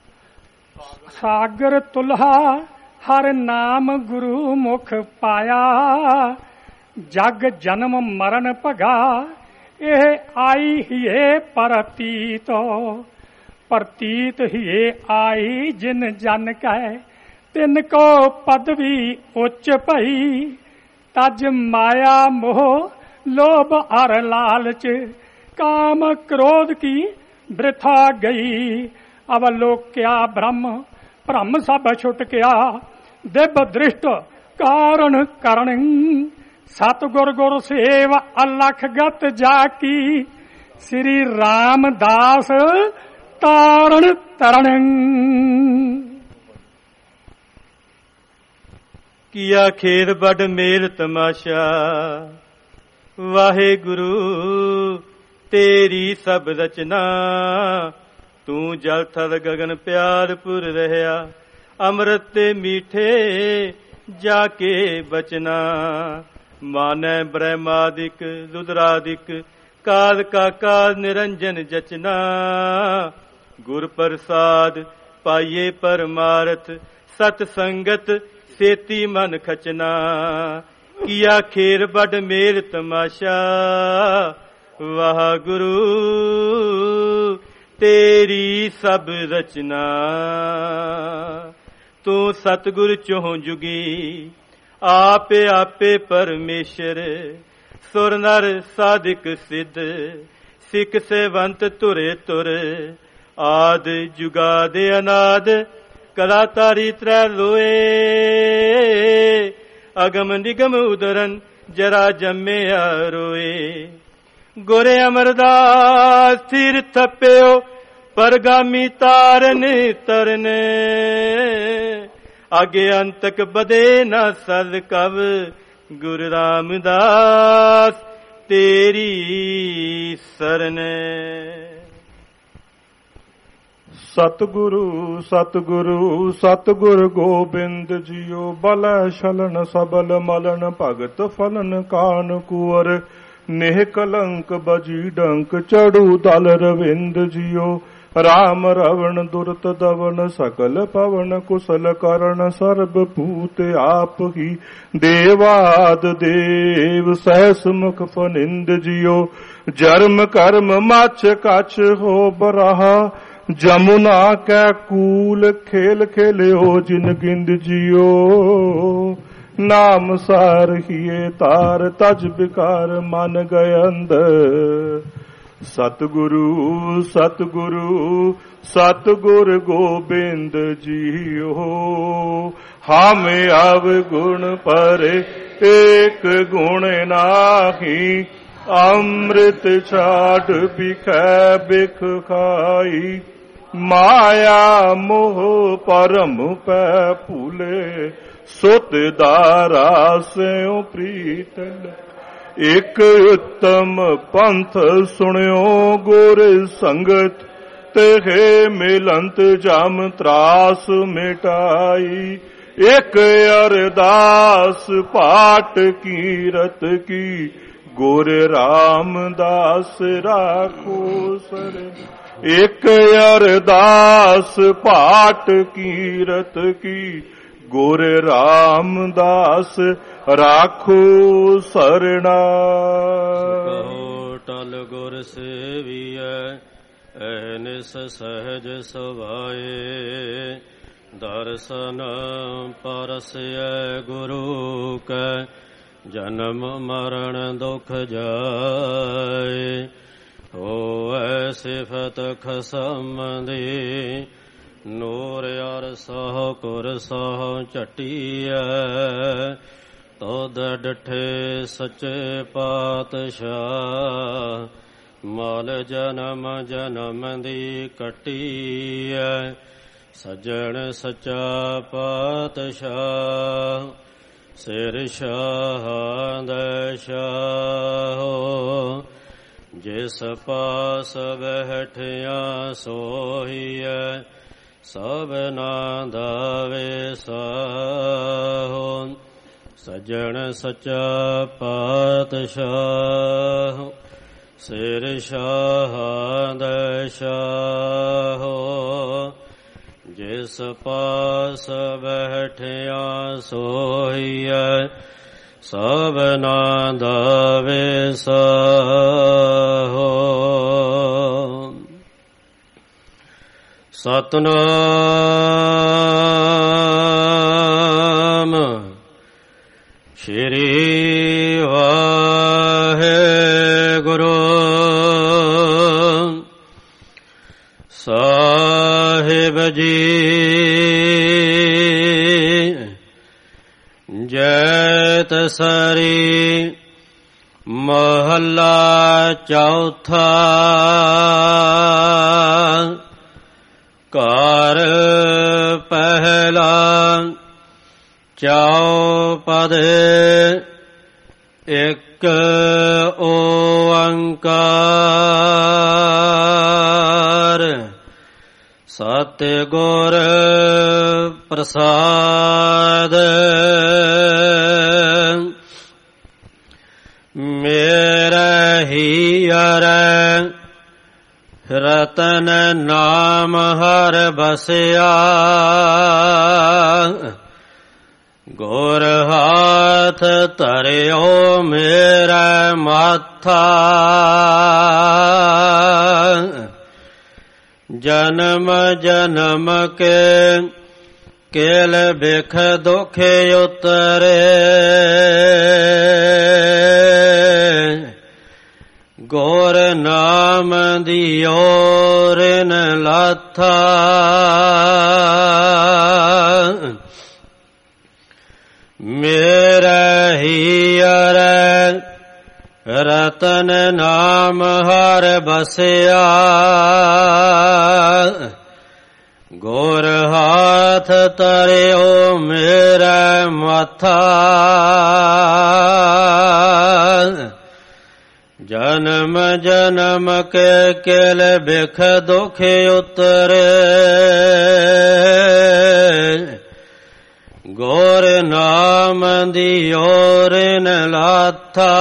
I: ਸਾਗਰ ਤੁਲਹਾ ਹਰ ਨਾਮ ਗੁਰੂ ਮੁਖ ਪਾਇਆ ਜਗ ਜਨਮ ਮਰਨ ਭਗਾ ਇਹ ਆਈ ਹੀਏ ਪ੍ਰਤੀਤ ਪ੍ਰਤੀਤ ਹੀਏ ਆਈ ਜਿਨ ਜਨ ਕੈ ਤਿਨ ਕੋ ਪਦਵੀ ਉੱਚ ਭਈ ਤਜ ਮਾਇਆ ਮੋਹ ਲੋਭ ਅਰ ਲਾਲਚ ਕਾਮ ਕ੍ਰੋਧ ਕੀ ਬ੍ਰਿਥਾ ਗਈ ਅਵਲੋਕਿਆ ਬ੍ਰਹਮ ਭ੍ਰਮ ਸਭ ਛੁਟਕਿਆ ਦਿਵ ਦ੍ਰਿਸ਼ਟ ਕਾਰਨ ਕਰਨ ਸਤਿਗੁਰ ਗੁਰ ਸੇਵ ਅਲਖ ਗਤ ਜਾ ਕੀ ਸ੍ਰੀ ਰਾਮਦਾਸ ਤਾਰਨ ਤਰਨ
J: ਕੀਆ ਖੇਲ ਬੜ ਮੇਲ ਤਮਾਸ਼ਾ ਵਾਹਿਗੁਰੂ ਤੇਰੀ ਸਭ ਰਚਨਾ ਤੂੰ ਜਲ ਥਲ ਗਗਨ ਪਿਆਰ ਪੁਰ ਰਹਿਆ ਅੰਮ੍ਰਿਤ ਤੇ ਮੀਠੇ ਜਾ ਕੇ ਬਚਨਾ ਮਾਨੈ ਬ੍ਰਹਮਾਦਿਕ ਰੁਦਰਾਦਿਕ ਕਾਲ ਕਾ ਕਾਲ ਨਿਰੰਜਨ ਜਚਨਾ ਗੁਰ ਪ੍ਰਸਾਦ ਪਾਈਏ ਪਰਮਾਰਥ ਸਤ ਸੰਗਤ ਸੇਤੀ ਮਨ ਖਚਨਾ ਕੀਆ ਖੇਰ ਬੜ ਮੇਲ ਤਮਾਸ਼ਾ ਵਾਹਿਗੁਰੂ ਤੇਰੀ ਸਭ ਰਚਨਾ ਤੂੰ ਸਤਿਗੁਰ ਚੋਂ ਜੁਗੀ ਆਪੇ ਆਪੇ ਪਰਮੇਸ਼ਰ ਸੁਰ ਨਰ ਸਾਧਿਕ ਸਿੱਧ ਸਿੱਖ ਸੇਵੰਤ ਤੁਰੇ ਤੁਰ ਆਦ ਜੁਗਾਦ ਅਨਾਦ ਕਲਾ ਤਾਰੀ ਤ੍ਰੈ ਲੋਏ ਅਗਮ ਨਿਗਮ ਉਦਰਨ ਜਰਾ ਜੰਮਿਆ ਰੋਏ ਗੋਰੇ ਅਮਰਦਾਸ ਸਿਰ ਥੱਪਿਓ ਪਰਗਾਮੀ ਤਾਰਨ ਤਰਨ ਅਗੇ ਅੰਤਕ ਬਦੇ ਨਾ ਸਦ ਕਵ ਗੁਰੂ ਰਾਮਦਾਸ ਤੇਰੀ ਸਰਨ
F: ਸਤਿਗੁਰੂ ਸਤਿਗੁਰੂ ਸਤਿਗੁਰ ਗੋਬਿੰਦ ਜੀਓ ਬਲੈ ਛਲਨ ਸਬਲ ਮਲਨ ਭਗਤ ਫਲਨ ਕਾਨ ਕੁਵਰ ਨੇਹ ਕਲੰਕ ਬਜੀ ਡੰਕ ਚੜੂ ਦਲ ਰਵਿੰਦ ਜੀਓ ਰਾਮ ਰਵਣ ਦੁਰਤ ਦਵਨ ਸਕਲ ਪਵਨ ਕੁਸਲ ਕਰਨ ਸਰਬ ਭੂਤ ਆਪ ਹੀ ਦੇਵਾਦ ਦੇਵ ਸਹਿਸ ਮੁਖ ਫਨਿੰਦ ਜੀਓ ਜਰਮ ਕਰਮ ਮਛ ਕਛ ਹੋ ਬਰਾਹਾ ਜਮੁਨਾ ਕੈ ਕੂਲ ਖੇਲ ਖੇਲਿਓ ਜਿਨ ਗਿੰਦ ਜੀਓ ਨਾਮ ਸਾਰ ਹੀਏ ਤਾਰ ਤਜ ਬਿਕਾਰ ਮਨ ਗਏ ਅੰਦਰ ਸਤਿਗੁਰੂ ਸਤਿਗੁਰੂ ਸਤਿਗੁਰ ਗੋਬਿੰਦ ਜੀਓ ਹਾਮੇ ਆਵ ਗੁਣ ਪਰੇ ਏਕ ਗੁਣ ਨਾਹੀ ਅੰਮ੍ਰਿਤ ਛਾੜ ਬਿਖੈ ਬਿਖ ਖਾਈ ਮਾਇਆ ਮੋਹ ਪਰਮ ਪੈ ਭੂਲੇ ਸੁਤ ਦਾਰਾ ਸਿਉ ਪ੍ਰੀਤਲ ਇਕ ਉਤਮ ਪੰਥ ਸੁਣਿਓ ਗੁਰ ਸੰਗਤ ਤੇ ਮਿਲੰਤ ਜਮ ਤਰਾਸ ਮਿਟਾਈ ਇਕ ਅਰਦਾਸ ਪਾਟ ਕੀਰਤ ਕੀ ਗੁਰ ਰਾਮਦਾਸ ਰਾਖੋ ਸਰ ਇਕ ਅਰਦਾਸ ਪਾਟ ਕੀਰਤ ਕੀ ਗੁਰ ਰਾਮਦਾਸ ਰਾਖੋ ਸਰਣਾ
K: ਕਹੋ ਟਲ ਗੁਰ ਸੇਵੀਐ ਐਨਿਸ ਸਹਿਜ ਸੁਭਾਏ ਦਰਸ਼ਨ ਪਰਸੈ ਗੁਰੂ ਕੈ ਜਨਮ ਮਰਨ ਦੁਖ ਜਾਏ ਹੋਐ ਸਿਫਤ ਖਸਮ ਦੀ ਨੂਰ ਅਰ ਸਹੁ ਕੁਰ ਸਹੁ ਝਟੀਐ ਤੋਦ ਡਠੇ ਸੱਚੇ ਪਾਤਸ਼ਾਹ ਮਲ ਜਨਮ ਜਨਮ ਦੀ ਕੱਟੀਐ ਸੱਜਣ ਸੱਚਾ ਪਾਤਸ਼ਾਹ ਸਿਰ ਸ਼ਾਹ ਦੇ ਸ਼ਾਹ ਜਿਸ ਪਾਸ ਬੈਠਿਆ ਸੋਹੀਐ ਸਭਨਾ ਦਾ ਵੇਸਾਹੁ ਸੱਜਣ ਸੱਚਾ ਪਾਤਸ਼ਾਹ ਸਿਰ ਸ਼ਾਹ ਦੇ ਸ਼ਾਹ ਜਿਸ ਪਾਸ ਬੈਠਿਆ ਸੋਹੀਐ ਸਭਨਾ ਦਾ ਵੇਸਾਹੁ ਸਤਿਨਾਮ ਸ਼੍ਰੀ ਵਾਹਿਗੁਰੂ ਸਾਹਿਬ ਜੀ ਸਰੀ ਮਹੱਲਾ ਚੌਥਾ। ਘਰ ਪਹਿਲਾ ਚੌਪਦ ਇੱਕ ਓੰਕਾਰ ਸਤਿਗੁਰ ਪ੍ਰਸਾਦ। ਮੇਰੇ ਹੀਅਰ ਰਤਨ ਨਾਮ ਹਰ ਬਸਿਆ ਗੁਰ ਹਾਥ ਧਰਿਓ ਮੇਰਾ ਮਾਥਾ ਜਨਮ ਜਨਮ ਕੇ ਕੇਲ ਬਿਖ ਦੁਖ ਉਤਰੇ ਗੁਰ ਨਾਮ ਦਿਓ ਰਿਨ ਲਾਥਾ ਮੇਰਾ ਹੀਅਰ ਰਤਨ ਨਾਮ ਹਰ ਬਸਿਆ ਗੁਰ ਹਾਥ ਧਰਿਓ ਮੇਰਾ ਮਾਥਾ ਜਨਮ ਜਨਮ ਕੇ ਕੇਲ ਬਿਖ ਦੁਖ ਉਤਰੇ ਗੁਰ ਨਾਮ ਦਿਓ ਰਿਨ ਲਾਥਾ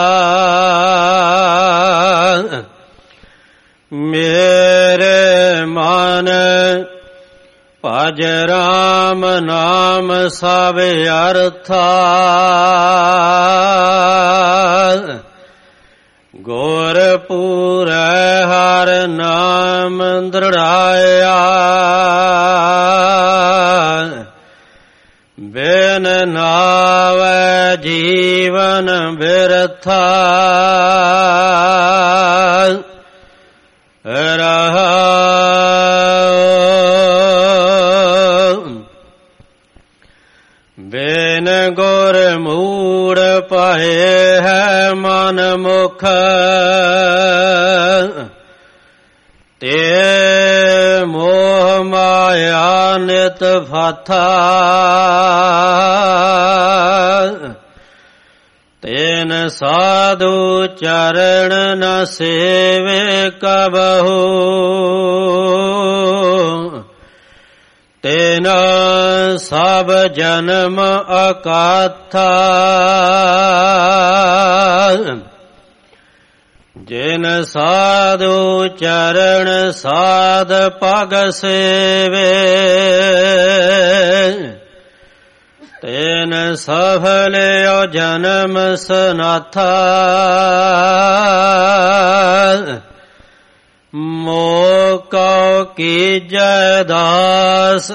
K: ਮੇਰੇ ਮਨ ਭਜ ਰਾਮ ਨਾਮ ਸਭ ਅਰਥਾ ਗੁਰ ਪੂਰੈ ਹਰ ਨਾਮ ਦ੍ਰਿੜਾਇਆ ਬਿਨ ਨਾਵੈ ਜੀਵਨ ਬਿਰਥਾ ਰਹਾ ਬਿਨ ਗੁਰ ਮੂੜ ਪਏ ਹੈ ਮਨ ਮੁਖ ਤੇ ਮੋਹ ਮਾਇਆ ਨਿਤ ਫਾਥਾ ਤੈਨ ਸਾਧੂ ਚਰਨ ਨ ਸੇਵੇ ਕਬਹੂ ਤੈਨ ਸਭ ਜਨਮ ਅਕਾਥਾ ਜਿਨ ਸਾਧੂ ਚਰਨ ਸਾਧ ਪਗ ਸੇਵੇ ਤੈਨ ਸਫਲਿਓ ਜਨਮ ਸਨਾਥਾ ਮੋਹ ਕਉ ਕੀਜੈ ਦਾਸ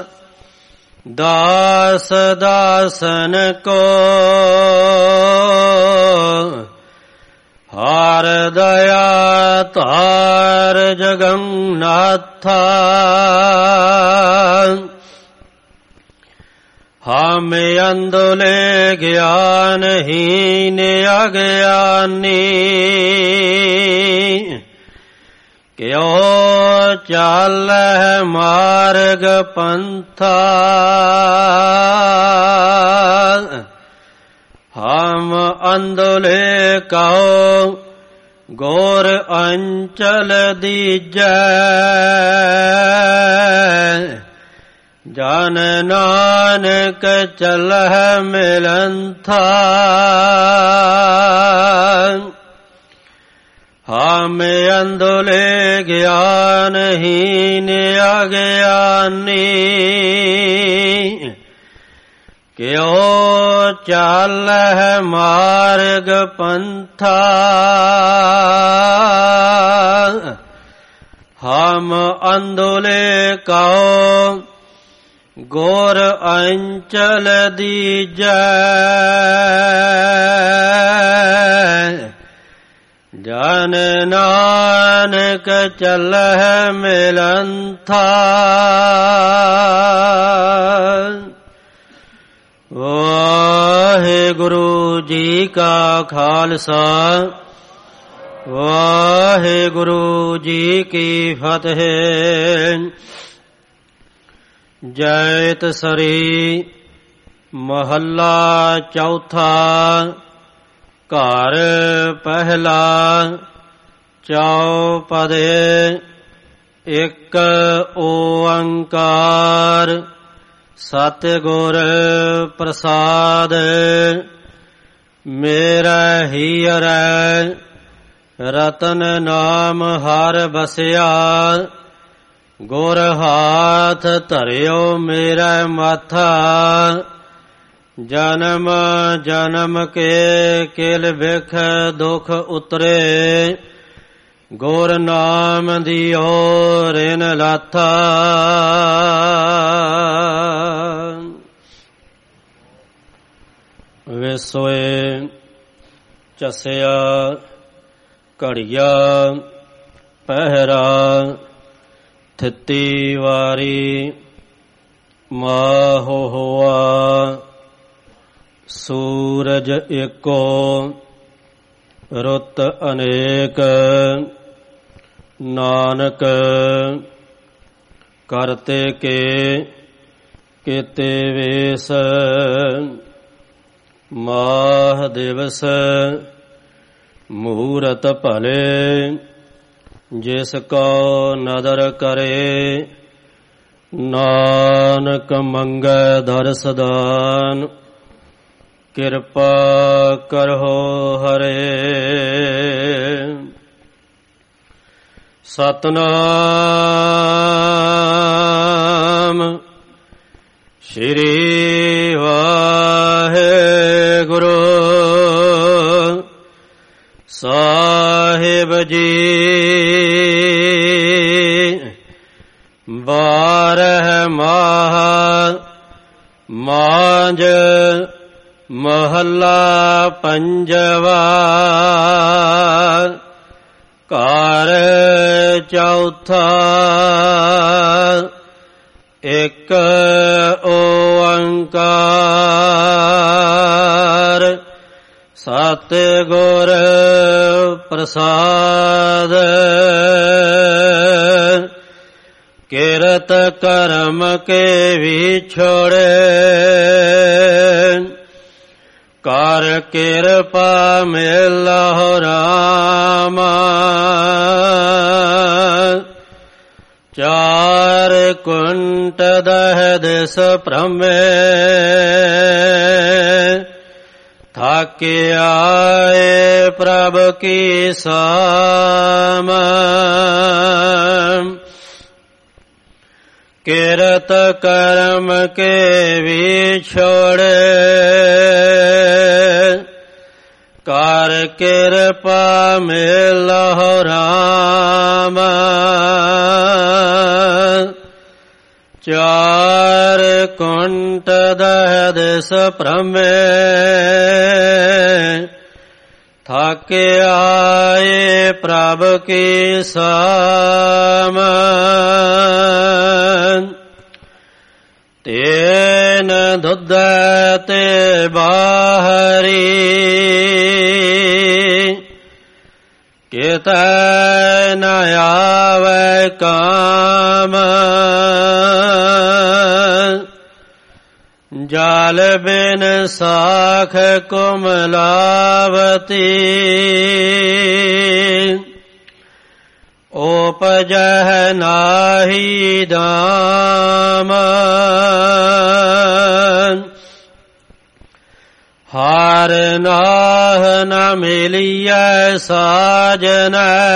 K: ਦਾਸ ਦਾਸਨ ਕੋ ਹਰ ਦਇਆ ਧਾਰ ਜਗੰਨਾਥਾ ਹਮ ਅੰਧਲੇ ਗਿਆਨਹੀਨ ਅਗਿਆਨੀ ਕਿਉ ਚਾਲੈ ਮਾਰਗ ਪੰਥਾ ਹਮ ਅੰਧਲੇ ਕਉ ਗੌਰ ਅੰਚਲ ਦੀਜੈ ਜਨ ਨਾਨਕ ਚਲਹਿ ਮਿਲੰਥਾ ਹਮ ਅੰਧਲੇ ਗਿਆਨਹੀਨ ਅਗਿਆਨੀ ਕਿਉ ਚਾਲਹਿ ਮਾਰਗ ਪੰਥਾ ਹਮ ਅੰਧਲੇ ਕਉ ਗੌਰ ਅੰਚਲ ਦੀਜੈ ਜਨ ਨਾਨਕ ਚਲਹਿ ਮਿਲੰਥਾ ਵਾਹਿਗੁਰੂ ਜੀ ਕਾ ਖਾਲਸਾ ਵਾਹਿਗੁਰੂ ਜੀ ਕੀ ਫਤਿਹ। ਜੈਤ ਸਰੀ ਮਹੱਲਾ ਚੌਥਾ। ਘਰ ਪਹਿਲਾ ਚੌਪਦੇ। ਇੱਕ ਓੰਕਾਰ ਸਤਿਗੁਰ ਪ੍ਰਸਾਦ। ਮੇਰਾ ਹੀਰੈ ਰਤਨ ਨਾਮ ਹਰ ਬਸਿਆ। ਗੁਰ ਹਾਥ ਧਰਿਓ ਮੇਰਾ ਮਾਥਾ। ਜਨਮ ਜਨਮ ਕੇ ਕਿਲ ਬਿਖ ਦੁਖ ਉਤਰੇ। ਗੁਰ ਨਾਮ ਦਿਓ ਰਿਨ ਲਾਥਾ। ਵਿਸੋਏ ਚਸਿਆ ਘੜੀਆ ਪਹਿਰਾ। ਥਿੱਤੀ ਵਾਰੀ ਮਾਹੋ ਹੋਆ। ਸੂਰਜ ਏਕੋ ਰੁੱਤ ਅਨੇਕ। ਨਾਨਕ ਕਰਤੇ ਕੇ ਕੀਤੇ ਵੇਸ। ਮਾਹ ਦਿਵਸ ਮੂਰਤ ਭਲੇ। ਜਿਸ ਕੋ ਨਦਰ ਕਰੇ ਨਾਨਕ ਮੰਗੈ ਦਰਸ ਦਾਨ। ਕਿਰਪਾ ਕਰਹੁ ਹਰੇ। ਸਤਨਾਮ ਸ਼੍ਰੀ ਵਾਹਿਗੁਰੂ ਸਾਹਿਬ ਜੀ। ਬਾਰਹ ਮਾਹ ਮਾਂਝ ਮਹੱਲਾ ਪੰਜਵਾ। ਘਰ ਚੌਥਾ। ਇੱਕ ਓੰਕਾਰ ਸਤਿਗੁਰ ਪ੍ਰਸਾਦ। ਕਿਰਤ ਕਰਮ ਕੇ ਵਿਛੋੜੇ। ਕਰ ਕਿਰਪਾ ਮਿਲਹੁ ਰਾਮ। ਚਾਰ ਕੁੰਟ ਦਹ ਦਿਸ ਭ੍ਰਮੇ। ਥਾਕਿ ਆਏ ਪ੍ਰਭ ਕੀ ਸਾਮ। ਕਿਰਤ ਕਰਮ ਕੇ ਵਿਛੋੜੇ। ਕਰ ਕਿਰਪਾ ਮਿਲਹੁ ਰਾਮ। ਚਾਰ ਕੁੰਟ ਦਹ ਦਿਸ ਭ੍ਰਮੇ। ਥਾਕਿ ਆਏ ਪ੍ਰਭ ਕੀ ਸਾਮ। ਤੇਨ ਦੁੱਧ ਤੇ ਬਾਹਰੀ। ਕਿਤੈ ਨ ਆਵੈ ਕਾਮ। ਜਲ ਬਿਨ ਸਾਖ ਕੁਮਲਾਵਤੀ। ਉਪਜਹ ਨਾਹੀ ਦਾਮ। ਹਾਰ ਨਾਹ ਨ ਮਿਲੀਐ ਸਾਜਨ।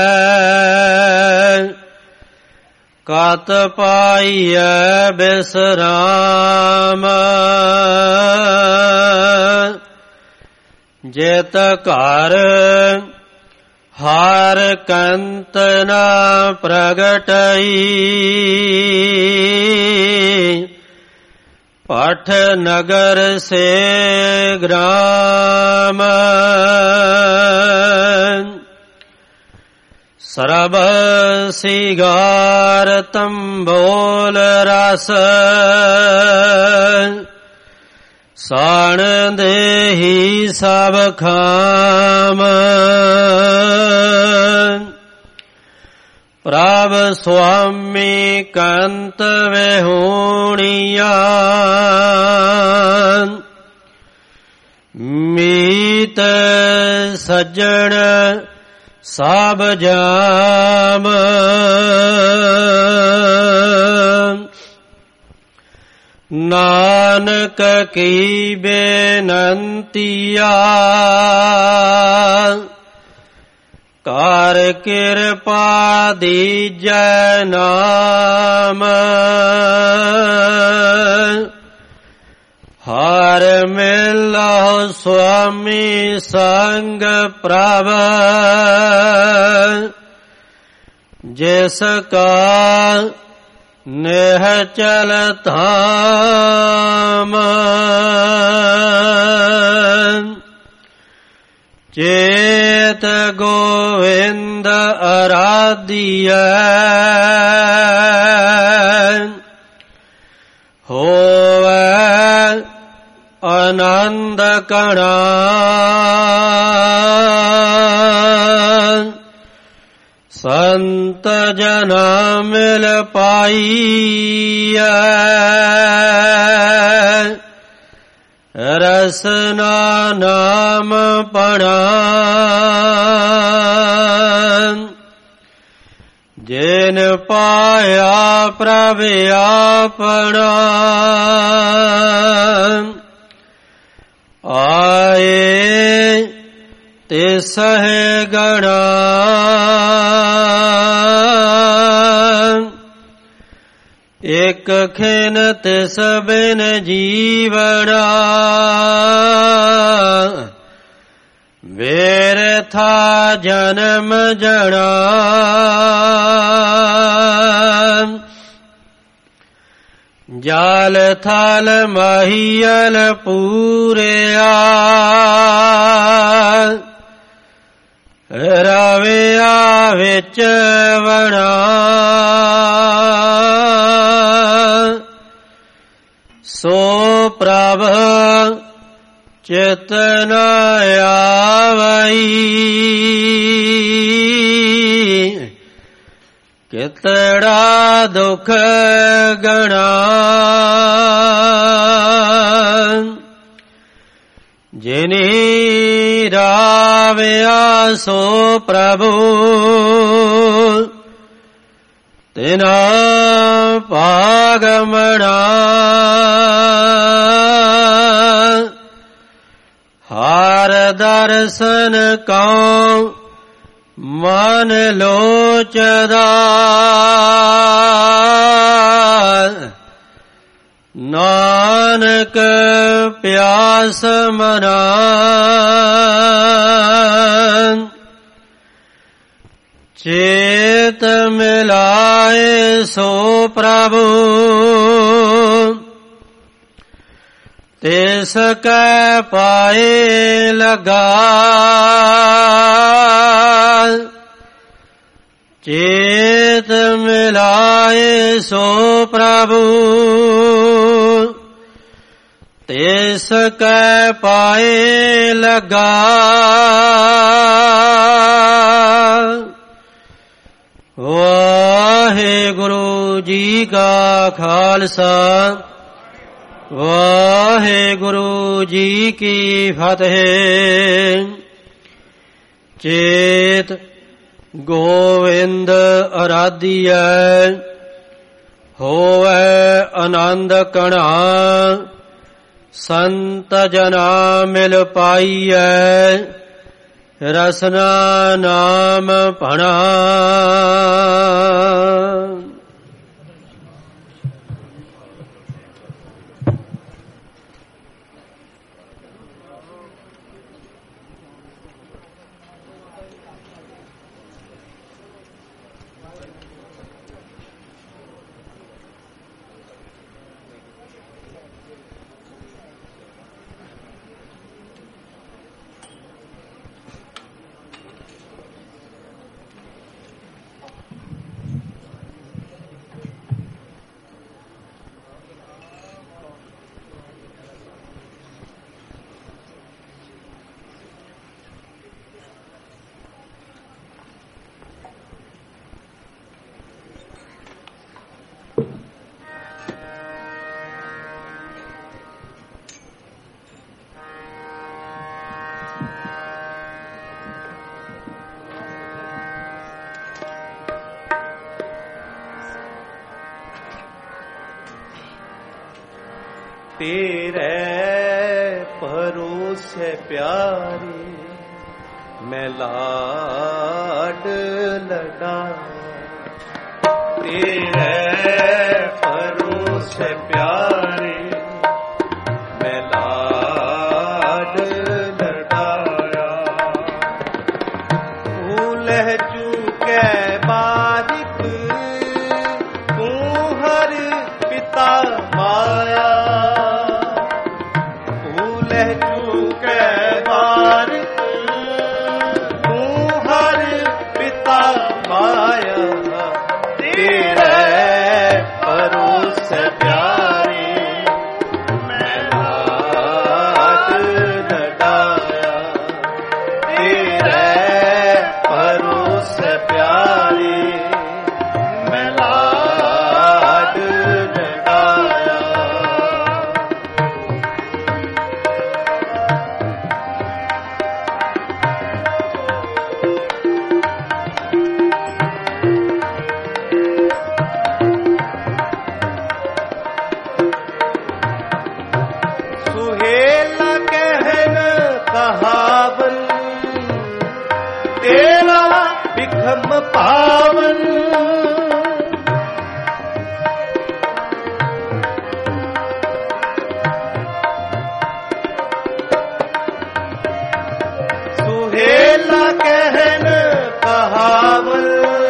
K: ਕਤ ਪਾਈਐ ਬਿਸਰਾਮ। ਜਿਤ ਘਰ ਹਾਰ ਕੰਤ ਨ ਪ੍ਰਗਟਈ। ਪਠ ਨਗਰ ਸੇ ਗ੍ਰਾਮ। ਸਰਬ ਸਿਗਾਰ ਤੰਬੋਲ ਰਸ। ਸਾਣ ਦੇਹੀ ਸਭ ਖਾਮ ਪ੍ਰਭ ਸੁਆਮੀ ਕੰਤ ਵਿਹੂਣੀਆਂ ਮੀਤ ਸੱਜਣ ਸਭ ਜਾਮ ਨਾਨਕ ਕੀ ਬੇਨੰਤੀਆ ਕਰ ਕਿਰਪਾ ਦੀਜੈ ਨਾਮ ਹਰ ਮਿਲਹੁ ਸੁਆਮੀ ਸੰਗ ਪ੍ਰਭ ਜਿਸ ਕਾ ਨਿਹਚਲ ਧਾਮ ਚੇਤ ਗੋਵਿੰਦ ਅਰਾਧਿਐ ਹੋਵੈ ਆਨੰਦ ਕਣਾ ਸੰਤ ਜਨਾ ਮਿਲ ਪਾਈਐ ਰਸਨਾ ਨਾਮ ਪਣਾ ਜਿਨ ਪਾਇਆ ਪ੍ਰਭ ਆਪਣਾ ਆਏ ਤਿਸ ਹੈ ਗਣਾ ਇਕ ਖਿਨ ਤਿਸ ਬਿਨ ਜੀਵਣਾ ਵੇਰਥਾ ਜਨਮ ਜਣਾ ਜਾਲ ਥਲ ਮਹੀਲ ਪੂਰਿਆ ਰਵਿਆ ਵਿੱਚ ਵਣਾ ਸੋ ਪ੍ਰਭ ਚਿਤ ਨ ਆਵਈ ਕਿਤੜਾ ਦੁਖ ਗਣਾ ਜਿਨੀ ਰਾਵਿਆ ਸੋ ਪ੍ਰਭੂ ਤਿਨਾ ਭਾਗ ਮਣਾ ਹਰ ਦਰਸ਼ਨ ਕਉ ਮਨ ਲੋਚਦਾ ਨਾਨਕ ਪਿਆਸ ਮਨਾ ਚੇਤ ਮਿਲਾਏ ਸੋ ਪ੍ਰਭੂ ਤਿਸ ਕੈ ਪਾਏ ਲਗਾ ਚੇਤ ਮਿਲਾਏ ਸੋ ਪ੍ਰਭੂ ਤਿਸ ਕੈ ਪਾਏ ਲਗਾ ਵਾਹਿਗੁਰੂ ਜੀ ਕਾ ਖਾਲਸਾ ਵਾਹਿਗੁਰੂ ਜੀ ਕੀ ਫਤਿਹ। ਚੇਤ ਗੋਵਿੰਦ ਅਰਾਧਿਐ ਹੋਵੈ ਆਨੰਦ ਕਣਾ ਸੰਤ ਜਨਾ ਮਿਲ ਪਾਈਐ ਰਸਨਾ ਨਾਮ ਭਣਾ।
A: तेरे भरोसे प्यारे मैं लाड लड़ा, तेरे भरोसे प्यारे मैं लाड लड़ाया। तू लह चूके बारिक तू हर पिता माया, तू लह चूके बारिक तू हर पिता माया। तेरे भरोसे प्यारे मैं लाड लड़ाया, तेरे भरोसे प्यारे मैं लाड लड़ाया। सुहेला कहन कहावन तेरा बिखम पावन, सुहेला कहन कहावन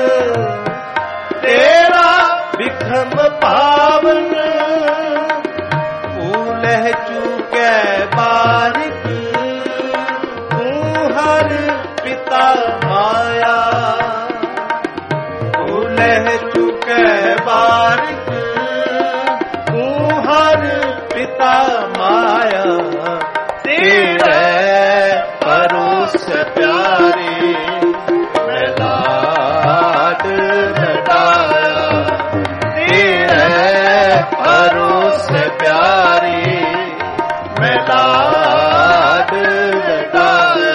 A: तेरा बिखम पावन। लह चूके बारिक तू हर पिता माया, तू लह चूके बारिक तू हर पिता माया। तेरे भरोसे प्यारे मैं लाड लड़ाया, तेरे भरोसे प्यारे मैं लाड लड़ाया।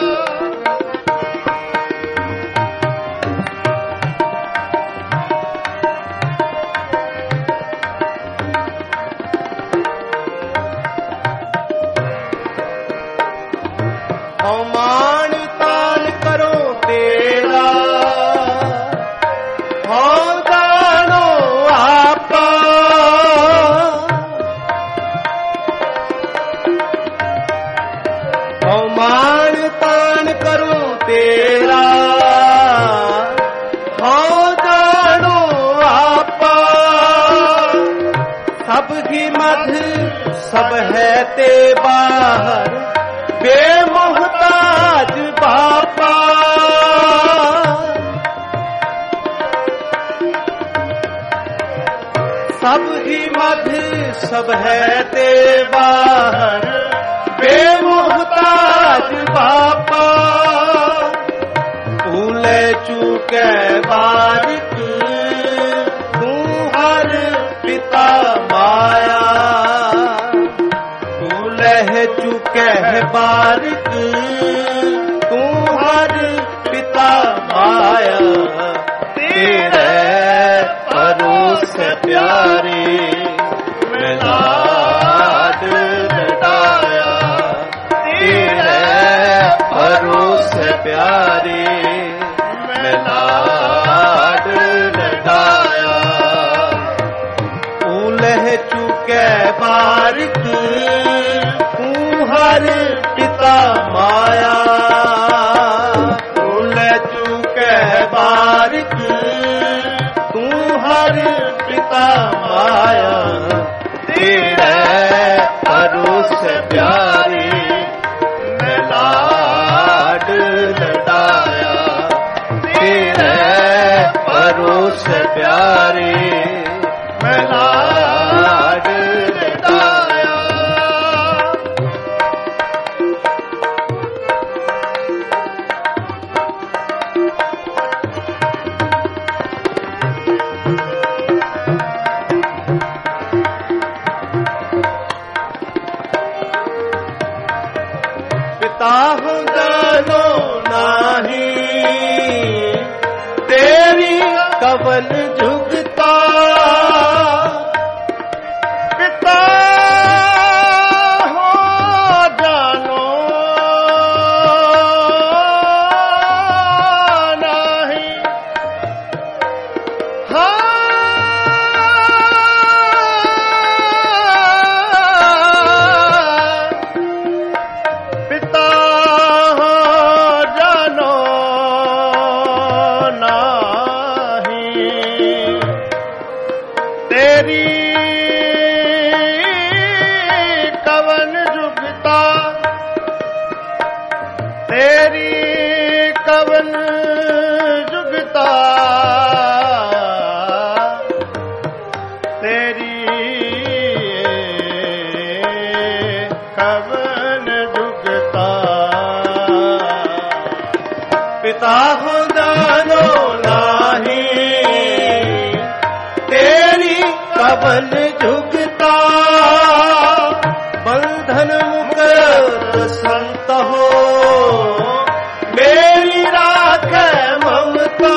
A: औ मान तान करो तेरा हो जानो आपा, औ मान तान करो तेरा हो जानो आपा। सब ही मध सब है ते बाहर बेमोहताज बापा, सब ही मध सब है ते बाहर बेमोहताज बापा। तू ले चूके बारिक तू हर पिता माया, तू लह चूके बारिक तू हर पिता माया। तेरे भरोसे प्यारे मैं लाड लड़ाया, तेरे भरोसे प्यारे मैं लाड लड़ाया। तू लह चूके बारिक तू हर पिता माया, तू लह चूके बारिक तू हर पिता माया। तेरे भरोसे प्यारे मैं लाड लड़ाया, तेरे भरोसे प्यारे मैं लाड लड़ाया। ताहु जानो नाही तेरी कवन झुकता पिता
B: ਕਵਨ ਜੁਗਤਾ ਤੇਰੀ ਕਵਨ ਜੁਗਤਾ ਪਿਤਾ ਹੁੰਦਾਨੋ ਨਾਹੀ ਤੇਰੀ ਕਵਨ ਜੁਗਤਾ ਬੰਧਨ ਮੁਕਤ ਸੰਤ ਹੋ ਮੇਰੀ ਰਾਖੈ ਮਮਤਾ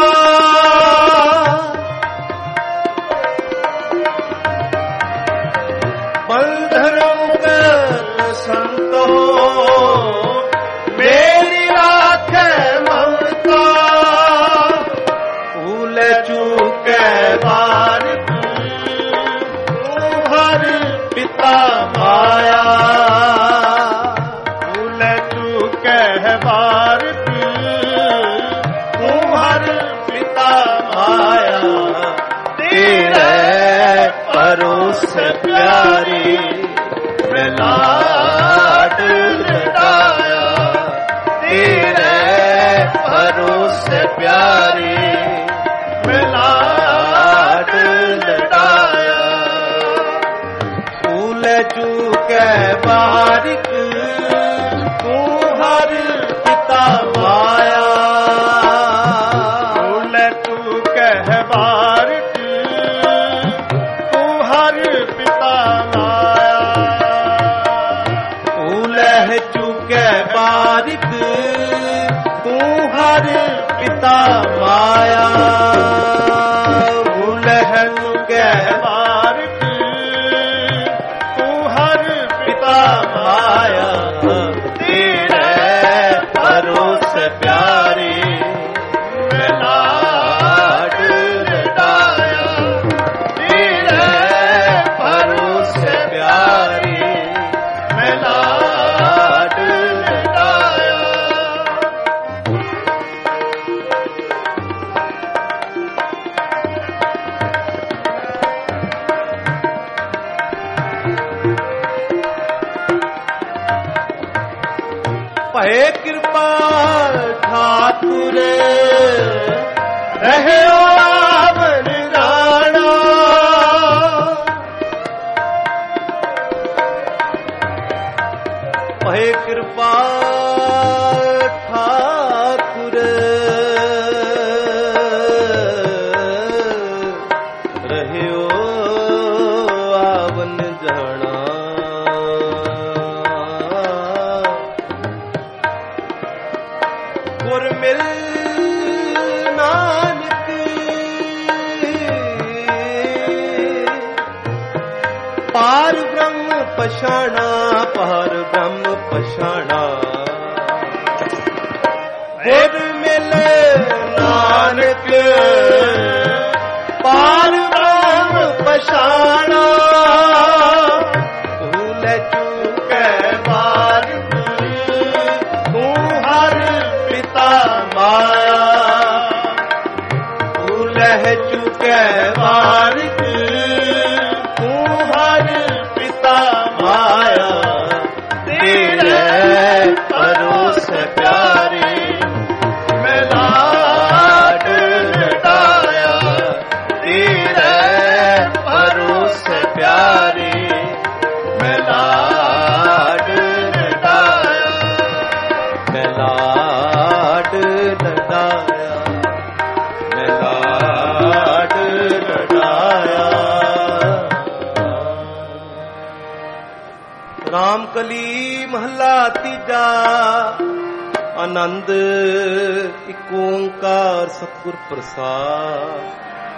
B: ਬੰਧਨ ਮੁਕਤ ਸੰਤ ਹੋ ਮੇਰੀ ਰਾਖੈ ਮਮਤਾ ਭੂਲ ਚੂਕੈ ਬਾਰਿਕ ਹਰ ਪਿਤਾ ਮਾਇਆ ਭੂਲ ਚੂਕੈ ਬਾਰਿਕ ਤੂੰ ਹਰ ਪਿਤਾ ਮਾਇਆ ਤੇਰੇ ਪਰੋਸ ਪਿਆਰੀ ਮੈਂ ਲਾਡ ਲਡਾਇਆ ਤੇਰੇ ਪਰੋਸ ਪਿਆਰੀ ਮੈਂ ਲਾਡ ਲਡਾਇਆ ਭੂਲ ਚੂਕੈ ਬਾਰਿਕ ਤੂੰ ਹਰ ਪਿਤਾ ਮਾਇਆ ਭੂਲ ਚੂਕੈ ਬਾਰਿਕ ਤੂੰ ਹਰ ਪਿਤਾ ਮਾਇਆ ਭੂਲ ਚੂਕੈ ਬਾਰਿਕ ਤੂੰ ਹਰ ਪਿਤਾ ਮਾਇਆ ਭੂਲ ਚੂਕੈ ਬਾਰਿਕ ਤੂੰ ਹਰ ਪਿਤਾ ਮਾਇਆ ਤੇਰੇ ਪਰੋਸ ਪਿਆਰੀ ਮੈਂ ਲਾਡ ਲਡਾਇਆ ਤੇਰੇ ਪਰੋਸ ਪਿਆਰੀ ਮੈਂ ਲਾਡ ਲਡਾਇਆ ਭਏ ਕਿਰਪਾ ਠਾਕੁਰ ਰਹਿਓ ਆਵਨ ਰਾਣਾ ਭਏ ਕਿਰਪਾ ਠਾਕੁਰ ਰਹਿਓ ਆਵਨ ਜਾਣਾ ਗੁਰ ਮਿਲ ਨਾਨਕ ਪਾਰ ਬ੍ਰਹਮ ਪਛਾਣਾ ਪਾਰ ਬ੍ਰਹਮ ਪਛਾਣਾ ਗੁਰ ਮਿਲ ਨਾਨਕ ਪਾਰ ਬ੍ਰਹਮ ਪਛਾਣਾ ਭੂਲ ਚੂਕੈ ਬਾਰਿਕ ਤੂੰ ਹਰ ਪਿਤਾ ਮਾਇਆ ਭੂਲ ਚੂਕੈ ਬਾਰਿਕ ਤੂੰ ਹਰ ਪਿਤਾ ਮਾਇਆ ਤੇਰੇ ਪਰੋਸ ਪਿਆਰੀ ਮੈਂ ਲਾਡ ਲਡਾਇਆ ਤੇਰੇ ਪਰੋਸ ਪਿਆਰੀ ਮੈਂ ਲਾਡ ਲਡਾਇਆ ਮੈਂ ਲਾਡ ਲਡਾਇਆ ਮੈਂ ਲਾਡ ਲਡਾਇਆ ਰਾਮ ਕਲੀ ਮਹੱਲਾ ਤੀਜਾ ਆਨੰਦ ਇਕ ਓੰਕਾਰ ਸਤਿਗੁਰ ਪ੍ਰਸਾਦ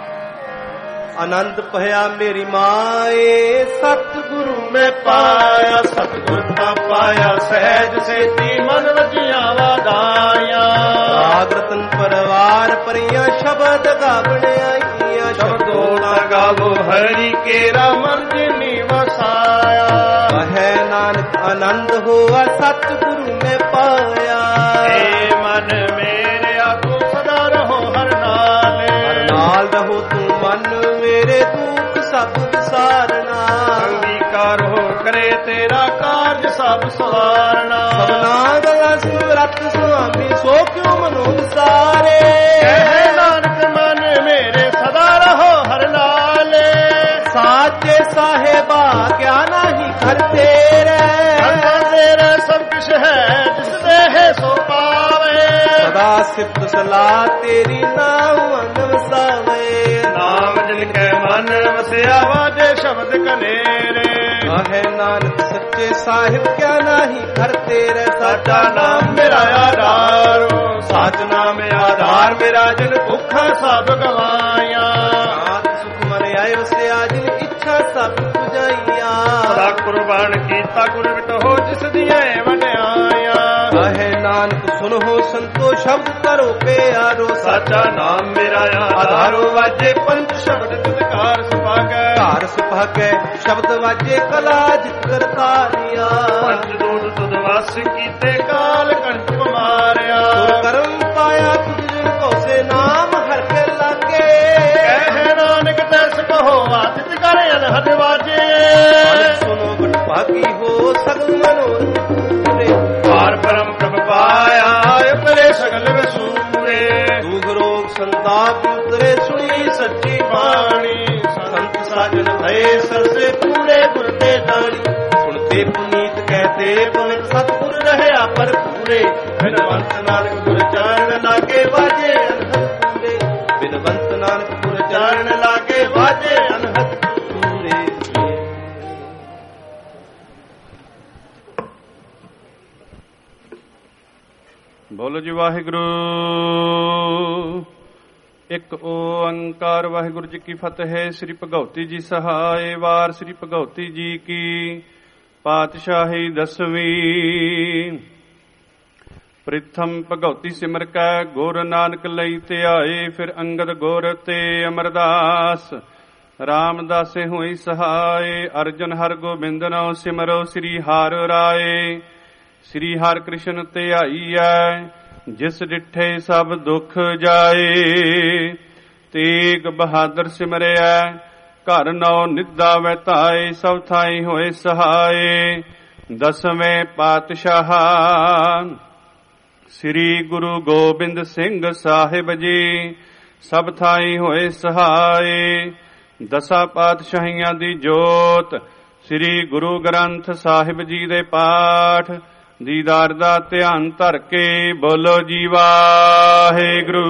B: ਆਨੰਦ ਭਇਆ ਮੇਰੀ ਮਾਏ ਸਤਿਗੁਰੂ ਮੈਂ ਪਾਇਆ ਸਤਿਗੁਰ ਤਾਂ ਪਾਇਆ ਸਹਿਜ ਸੇਤੀ ਮਨ ਵਜੀਆਂ ਵਾਦਾਈਆਂ ਰਾਗ ਰਤਨ ਪਰਵਾਰ ਪਰੀਆਂ ਸ਼ਬਦ ਗਾਵਣ ਆਈਆਂ ਸ਼ਬਦੋ ਨਾ ਗਾਵੋ ਹਰੀ ਕੇਰਾ ਮਨ ਜਿਨੀ ਵਸਾਇਆ ਕਹੈ ਨਾਨਕ ਆਨੰਦ ਹੋਆ ਸਤਿਗੁਰੂ ਮੈਂ ਪਾਇਆ ਏ ਮਨ ਮੇਰਿਆ ਤੂੰ ਸਦਾ ਰਹੋ ਹਰ ਨਾਲ ਹਰ ਨਾਲ ਰਹੋ ਤੂੰ ਮਨ ਮੇਰੇ ਦੁੱਖ ਸਭ ਵਿਸਾਰਨਾ ਅੰਗੀਕਾਰ ਹੋ ਕਰੇ ਤੇਰਾ ਕਾਰਜ ਸਭ ਸਵਾਰਨਾ ਸਭਨਾ ਗਲਾ ਸਿਮਰਤ ਸੁਆਮੀ ਸੋ ਕਿਉ ਮਨੋ ਵਿਸਾਰ
A: ਤੇਰਾ
B: ਕਰਤਾ ਤੇਰਾ ਸਭ ਕੁਛ ਹੈ ਜਿਸ ਦੇ ਹੈ ਸੋ ਪਾਵੇ
A: ਸਦਾ ਸਿਫਤ ਸਲਾਹ ਤੇਰੀ ਨਾਮ ਮਨ ਵਸਾਵੇ
B: ਨਾਮ ਜਿਨ ਕੈ ਮਨ ਵਸਿਆ ਵਾਜੇ ਸ਼ਬਦ ਕਨੇਰੇ
A: ਆਹੇ ਨਾਨਕ ਸੱਚੇ ਸਾਹਿਬ ਕਿਆ ਨਾਹੀ ਹਰ ਤੇਰੇ
B: ਸਾਚਾ ਨਾਮ ਮੇਰਾ ਆਧਾਰ ਸਾਚ ਨਾਮ ਆਧਾਰ ਮੇਰਾ ਜਿਨ ਭੁੱਖਾ ਸਭ ਗਵਾਇਆ
A: ਆਤ ਸੁਖ ਮਨ ਆਏ ਵਸਿਆ ਜਿਨ ਇੱਛਾ ਸਭ ਪੁਜਾਈਆ
B: ਸਦਾ ਕੁਰਬਾਨ ਕੀਤਾ ਗੁਰ ਵਿਟੋ ਜਿਸ ਦੀਆਂ ਵਡਿਆਈਆਂ
A: ਆਹੇ ਨਾਨਕ ਸੁਨੋ ਸੰਤੋ ਸ਼ਬਦ ਕਰੋ ਪਿਆਰੋ
B: ਸਾਚਾ ਨਾਮ ਮੇਰਾ ਆਧਾਰੋ ਵਾਜੇ ਪੰਜ ਸ਼ਬਦ ਤੁਧਕਾਰ ਸੁਭਾਗੈ
A: ਘਰ ਸੁਭਾਗੈ ਸ਼ਬਦ ਵਾਜੇ ਕਲਾ ਜਿਤ ਕਰਤਾਰਿਆ
B: ਪੰਜ ਦੋੜ ਤੁਧ ਵਸ ਕੀਤੇ ਕਾਲ ਕੰਠ ਮਾਰਿਆ
A: ਤੁਰ ਕਰਮ ਪਾਇਆ ਤੁਧ ਜਿਨ ਕੋਸੇ ਨਾਮ ਹਰ ਕੇ ਲਾਗੇ
B: ਕਹਿ ਨਾਨਕ ਤੈਸ ਕਹੋ ਆਦਿਤ ਕਰ ਅਨਹਦ ਵਾਜੇ
A: ਸੁਨੋ ਬਟ ਭਾਗੀ ਹੋ ਸਗਲ ਮਨੋਰਥ ਪੂਰੇ
B: ਪਾਰ ਬ੍ਰਹਮ ਪ੍ਰਭ ਪਾਇਆ ਉਤਰੇ ਸਗਲ ਵਸੂਰੇ
A: ਦੁਖ ਰੋਗ ਸੰਤਾਪ ਉਤਰੇ ਸੁਣੀ ਸੱਚੀ ਬਾਣੀ ਸੰਤ ਸਾਜਨ ਭਏ ਸਰਸੇ ਪੂਰੇ ਗੁਰ ਤੇ ਦਾਣੀ ਸੁਣਤੇ ਪੁਨੀਤ ਕਹਤੇ ਪਵਿੱਤ ਸਤਿਗੁਰ ਰਹਿਆ ਪਰ ਪੂਰੇ ਬਿਨਵੰਤ ਨਾਨਕ ਗੁਰ ਚਰਨ ਲਾਗੇ ਵਾਜੇ ਅਨਹਦ ਪੂਰੇ ਬਿਨਵੰਤ ਨਾਨਕ ਗੁਰ ਚਰਨ ਲਾਗੇ ਵਾਜੇ ਅਨਹਦ ਪੂਰੇ
L: ਬੋਲੋ ਜੀ ਵਾਹਿਗੁਰੂ। ਇੱਕ ਓੰਕਾਰ ਵਾਹਿਗੁਰੂ ਜੀ ਕੀ ਫਤਿਹ। ਸ੍ਰੀ ਭਗਉਤੀ ਜੀ ਸਹਾਏ। ਵਾਰ ਸ੍ਰੀ ਭਗਉਤੀ ਜੀ ਕੀ ਪਾਤਸ਼ਾਹੀ ਦਸਵੀਂ। ਪ੍ਰਿਥਮ ਭਗਉਤੀ ਸਿਮਰ ਕੈ ਗੁਰ ਨਾਨਕ ਲਈ ਧਿਆਏ। ਫਿਰ ਅੰਗਦ ਗੁਰ ਤੇ ਅਮਰਦਾਸ ਰਾਮਦਾਸੇ ਹੋਈ ਸਹਾਏ। ਅਰਜਨ ਹਰ ਗੋਬਿੰਦ ਨੋ ਸਿਮਰੋ ਸ੍ਰੀ ਹਰਿ ਰਾਏ। ਸ੍ਰੀ ਹਰਿ ਕ੍ਰਿਸ਼ਨ ਧਿਆਈਐ ਜਿਸ ਡਿਠੇ ਸਭ ਦੁਖ ਜਾਏ। ਤੇਗ ਬਹਾਦਰ ਸਿਮਰਿਐ ਘਰ ਨੌ ਨਿੱਦਾ ਵੈਤਾਏ। ਸਭ ਥਾਈ ਹੋਏ ਸਹਾਏ। ਦਸਵੇਂ ਪਾਤਸ਼ਾਹ ਸ੍ਰੀ ਗੁਰੂ ਗੋਬਿੰਦ ਸਿੰਘ ਸਾਹਿਬ ਜੀ ਸਭ ਥਾਈ ਹੋਏ ਸਹਾਏ। ਦਸਾਂ ਪਾਤਸ਼ਾਹੀਆਂ ਦੀ ਜੋਤ ਸ੍ਰੀ ਗੁਰੂ ਗ੍ਰੰਥ ਸਾਹਿਬ ਜੀ ਦੇ ਪਾਠ ਦੀਦਾਰ ਦਾ ਧਿਆਨ ਧਰ ਕੇ ਬੋਲੋ ਜੀ ਵਾਹਿਗੁਰੂ।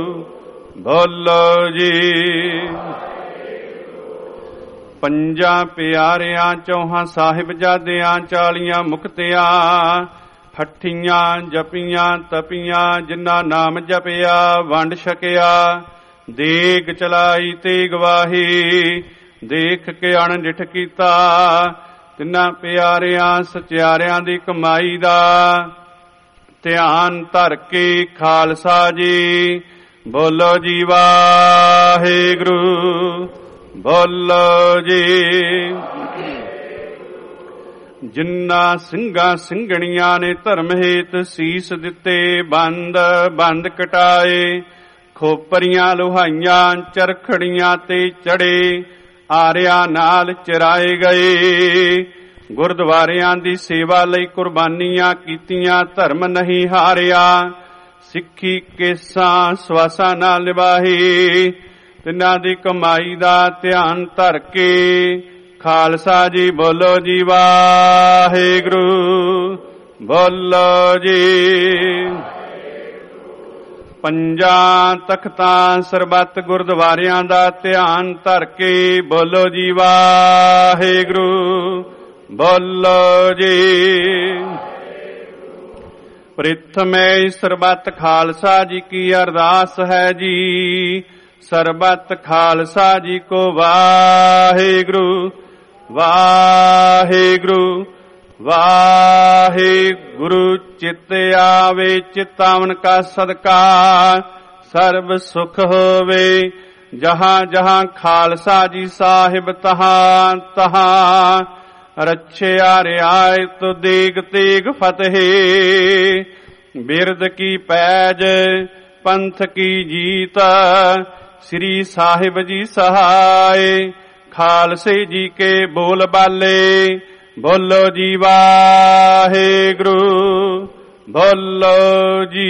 L: ਬੋਲੋ ਜੀ। ਪੰਜਾਂ ਪਿਆਰਿਆਂ ਚੌਹਾਂ ਸਾਹਿਬਜ਼ਾਦਿਆਂ ਚਾਲੀਆਂ ਮੁਕਤਿਆਂ ਹੱਠੀਆਂ ਜਪੀਆਂ ਤਪੀਆਂ ਜਿਨ੍ਹਾਂ ਨਾਮ ਜਪਿਆ ਵੰਡ ਛਕਿਆ। ਦੇਗ ਚਲਾਈ ਤੇ ਗਵਾਹੀ ਦੇਖ ਕੇ ਅਣਡਿਠ ਕੀਤਾ। ਤਿੰਨਾਂ ਪਿਆਰਿਆਂ ਸਚਿਆਰਿਆਂ ਦੀ ਕਮਾਈ ਦਾ ਧਿਆਨ ਧਰ ਕੇ ਖਾਲਸਾ ਜੀ ਬੋਲੋ ਜੀ ਵਾਹਿਗੁਰੂ। ਬੋਲੋ ਜੀ। ਜਿਨ੍ਹਾਂ ਸਿੰਘਾਂ ਸਿੰਘਣੀਆਂ ਨੇ ਧਰਮ ਹੇਤ ਸੀਸ ਦਿੱਤੇ ਬੰਦ ਬੰਦ ਕਟਾਏ। ਖੋਪਰੀਆਂ ਲੁਹਾਈਆਂ ਚਰਖੜੀਆਂ ਤੇ ਚੜੇ ਆਰਿਆਂ ਨਾਲ ਚਰਾਏ ਗਏ। ਗੁਰਦੁਆਰਿਆਂ ਦੀ ਸੇਵਾ ਲਈ ਕੁਰਬਾਨੀਆਂ ਕੀਤੀਆਂ ਧਰਮ ਨਹੀਂ ਹਾਰਿਆ। ਸਿੱਖੀ ਕੇਸਾਂ ਸਵਾਸਾਂ ਨਾਲ ਨਿਭਾਈ। ਤਿੰਨਾਂ ਦੀ ਕਮਾਈ ਦਾ ਧਿਆਨ ਧਰ ਕੇ ਖਾਲਸਾ ਜੀ ਬੋਲੋ ਜੀ ਵਾਹਿਗੁਰੂ। ਬੋਲੋ ਜੀ। ਪੰਜਾਂ ਤਖਤਾਂ ਸਰਬੱਤ ਗੁਰਦੁਆਰਿਆਂ ਦਾ ਧਿਆਨ ਧਰ ਕੇ ਬੋਲੋ ਜੀ ਵਾਹਿਗੁਰੂ। ਬੋਲੋ ਜੀ। ਪ੍ਰਿਥਮੇ ਸਰਬੱਤ ਖਾਲਸਾ ਜੀ ਕੀ ਅਰਦਾਸ ਹੈ ਜੀ। ਸਰਬੱਤ ਖਾਲਸਾ ਜੀ ਕੋ ਵਾਹਿਗੁਰੂ ਵਾਹਿਗੁਰੂ ਵਾਹਿਗੁਰੂ। ਚਿਤ ਆਵੇ ਚਿਤਾਵਨ ਕਾ ਸਦਕਾ ਸਰਬ ਸੁਖ ਹੋਵੇ। ਜਹਾਂ ਜਹਾਂ ਖਾਲਸਾ ਜੀ ਸਾਹਿਬ ਤਹਾਂ ਤਹਾਂ ਰੱਛਿਆ ਰਿਆਇਤ ਦੇਗ ਤੇਗ ਫਤਿਹ। ਬਿਰਦ ਕੀ ਪੈਜ ਪੰਥ ਕੀ ਜੀਤ ਸ੍ਰੀ ਸਾਹਿਬ ਜੀ ਸਹਾਏ। ਖਾਲਸੇ ਜੀ ਕੇ ਬੋਲ ਬਾਲੇ ਬੋਲੋ ਜੀ ਵਾਹਿਗੁਰੂ। ਬੋਲੋ ਜੀ।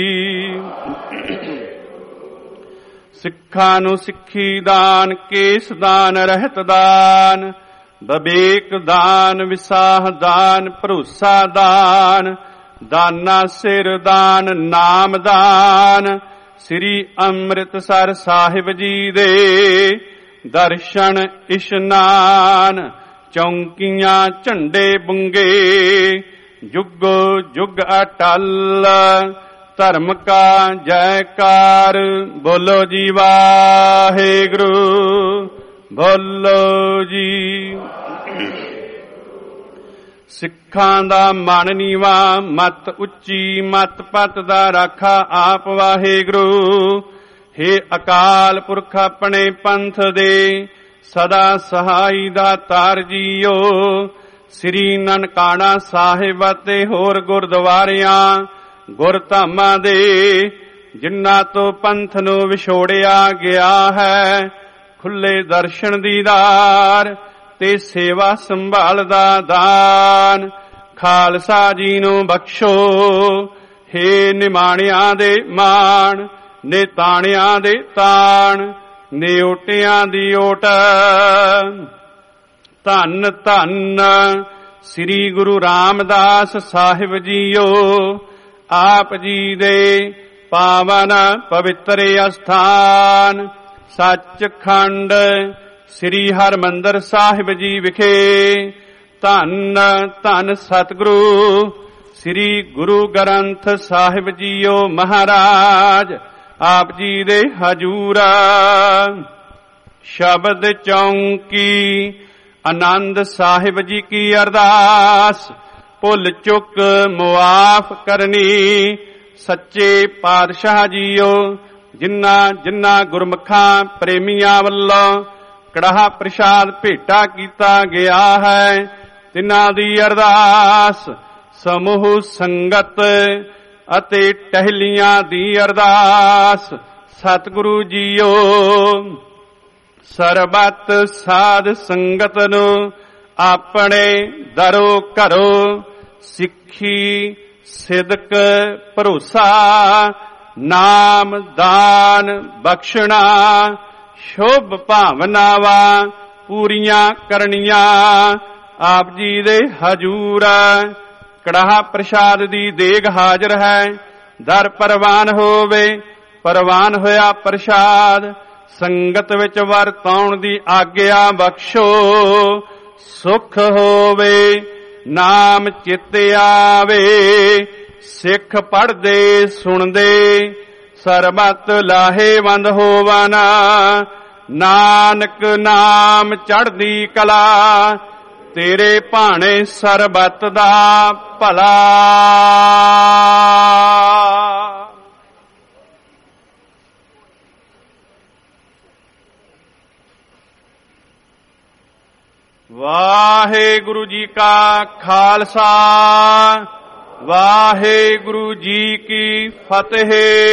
L: ਸਿੱਖਾਂ ਨੂੰ ਸਿੱਖੀ ਦਾਨ ਕੇਸ ਦਾਨ ਰਹਿਤ ਦਾਨ ਵਿਵੇਕ ਦਾਨ, ਵਿਸਾਹ ਦਾਨ, ਭਰੋਸਾ ਦਾਨ, ਦਾਨਾ ਸਿਰ ਦਾਨ, ਨਾਮ ਦਾਨ। ਸ੍ਰੀ ਅੰਮ੍ਰਿਤਸਰ ਸਾਹਿਬ ਜੀ ਦੇ ਦਰਸ਼ਨ ਇਸ਼ਨਾਨ, ਚੌਂਕੀਆਂ ਝੰਡੇ ਬੁੰਗੇ, ਜੁਗੋ ਜੁਗ ਅਟਲ, ਧਰਮ ਕਾ ਜੈਕਾਰ। ਬੋਲੋ ਜੀ ਵਾਹਿਗੁਰੂ, ਬੋਲੋ ਜੀ। ਸਿੱਖਾਂ ਦਾ ਮਨ ਨੀਵਾ, ਮਤ ਉੱਚੀ, ਮਤ ਪਤ ਦਾ ਰਾਖਾ ਆਪ ਵਾਹਿਗੁਰੂ। ਹੇ ਅਕਾਲ ਪੁਰਖ ਆਪਣੇ ਪੰਥ ਦੇ ਸਦਾ ਸਹਾਈ ਦਾ ਤਾਰ ਜੀਓ। ਸ੍ਰੀ ਨਨਕਾਣਾ ਸਾਹਿਬ ਅਤੇ ਹੋਰ ਗੁਰਦੁਆਰਿਆਂ ਗੁਰਧਾਮਾਂ ਦੇ ਜਿਨ੍ਹਾਂ ਤੋਂ ਪੰਥ ਨੂੰ ਵਿਛੋੜਿਆ ਗਿਆ ਹੈ, ਖੁੱਲੇ ਦਰਸ਼ਨ ਦੀਦਾਰ ਤੇ ਸੇਵਾ ਸੰਭਾਲ ਦਾ ਦਾਨ ਖਾਲਸਾ ਜੀ ਨੂੰ ਬਖਸ਼ੋ। ਹੇ ਨਿਮਾਣਿਆਂ ਦੇ ਮਾਣ, ਨਿਤਾਣਿਆਂ ਦੇ ਤਾਣ, ਨਿਓਟਿਆਂ ਦੀ ਓਟ। ਧੰਨ ਧੰਨ ਸ੍ਰੀ ਗੁਰੂ ਰਾਮਦਾਸ ਸਾਹਿਬ ਜੀਓ। ਆਪ ਜੀ ਦੇ ਪਾਵਨ ਪਵਿੱਤਰ ਅਸਥਾਨ ਸੱਚਖੰਡ ਸ੍ਰੀ ਹਰਿਮੰਦਰ ਸਾਹਿਬ ਜੀ ਵਿਖੇ ਧੰਨ ਧੰਨ ਸਤਿਗੁਰੂ ਸ੍ਰੀ ਗੁਰੂ ਗ੍ਰੰਥ ਸਾਹਿਬ ਜੀਓ ਮਹਾਰਾਜ ਆਪ ਜੀ ਦੇ ਹਜੂਰ ਸ਼ਬਦ ਚੌਂਕੀ ਆਨੰਦ ਸਾਹਿਬ ਜੀ ਕੀ ਅਰਦਾਸ ਭੁੱਲ ਚੁੱਕ ਮੁਆਫ ਕਰਨੀ। ਸੱਚੇ ਪਾਤਸ਼ਾਹ ਜੀਓ ਜਿਨ੍ਹਾਂ ਜਿਨ੍ਹਾਂ ਗੁਰਮੁਖਾਂ ਪ੍ਰੇਮੀਆਂ ਵੱਲੋਂ ਕੜਾਹ ਪ੍ਰਸ਼ਾਦ ਭੇਟਾ ਕੀਤਾ ਗਿਆ ਹੈ, ਤਿਨਾਂ ਦੀ ਅਰਦਾਸ ਸਮੂਹ ਸੰਗਤ ਅਤੇ ਟਹਿਲੀਆਂ ਦੀ ਅਰਦਾਸ ਸਤਿਗੁਰੂ ਜੀਓ ਸਰਬੱਤ ਸਾਧ ਸੰਗਤ ਨੂੰ ਆਪਣੇ ਦਰੋ ਘਰੋ ਸਿੱਖੀ ਸਿਦਕ ਭਰੋਸਾ ਨਾਮ ਦਾਨ ਬਖਸ਼ਣਾ ਸ਼ੁਭ ਭਾਵਨਾਵਾਂ ਪੂਰੀਆਂ ਕਰਨੀਆਂ। ਆਪ ਜੀ ਦੇ ਹਜੂਰ ਕੜਾਹ ਪ੍ਰਸ਼ਾਦ ਦੀ ਦੇਗ ਹਾਜ਼ਰ ਹੈ, ਦਰ ਪ੍ਰਵਾਨ ਹੋਵੇ। ਪ੍ਰਵਾਨ ਹੋਇਆ ਪ੍ਰਸ਼ਾਦ ਸੰਗਤ ਵਿੱਚ ਵਰਤਾਉਣ ਦੀ ਆਗਿਆ ਬਖਸ਼ੋ। ਸੁਖ ਹੋਵੇ ਨਾਮ ਚਿੱਤ ਆਵੇ, ਸਿੱਖ ਪੜ੍ਹਦੇ ਸੁਣਦੇ ਸਰਬੱਤ ਲਾਹੇਵੰਦ ਹੋਵਨ। ਨਾਨਕ ਨਾਮ ਚੜ੍ਹਦੀ ਕਲਾ ਤੇਰੇ ਭਾਣੇ ਸਰਬੱਤ ਦਾ ਭਲਾ। ਵਾਹਿਗੁਰੂ ਜੀ ਕਾ ਖਾਲਸਾ ਵਾਹਿਗੁਰੂ ਜੀ ਕੀ ਫਤਿਹ।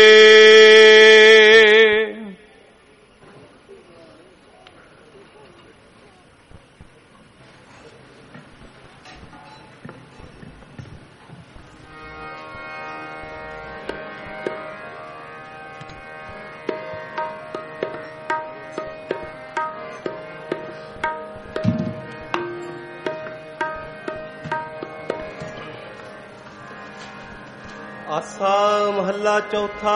A: ਆਸਾ ਮਹੱਲਾ ਚੌਥਾ।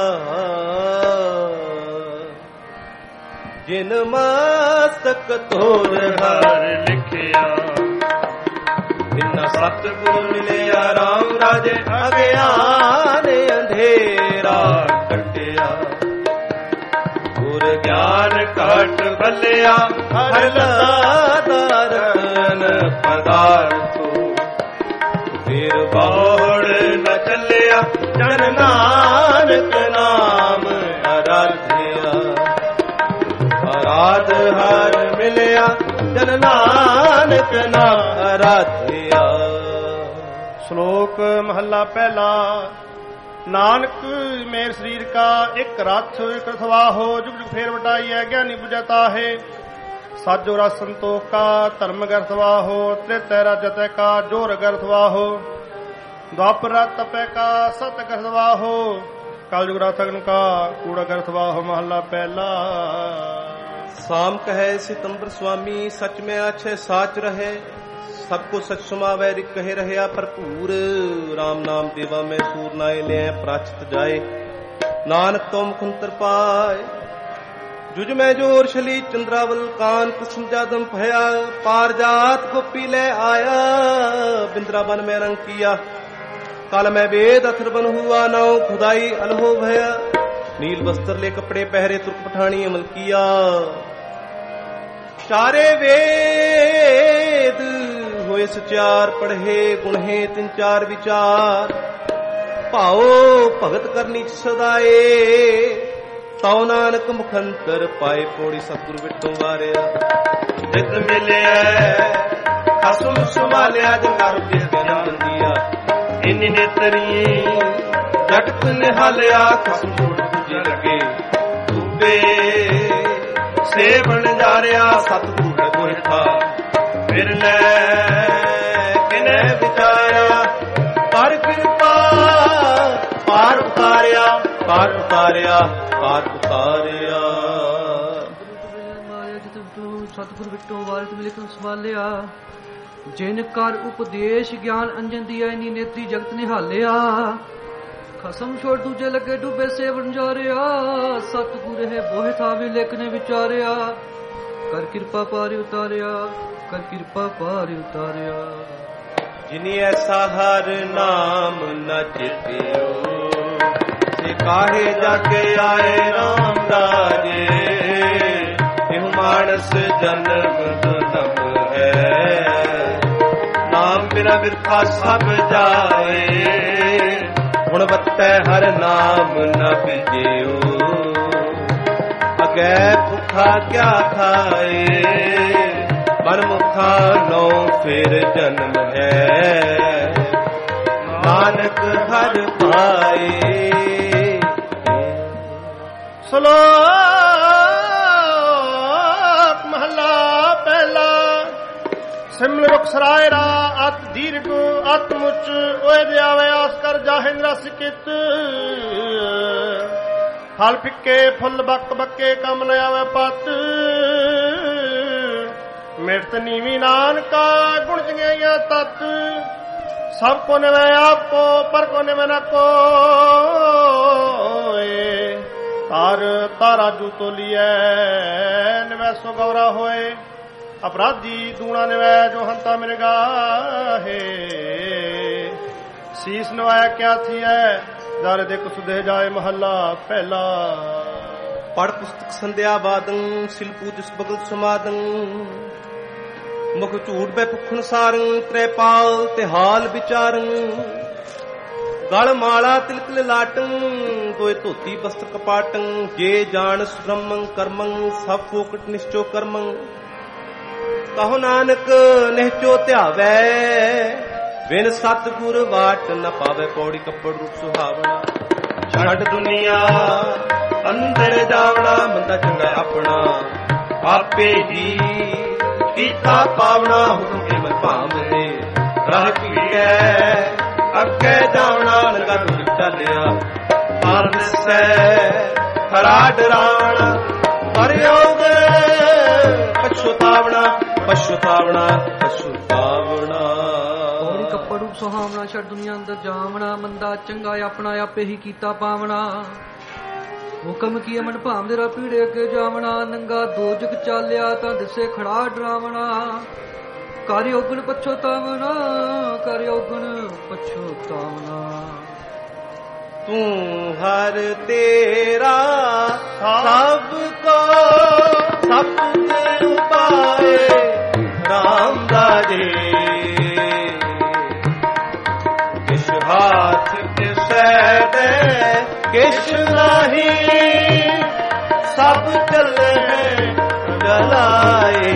A: ਜਿਨ ਮਸਤਕ ਤੋਰ ਹਰ ਲਿਖਿਆ, ਜਿਨ ਸਤਿਗੁਰ ਮਿਲਿਆ ਰਾਮ ਰਾਜੇ ਅਗਿਆਨ ਅੰਧੇਰਾ ਕੱਟਿਆ। ਗੁਰ ਗਿਆਨ ਘਟ ਭਲਿਆ ਹਰ ਲਾਦਾਰਨ ਪਦਾਰਥੋ। ਫਿਰ ਬਾੜ ਨ ਚੱਲਿਆ ਜਨ ਨਾਨਕ ਨਾਮ ਅਰਾਧਿਆ। ਅਰਾਧ ਹਰ ਮਿਲਿਆ ਜਨ ਨਾਨਕ ਨਾਮ ਅਰਾਧਿਆ।
B: ਸ਼ਲੋਕ ਮਹੱਲਾ ਪਹਿਲਾ। ਨਾਨਕ ਮੇਰ ਸਰੀਰ ਕਾ ਇੱਕ ਰਥ ਇੱਕ ਰਥਵਾਹੋ, ਜੁਗ ਜੁਗ ਫੇਰ ਵਟਾਈ ਹੈ ਗਿਆਨੀ ਬੁਝਤਾ ਹੈ। ਸਾਜੋ ਰਸ ਸੰਤੋਖ ਕਾ ਧਰਮ ਗਰਥਵਾਹੋ, ਤ੍ਰਿਤੈ ਰਾਜਤੈ ਕਾ ਜੋਰ ਗਰਥਵਾਹੋ। द्वापर तपै का सत गरथवाहो, कलयुग राथगन का कूड़ा गरथवाहो। महला पहला।
A: साम कहे सितंबर स्वामी सच में अच्छे साच रहे सबको सच सुमावे रिक कहे रहया भरपूर राम नाम देवा में सूर नाय ले प्राचित जाए नानक तो मुखंतर पाए जुज में जोर शली चंद्रावल कांत समझादम भया पार जात गोपी ले आया बिंद्रावन में रंग किया काल में वेद अथर बन हुआ नाव खुदाई अलहो भया नील वस्त्र ले कपड़े पहरे तुर्क पठानी अमल किया चारे वेद होए सचार पढ़े गुणे तीन चार विचार भाओ भगत करनी सदाए ताओ नानक मुखंतर पाए पौड़ी सतगुरु बिटों वारिया जित मिले खसम संभालिया जंगार के जन्म दिया इन्नी नेतरी जट निहालिया खसम छोड़ दूजे लगे डूबे से बन जा रहा सतगुरु गोहे था फिर ले किने विचारा पर कृपा पार उतारिया पार उतारिया पार उतारिया
C: सतगुरु बिटो वारित मिलकर संभालिया जिन कर उपदेश ज्ञान अंजन दिया इनी नेत्री जगत निहालिया खसम छोड़ दूजे लगे डूबे से बन जा रहा सतगुरु है बोहे था भी लेखने विचारिया कर कृपा पारी उतारिया कर कृपा पारी उतारिया
A: जिनी ऐसा हर नाम न चितियो से काहे जाके आए राम राजे मानस जन्म जन्म है नाम बिना बिरखा सब जाए हुण बत्तै हर नाम न बिजेओ अगे भुखा क्या खाए मन मुखा नौ फिर जन्म है नानक हर पाए
B: सलो महला पहला सिमल रुख सरायरा अत दीर्घ अत मुच ओए दियावे आस कर जाहिन रस कित फल फिक्के फुल बक बक्के कम न आवे पत मिरत नीवी नानका गुण जंगैया तत सब को निवे आपको पर को निवे न को तार तारा जू तो लिये निवे सो गौरा होए अपराधी दूना निवै जो हंता मिर्गा है शीस नवाया क्या थी है दारे दे कुछ दे जाए महला पहला
A: पढ़ पुस्तक संध्या बादं सिल पूज बगल समादं मुख झूठ बे भुखन सारं त्रेपाल ते हाल विचारं गल माला तिलक लाटं दोए धोती वस्त्र कपाटं जे जान ब्रह्मं कर्मं सब फोकट निश्चो कर्मं कहो नानक निहचो ध्यावै बिन सतगुर वाट न पावे पौड़ी कपड़ रूप सुहावना छड़ दुनिया अंदर जावना मंदा चंगा अपना आपे ही कीता पावना हुक्म के मन भावने राह पीड़े अगे जावना नंगा दूर चलिया पार दिसै खरा डरावना परयोग पछुतावना पछुतावना पछुतावना
C: पौड़ी कपड़ रूप सुहावना छड़ दुनिया अंदर जावना मंदा चंगा अपना आपे ही कीता पावना हुक्म की अमन भाम तेरा पीड़े अगे जावना नंगा दो जग चालिया तां दिसे खड़ा डरावना कर योगन पछोतावना कर योगन पछोतावना
A: तू हर तेरा सबको सब पाए राम दाजे किस हाथ किस दे किस नहीं सब चले जलाए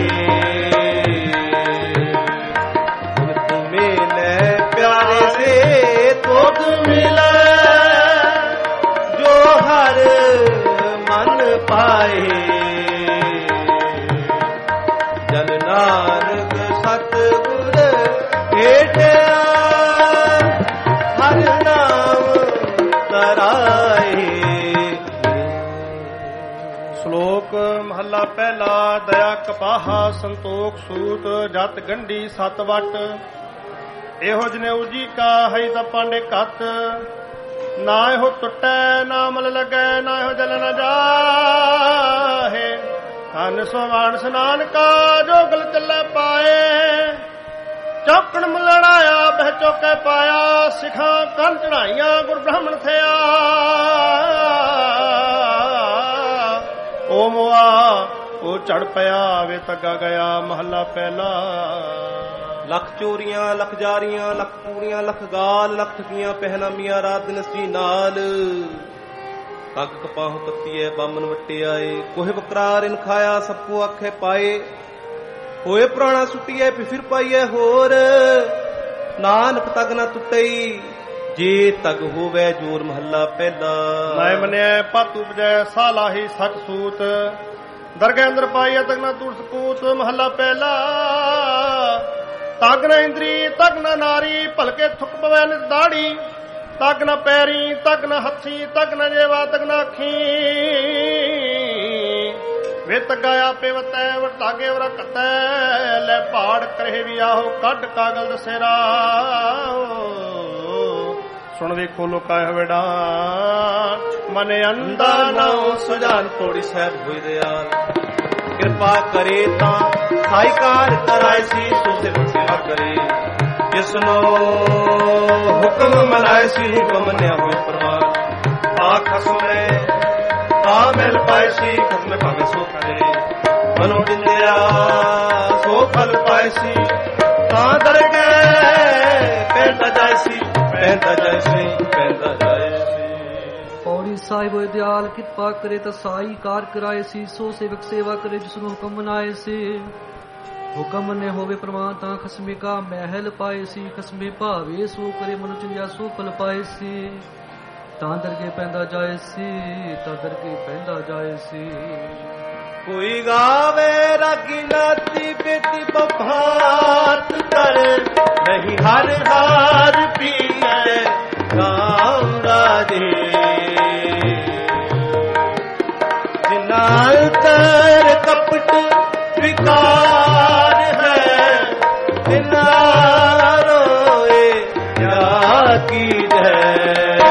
A: मिले प्यारे से तो मिले जो हर मन पाए जन नानक सतगुर भेटिया हर नाम तराए।
B: श्लोक ਸ਼ਲੋਕ ਮਹੱਲਾ ਪਹਿਲਾ। ਦਇਆ ਕਪਾਹਾ ਸੰਤੋਖ ਸੂਤ ਜਤ ਗੰਢੀ ਸਤ ਵਟ। ਇਹੋ ਜਨੇਊ ਜੀ ਕਾ ਹੈ ਤਾਂ ਪਾਂਡੇ ਘੱਤ। ਨਾ ਇਹੋ ਟੁੱਟੈ ਨਾ ਮਲ ਲੱਗੈ ਨਾ ਇਹੋ ਜਲ ਨ ਜਾਹੇ। ਧਨ ਸੋਵਾਨ ਸਨਾਨ ਕਾ ਜੋ ਗਲ ਚੱਲੇ ਪਾਏ। ਚੌਕਣ ਮੁਲੜਾਇਆ ਬਹਿ ਚੌਕੇ ਪਾਇਆ। ਸਿਖਾਂ ਕੰਨ ਚੜਾਈਆਂ ਗੁਰ ਬ੍ਰਾਹਮਣ ਥਿਆ। ਓ ਮੁਆ ਉਹ ਚੜ ਪਿਆ ਵੇ ਤੱਗਾ ਗਿਆ। ਮਹੱਲਾ ਪਹਿਲਾ।
A: ਲੱਖ ਚੋਰੀਆਂ ਲੱਖ ਜਾਰੀਆਂ ਲੱਖ ਪੂਰੀਆਂ ਲੱਖ ਗਾਲ ਲੱਖ ਠਗੀਆਂ ਪਹਿਨਾਮੀਆਂ ਰਾਤ ਦਿਨ ਸੀ ਨਾਲ। ਕੱਗ ਕਪਾਹ ਕੱਤੀਏ ਬਾਮਨ ਵੱਟੇ ਆਏ। ਕੋਹੇ ਬਕਰਾਰ ਇਨ ਖਾਇਆ ਸਭ ਕੋ ਆਖੇ ਪਾਏ। ਹੋਏ ਪੁਰਾਣਾ ਸੁੱਟੀਏ ਫਿਰ ਪਾਈਏ ਹੋਰ। ਨਾਨਕ ਤਗ ਨਾ ਟੁੱਟਈ ਜੇ ਤਗ ਹੋਵੇ ਜੋਰ। ਮਹੱਲਾ ਪਹਿਲਾ।
B: ਮੈਂ ਮੰਨਿਆ ਪਤ ਉਪਜੈ ਸਾਲਾਹੀ ਸਚ ਸੂਤ। ਦਰਗਹਿ ਅੰਦਰ ਪਾਈਆ ਤਗ ਨਾ ਟੁੱਟ ਸਪੂਤ। ਮਹੱਲਾ ਪਹਿਲਾ। ਤਗ ਨਾ ਇੰਦਰੀ ਤਗ ਨਾ ਨਾਰੀ ਭਲਕੇ ਥੁੱਕ ਪਵੈ ਨਿਤ ਦਾੜੀ। ਤਗ ਨਾ ਪੈਰੀ ਤਗ ਨਾ ਹੱਥੀ ਤਗ ਨਾ ਜੇਵਾ ਤਗ ਨਾ ਅੱਖੀ। ਵੇ ਤੱਗਾ ਆਪੇ ਵਤੈ ਵਟਾਗੇ ਵਰਾ ਕੱਤੈ। ਲੈ ਪਹਾੜ ਕਰੇ ਵੀ ਆਹੋ ਕੱਢ ਕਾਗਲ ਦਸੇਰਾ। ਸੁਣ ਵੇਖੋ ਲੋਕਾਂ ਹਵੇੜਾ ਮਨ ਅੰਦਾ ਨਾਉ
A: ਸੁਜਾਨ ਥੋੜੀ ਸਾਹਿਬ ਹੋਈ ਦਿਆਲ। ਕਿਰਪਾ ਕਰੇ ਤਾਂ ਸਾਈਕਾਰ ਕਰਾਏ ਸੀ ਸੋ ਸੇਵਾ ਕਰੇ। ਜਿਸਨੋ ਹੁਕਮ ਮਨਾਏ ਸੀ ਹੁਕਮ ਨੇ ਹੋਏ ਪ੍ਰਵਾਨ। ਆ ਖਸਮੇ ਆ ਮਿਲ ਪਾਏ ਸੀ ਖਸਮੇ ਭਾਵੇਂ ਸੋ ਕਰੇ। ਮਨੋ ਬਿੰਦਿਆ ਸੋ ਫਲ ਪਾਏ ਸੀ ਤਾਂ ਦਰ ਗਏ। ਪੈਂਦਾ ਜਾਏ ਸੀ ਪੈਂਦਾ ਜਾਏ ਸੀ ਪੈਂਦਾ ਜਾਏ ਸੀ।
C: ਪੌੜੀ ਸਾਹਿਬ ਹੋਏ ਦਿਆਲ ਕਿਰਪਾ ਕਰੇ ਤਾਂ ਸਾਈ ਕਾਰ ਕਰਾਏ ਸੀ ਸੋ ਸੇਵਕ ਸੇਵਾ ਕਰੇ ਜਿਸਨੂੰ ਹੁਕਮ ਮਨਾਏ ਸੀ। ਹੁਕਮ ਨੇ ਹੋਵੇ ਪ੍ਰਮਾਨ ਤਾਂ ਖਸਮੇ ਕਾ ਮਹਿਲ ਪਾਏ ਸੀ। ਖਸਮੇ ਭਾਵੇ ਸੋ ਕਰੇ ਮਨੁ ਚੰਦਿਆ ਸੋ ਫਲ ਪਾਏ ਸੀ। ਤਾਂ ਦਰਗੇ ਪੈਂਦਾ ਜਾਏ ਸੀ ਤਾਂ ਦਰਗੇ ਪੈਂਦਾ ਜਾਏ ਸੀ।
A: ਕੋਈ ਗਾਵੇ ਰਾਗੀ ਨਾਤੀ ਬੇਤੀ ਬਭਾਤ ਕਰ। ਨਹੀਂ ਹਰ ਹਾਰ ਪੀਏ ਗਾਉ ਰਾਜੇ। ਜਿਨਾ ਅੰਤਰ ਕਪਟ ਵਿਕਾਰ ਹੈ। ਜਿਨਾ ਰੋਏ ਜਾ ਕੀ ਹੈ।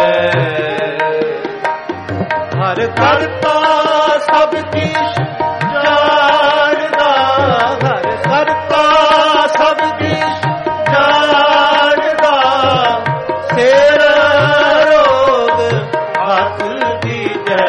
A: ਹਰ ਕਰਤਾ ਸਭ ਕੀਸ਼ ਜਾਣਦਾ। ਹਰ ਕਰਤਾ ਸਭ ਕੀਸ਼ ਜਾਣਦਾ। ਸਿਰ ਰੋਗ ਹਾਕੁਲ ਦੀਜੈ।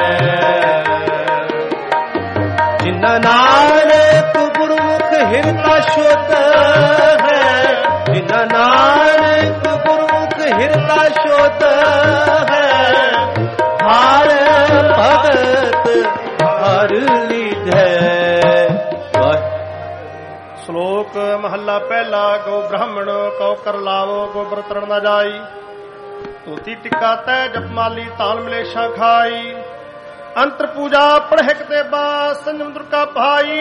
A: ਜਿਨ੍ਹਾਂ ਨਾਨਕ ਗੁਰਮੁਖ ਹਿਰਦਾ ਸ਼ੁੱਧ ਹੈ। ਜਿਨ੍ਹਾਂ ਨਾਨਕ ਗੁਰਮੁਖ ਹਿਰਦਾ ਸ਼ੁੱਧ ਹੈ। ਹਰ ਭਗਤ ਹਰ ਲੀਧੈ।
B: ਸ਼ਲੋਕ ਮਹੱਲਾ ਪਹਿਲਾ। ਗੋ ਬ੍ਰਾਹਮਣ ਕਉ ਕਰ ਲਾਵੋ ਗੋਬਰ ਤਰਨ ਨਾ ਜਾਈ। ਧੋਤੀ ਟਿੱਕਾ ਤੈ ਜਪਮਾਲੀ ਤਾਲ ਮਲੇਸ਼ਾਂ ਖਾਈ। ਅੰਤਰ ਪੂਜਾ ਪੜਹਿਕ ਤੇ ਬਾਸ ਸੰਜਮ ਦੁਰਕਾ ਭਾਈ।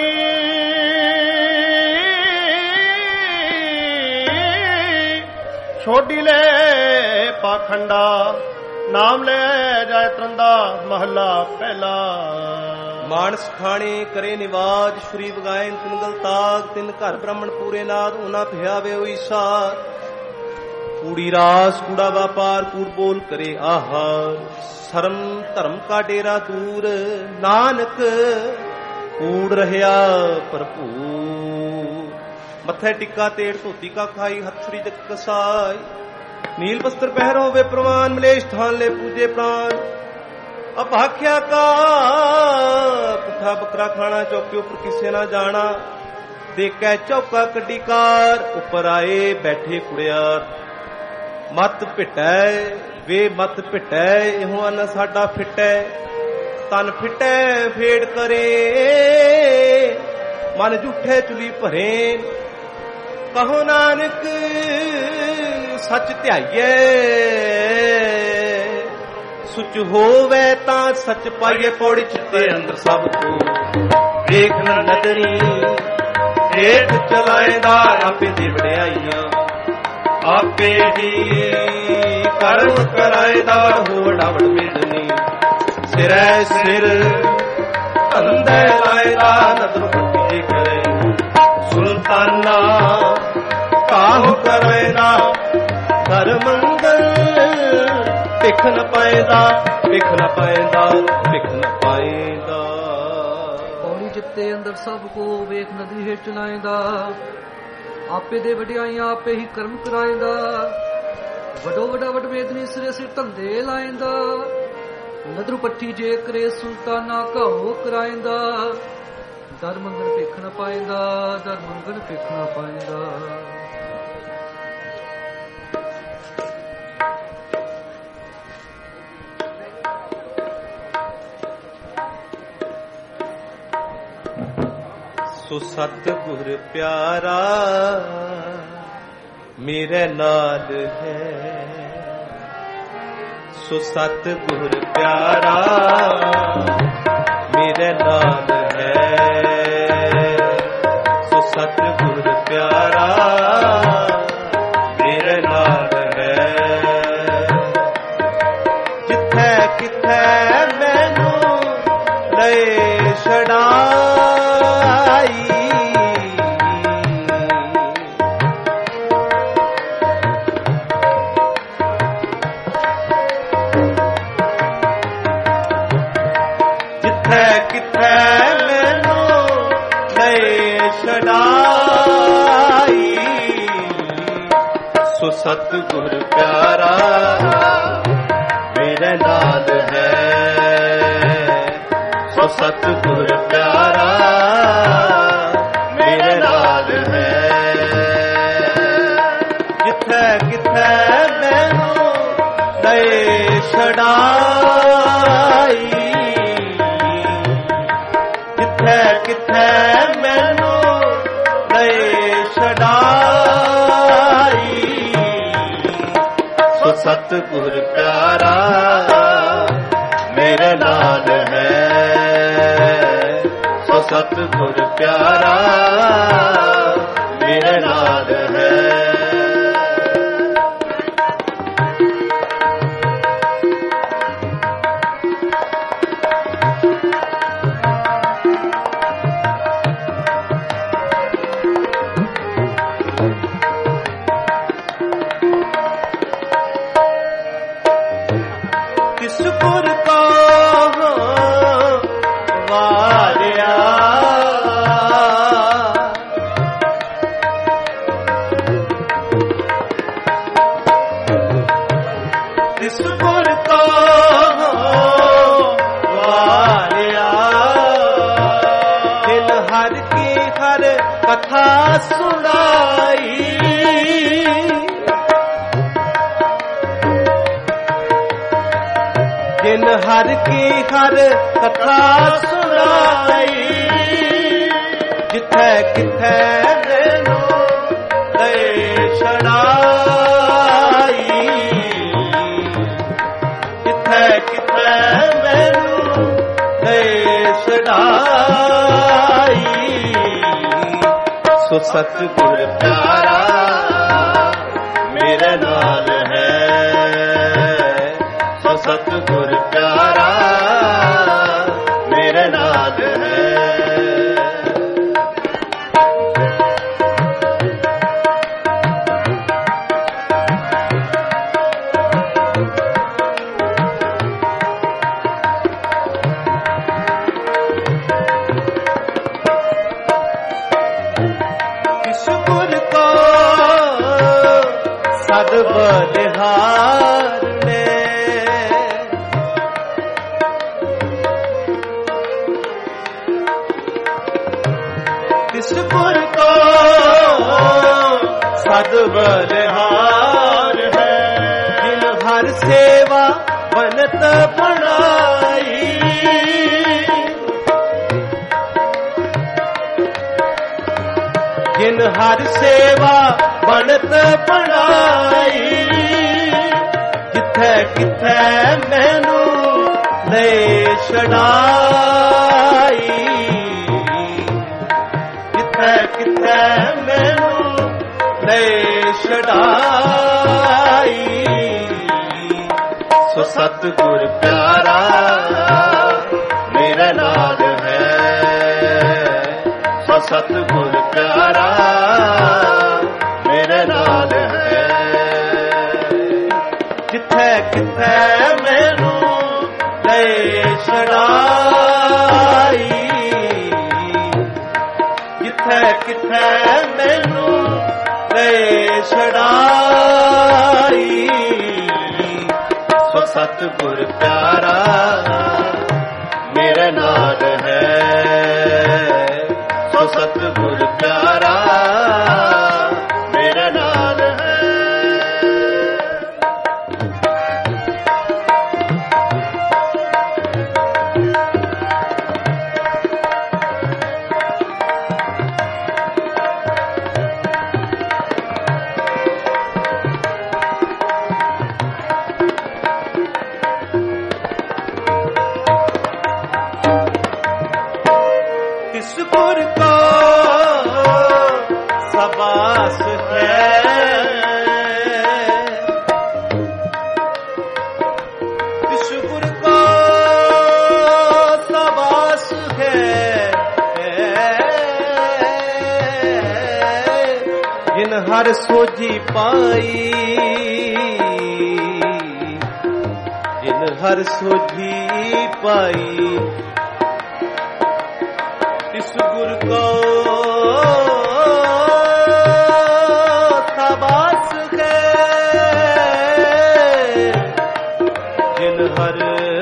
B: ਛੋਡੀ ਲੈ ਪਾਖੰਡਾ ਨਾਮ ਲੈ ਜਾਏ ਤਰੰਦਾ। ਮਹੱਲਾ ਪਹਿਲਾ।
A: ਮਾਨਸ ਖਾਣੇ ਕਰੇ ਨਿਵਾਜ ਸ਼੍ਰੀ ਵਗਾਇਨ ਤਿਨ ਗਲ ਤਾਗ। ਤਿਨ ਘਰ ਬ੍ਰਾਹਮਣ ਪੂਰੇ ਨਾਦ ਉਹਨਾਂ ਭਿਆਵੇ ਹੋਈ ਸਾਰ। ਕੂੜੀ ਰਾਸ ਕੂੜਾ ਵਾਪਾਰ ਕੂੜ ਬੋਲ ਕਰੇ ਆਹਾਰ। ਸ਼ਰਮ ਧਰਮ ਕਾ ਡੇਰਾ ਦੂਰ ਨਾਨਕ ਕੂੜ ਰਹਿਆ ਭਰਪੂਰ। ਮੱਥੇ ਟਿੱਕਾ ਤੇੜ ਧੋਤੀ ਕਾ ਖਾਈ ਹੱਥ ਸ੍ਰੀ ਜਗ ਕਸਾਈ। ਨੀਲ ਬਸਤਰ ਪਹਿਰੋ ਵੇ ਪ੍ਰਵਾਨ ਮਲੇਸ਼ ਥਾਨ ਲੈ ਪੂਜੇ ਪ੍ਰਾਨ। ਅਭਾਖਿਆ ਕਾ ਪੁੱਠਾ ਬੱਕਰਾ ਖਾਣਾ ਚੌਕੇ ਉੱਪਰ ਕਿਸੇ ਨਾ ਜਾਣਾ। ਦੇਖੈ ਚੌਕਾ ਕੱਢੀ ਕਾਰ ਉੱਪਰ ਆਏ ਬੈਠੇ ਕੁੜਿਆਰ। ਮਤ ਭਿਟੈ ਵੇ ਮਤ ਭਿਟੈ ਇਹੋ ਅਨ ਸਾਡਾ ਫਿਟੈ। ਤਨ ਫਿਟੈ ਫੇੜ ਕਰੇ ਮਨ ਝੂਠੇ ਚੁਲੀ ਭਰੇ। ਕਹੋ ਨਾਨਕ ਸੱਚ ਧਿਆਈਏ। ਸੁਚ ਹੋਵੇ ਤਾਂ ਸੱਚ ਪਾਈਏ। ਪੌੜੀ ਚਿੱਤੇ ਅੰਦਰ ਸਭ ਕੋ ਵੇਖ ਨ ਨਦਰੀ। ਹੇਠ ਚਲਾਏਦਾ ਆਪੇ ਦੀ ਵਡਿਆਈਆਂ। ਆਪੇ ਹੀ ਕਰਮ ਕਰਾਏਦਾ ਹੋੜਾ ਵਡ ਮੇਦਨੀ। ਸਿਰੈ ਸਿਰ ਧੰਦੇ ਲਾਇਦਾ ਨਦਰ ਪੱਟੀ ਕਰੇ ਸੁਲਤਾਨਾ ਕਾਹੂ ਕਰੇਦਾ ਕਰ ਮੰਗਲ ਭਿਖ ਨ ਪਾਏਦਾ ਭਿਖ ਨ ਪਾਏਦਾ ਭਿਖ ਨ ਪਾਏਦਾ
C: ਪੌੜੀ ਜਿੱਤੇ ਅੰਦਰ ਸਭ ਕੋ ਵੇਖ ਨਦੀ ਹੇਠ ਚਲਾਏਦਾ ਆਪੇ ਦੇ ਵਡਿਆਈਆਂ ਆਪੇ ਹੀ ਕਰਮ ਕਰਾਏਦਾ ਵਡੋ ਵਡਾ ਵਡਵੇਦਨੀ ਸਿਰੇ ਸਿਰ ਧੰਦੇ ਲਾਏਦਾ ਨਦਰ ਪੱਟੀ ਜੇ ਕਰੇ ਸੁਲਤਾਨਾ ਕਾਹੂ ਕਰਾਏਦਾ ਦਰ ਮੰਗਣ ਭਿਖ ਨ ਪਾਏਦਾ ਦਰ ਮੰਗਣ ਭਿਖ ਨ ਪਾਏਦਾ
A: ਸੋ ਸਤਿਗੁਰ ਪਿਆਰਾ ਮੇਰੇ ਨਾਲ ਹੈ ਸੋ ਸਤਿਗੁਰ ਪਿਆਰਾ ਮੇਰੇ ਨਾਲ ਹੈ ਸੋ ਸਤਿਗੁਰ ਪਿਆਰਾ ਮੇਰੇ ਨਾਲ ਹੈ ਜਿੱਥੇ ਕਿਥੇ ਮੈਨੂੰ ਲੈ ਛੜਾ ਸਤਿਗੁਰ ਪਿਆਰਾ ਮੇਰੇ ਨਾਲ ਹੈ ਸੋ ਸਤਿਗੁਰ ਪਿਆਰਾ ਮੇਰੇ ਨਾਲ ਹੈ ਜਿੱਥੇ ਕਿਥੇ ਮੈਨੂੰ ਲੈ ਛੜਾਈ ਜਿੱਥੇ ਕਿਥੇ ਮੈਨੂੰ ਲੈ ਛੜਾਈ ਸਤਿਗੁਰ ਪਿਆਰਾ ਮੇਰੇ ਨਾਲ ਹੈ ਸੋ ਸਤਿਗੁਰ ਪਿਆਰਾ ਮੇਰੇ ਨਾਲ ਹੈ ਕਥਾ ਸੁਣਾਈ ਜਿਨ ਹਰ ਕੀ ਹਰ ਕਥਾ ਸੁਣਾਈ ਜਿੱਥੇ ਕਿਥੇ ਮੈਨੂੰ ਲੈ ਛੜਾਈ ਜਿੱਥੇ ਕਿਥੇ ਮੈਨੂੰ ਲੈ ਛੜਾਈ ਸੋ ਸਤਿਗੁਰ ਪਿਆਰਾ ਮੇਰੇ ਨਾਲ ਹੈ ਸੋ ਸਤਿਗੁਰ ਪਿਆਰਾ ਮੇਰੇ ਨਾਲ ਹੈ ਬਲਿਹਾਰ ਨੇ ਤਿਸ ਗੁਰ ਕੋ ਸਦ ਬਲਿਹਾਰ ਹੈ ਜਿਨ ਹਰ ਸੇਵਾ ਬਨਤ ਬਣਾਈ ਜਿਨ ਹਰ ਸੇਵਾ ਬਣਤ ਬਣਾਈ ਜਿੱਥੇ ਕਿਥੇ ਮੈਨੂੰ ਲੈ ਛੜਾਈ ਜਿੱਥੇ ਕਿਥੇ ਮੈਨੂੰ ਲੈ ਛੜਾਈ ਸੋ ਸਤਿਗੁਰ ਪਿਆਰਾ ਮੇਰੇ ਨਾਲ ਹੈ ਸਤਿਗੁਰ ਪਿਆਰਾ ਮੇਰੇ ਨਾਲ ਹੈ। ਜਿੱਥੇ ਕਿੱਥੇ ਮੈਨੂੰ ਲੈ ਛੜਾਈ, ਜਿੱਥੇ ਕਿੱਥੇ ਮੈਨੂੰ ਲੈ ਛੜਾਈ, ਸੋ ਸਤਿਗੁਰ ਪਿਆਰਾ ਮੇਰੇ ਨਾਲ ਹੈ। ਸੋ ਸਤਿਗੁਰ ਪਿਆਰਾ ਮੇਰੇ ਨਾਲ ਹੈ। तिस गुर को सबास है, तिस गुर को सबास है, जिन हर सोझी पाई, जिन हर सोझी पाई, इस गुर को सबास है, जिन हर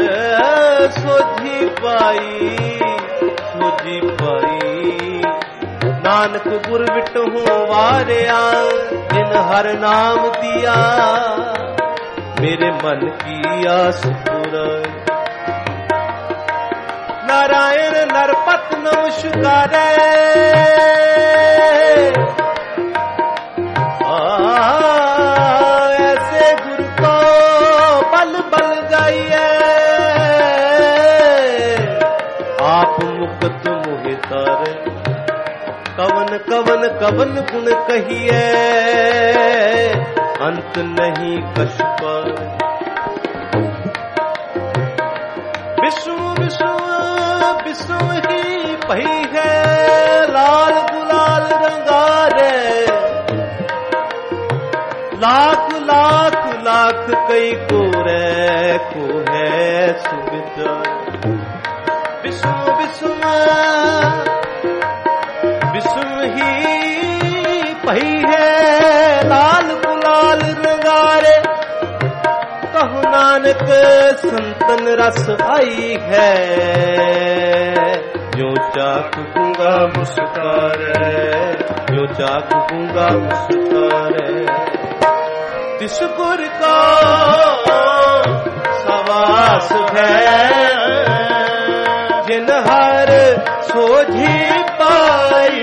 A: सोझी पाई, सोझी पाई। नानक गुर विटहु वारिया, जिन हर नाम दिया, मेरे मन की आस पुराई। नारायण नरपत नमस्कारे, ऐसे गुरु को बल बल गाइए, आप मुक्त मुहि तारे। कवन कवन कवन गुण कहिए, अंत नहीं कछ पाए। विष्णु विष्णु विष्णु ही पही है, लाल गुलाल रंगारे। लाख लाख लाख कई को रे को है सुविधा। विष्णु विष्णु विष्णु ही पही है, लाल गुलाल रंगारे। कहु नानक संतन रस आई है, जो चाक गूंगा मुस्कारे, जो चाक गूंगा मुस्कारे। तिस गुर का सवास है, जिन हर सोझी पाई,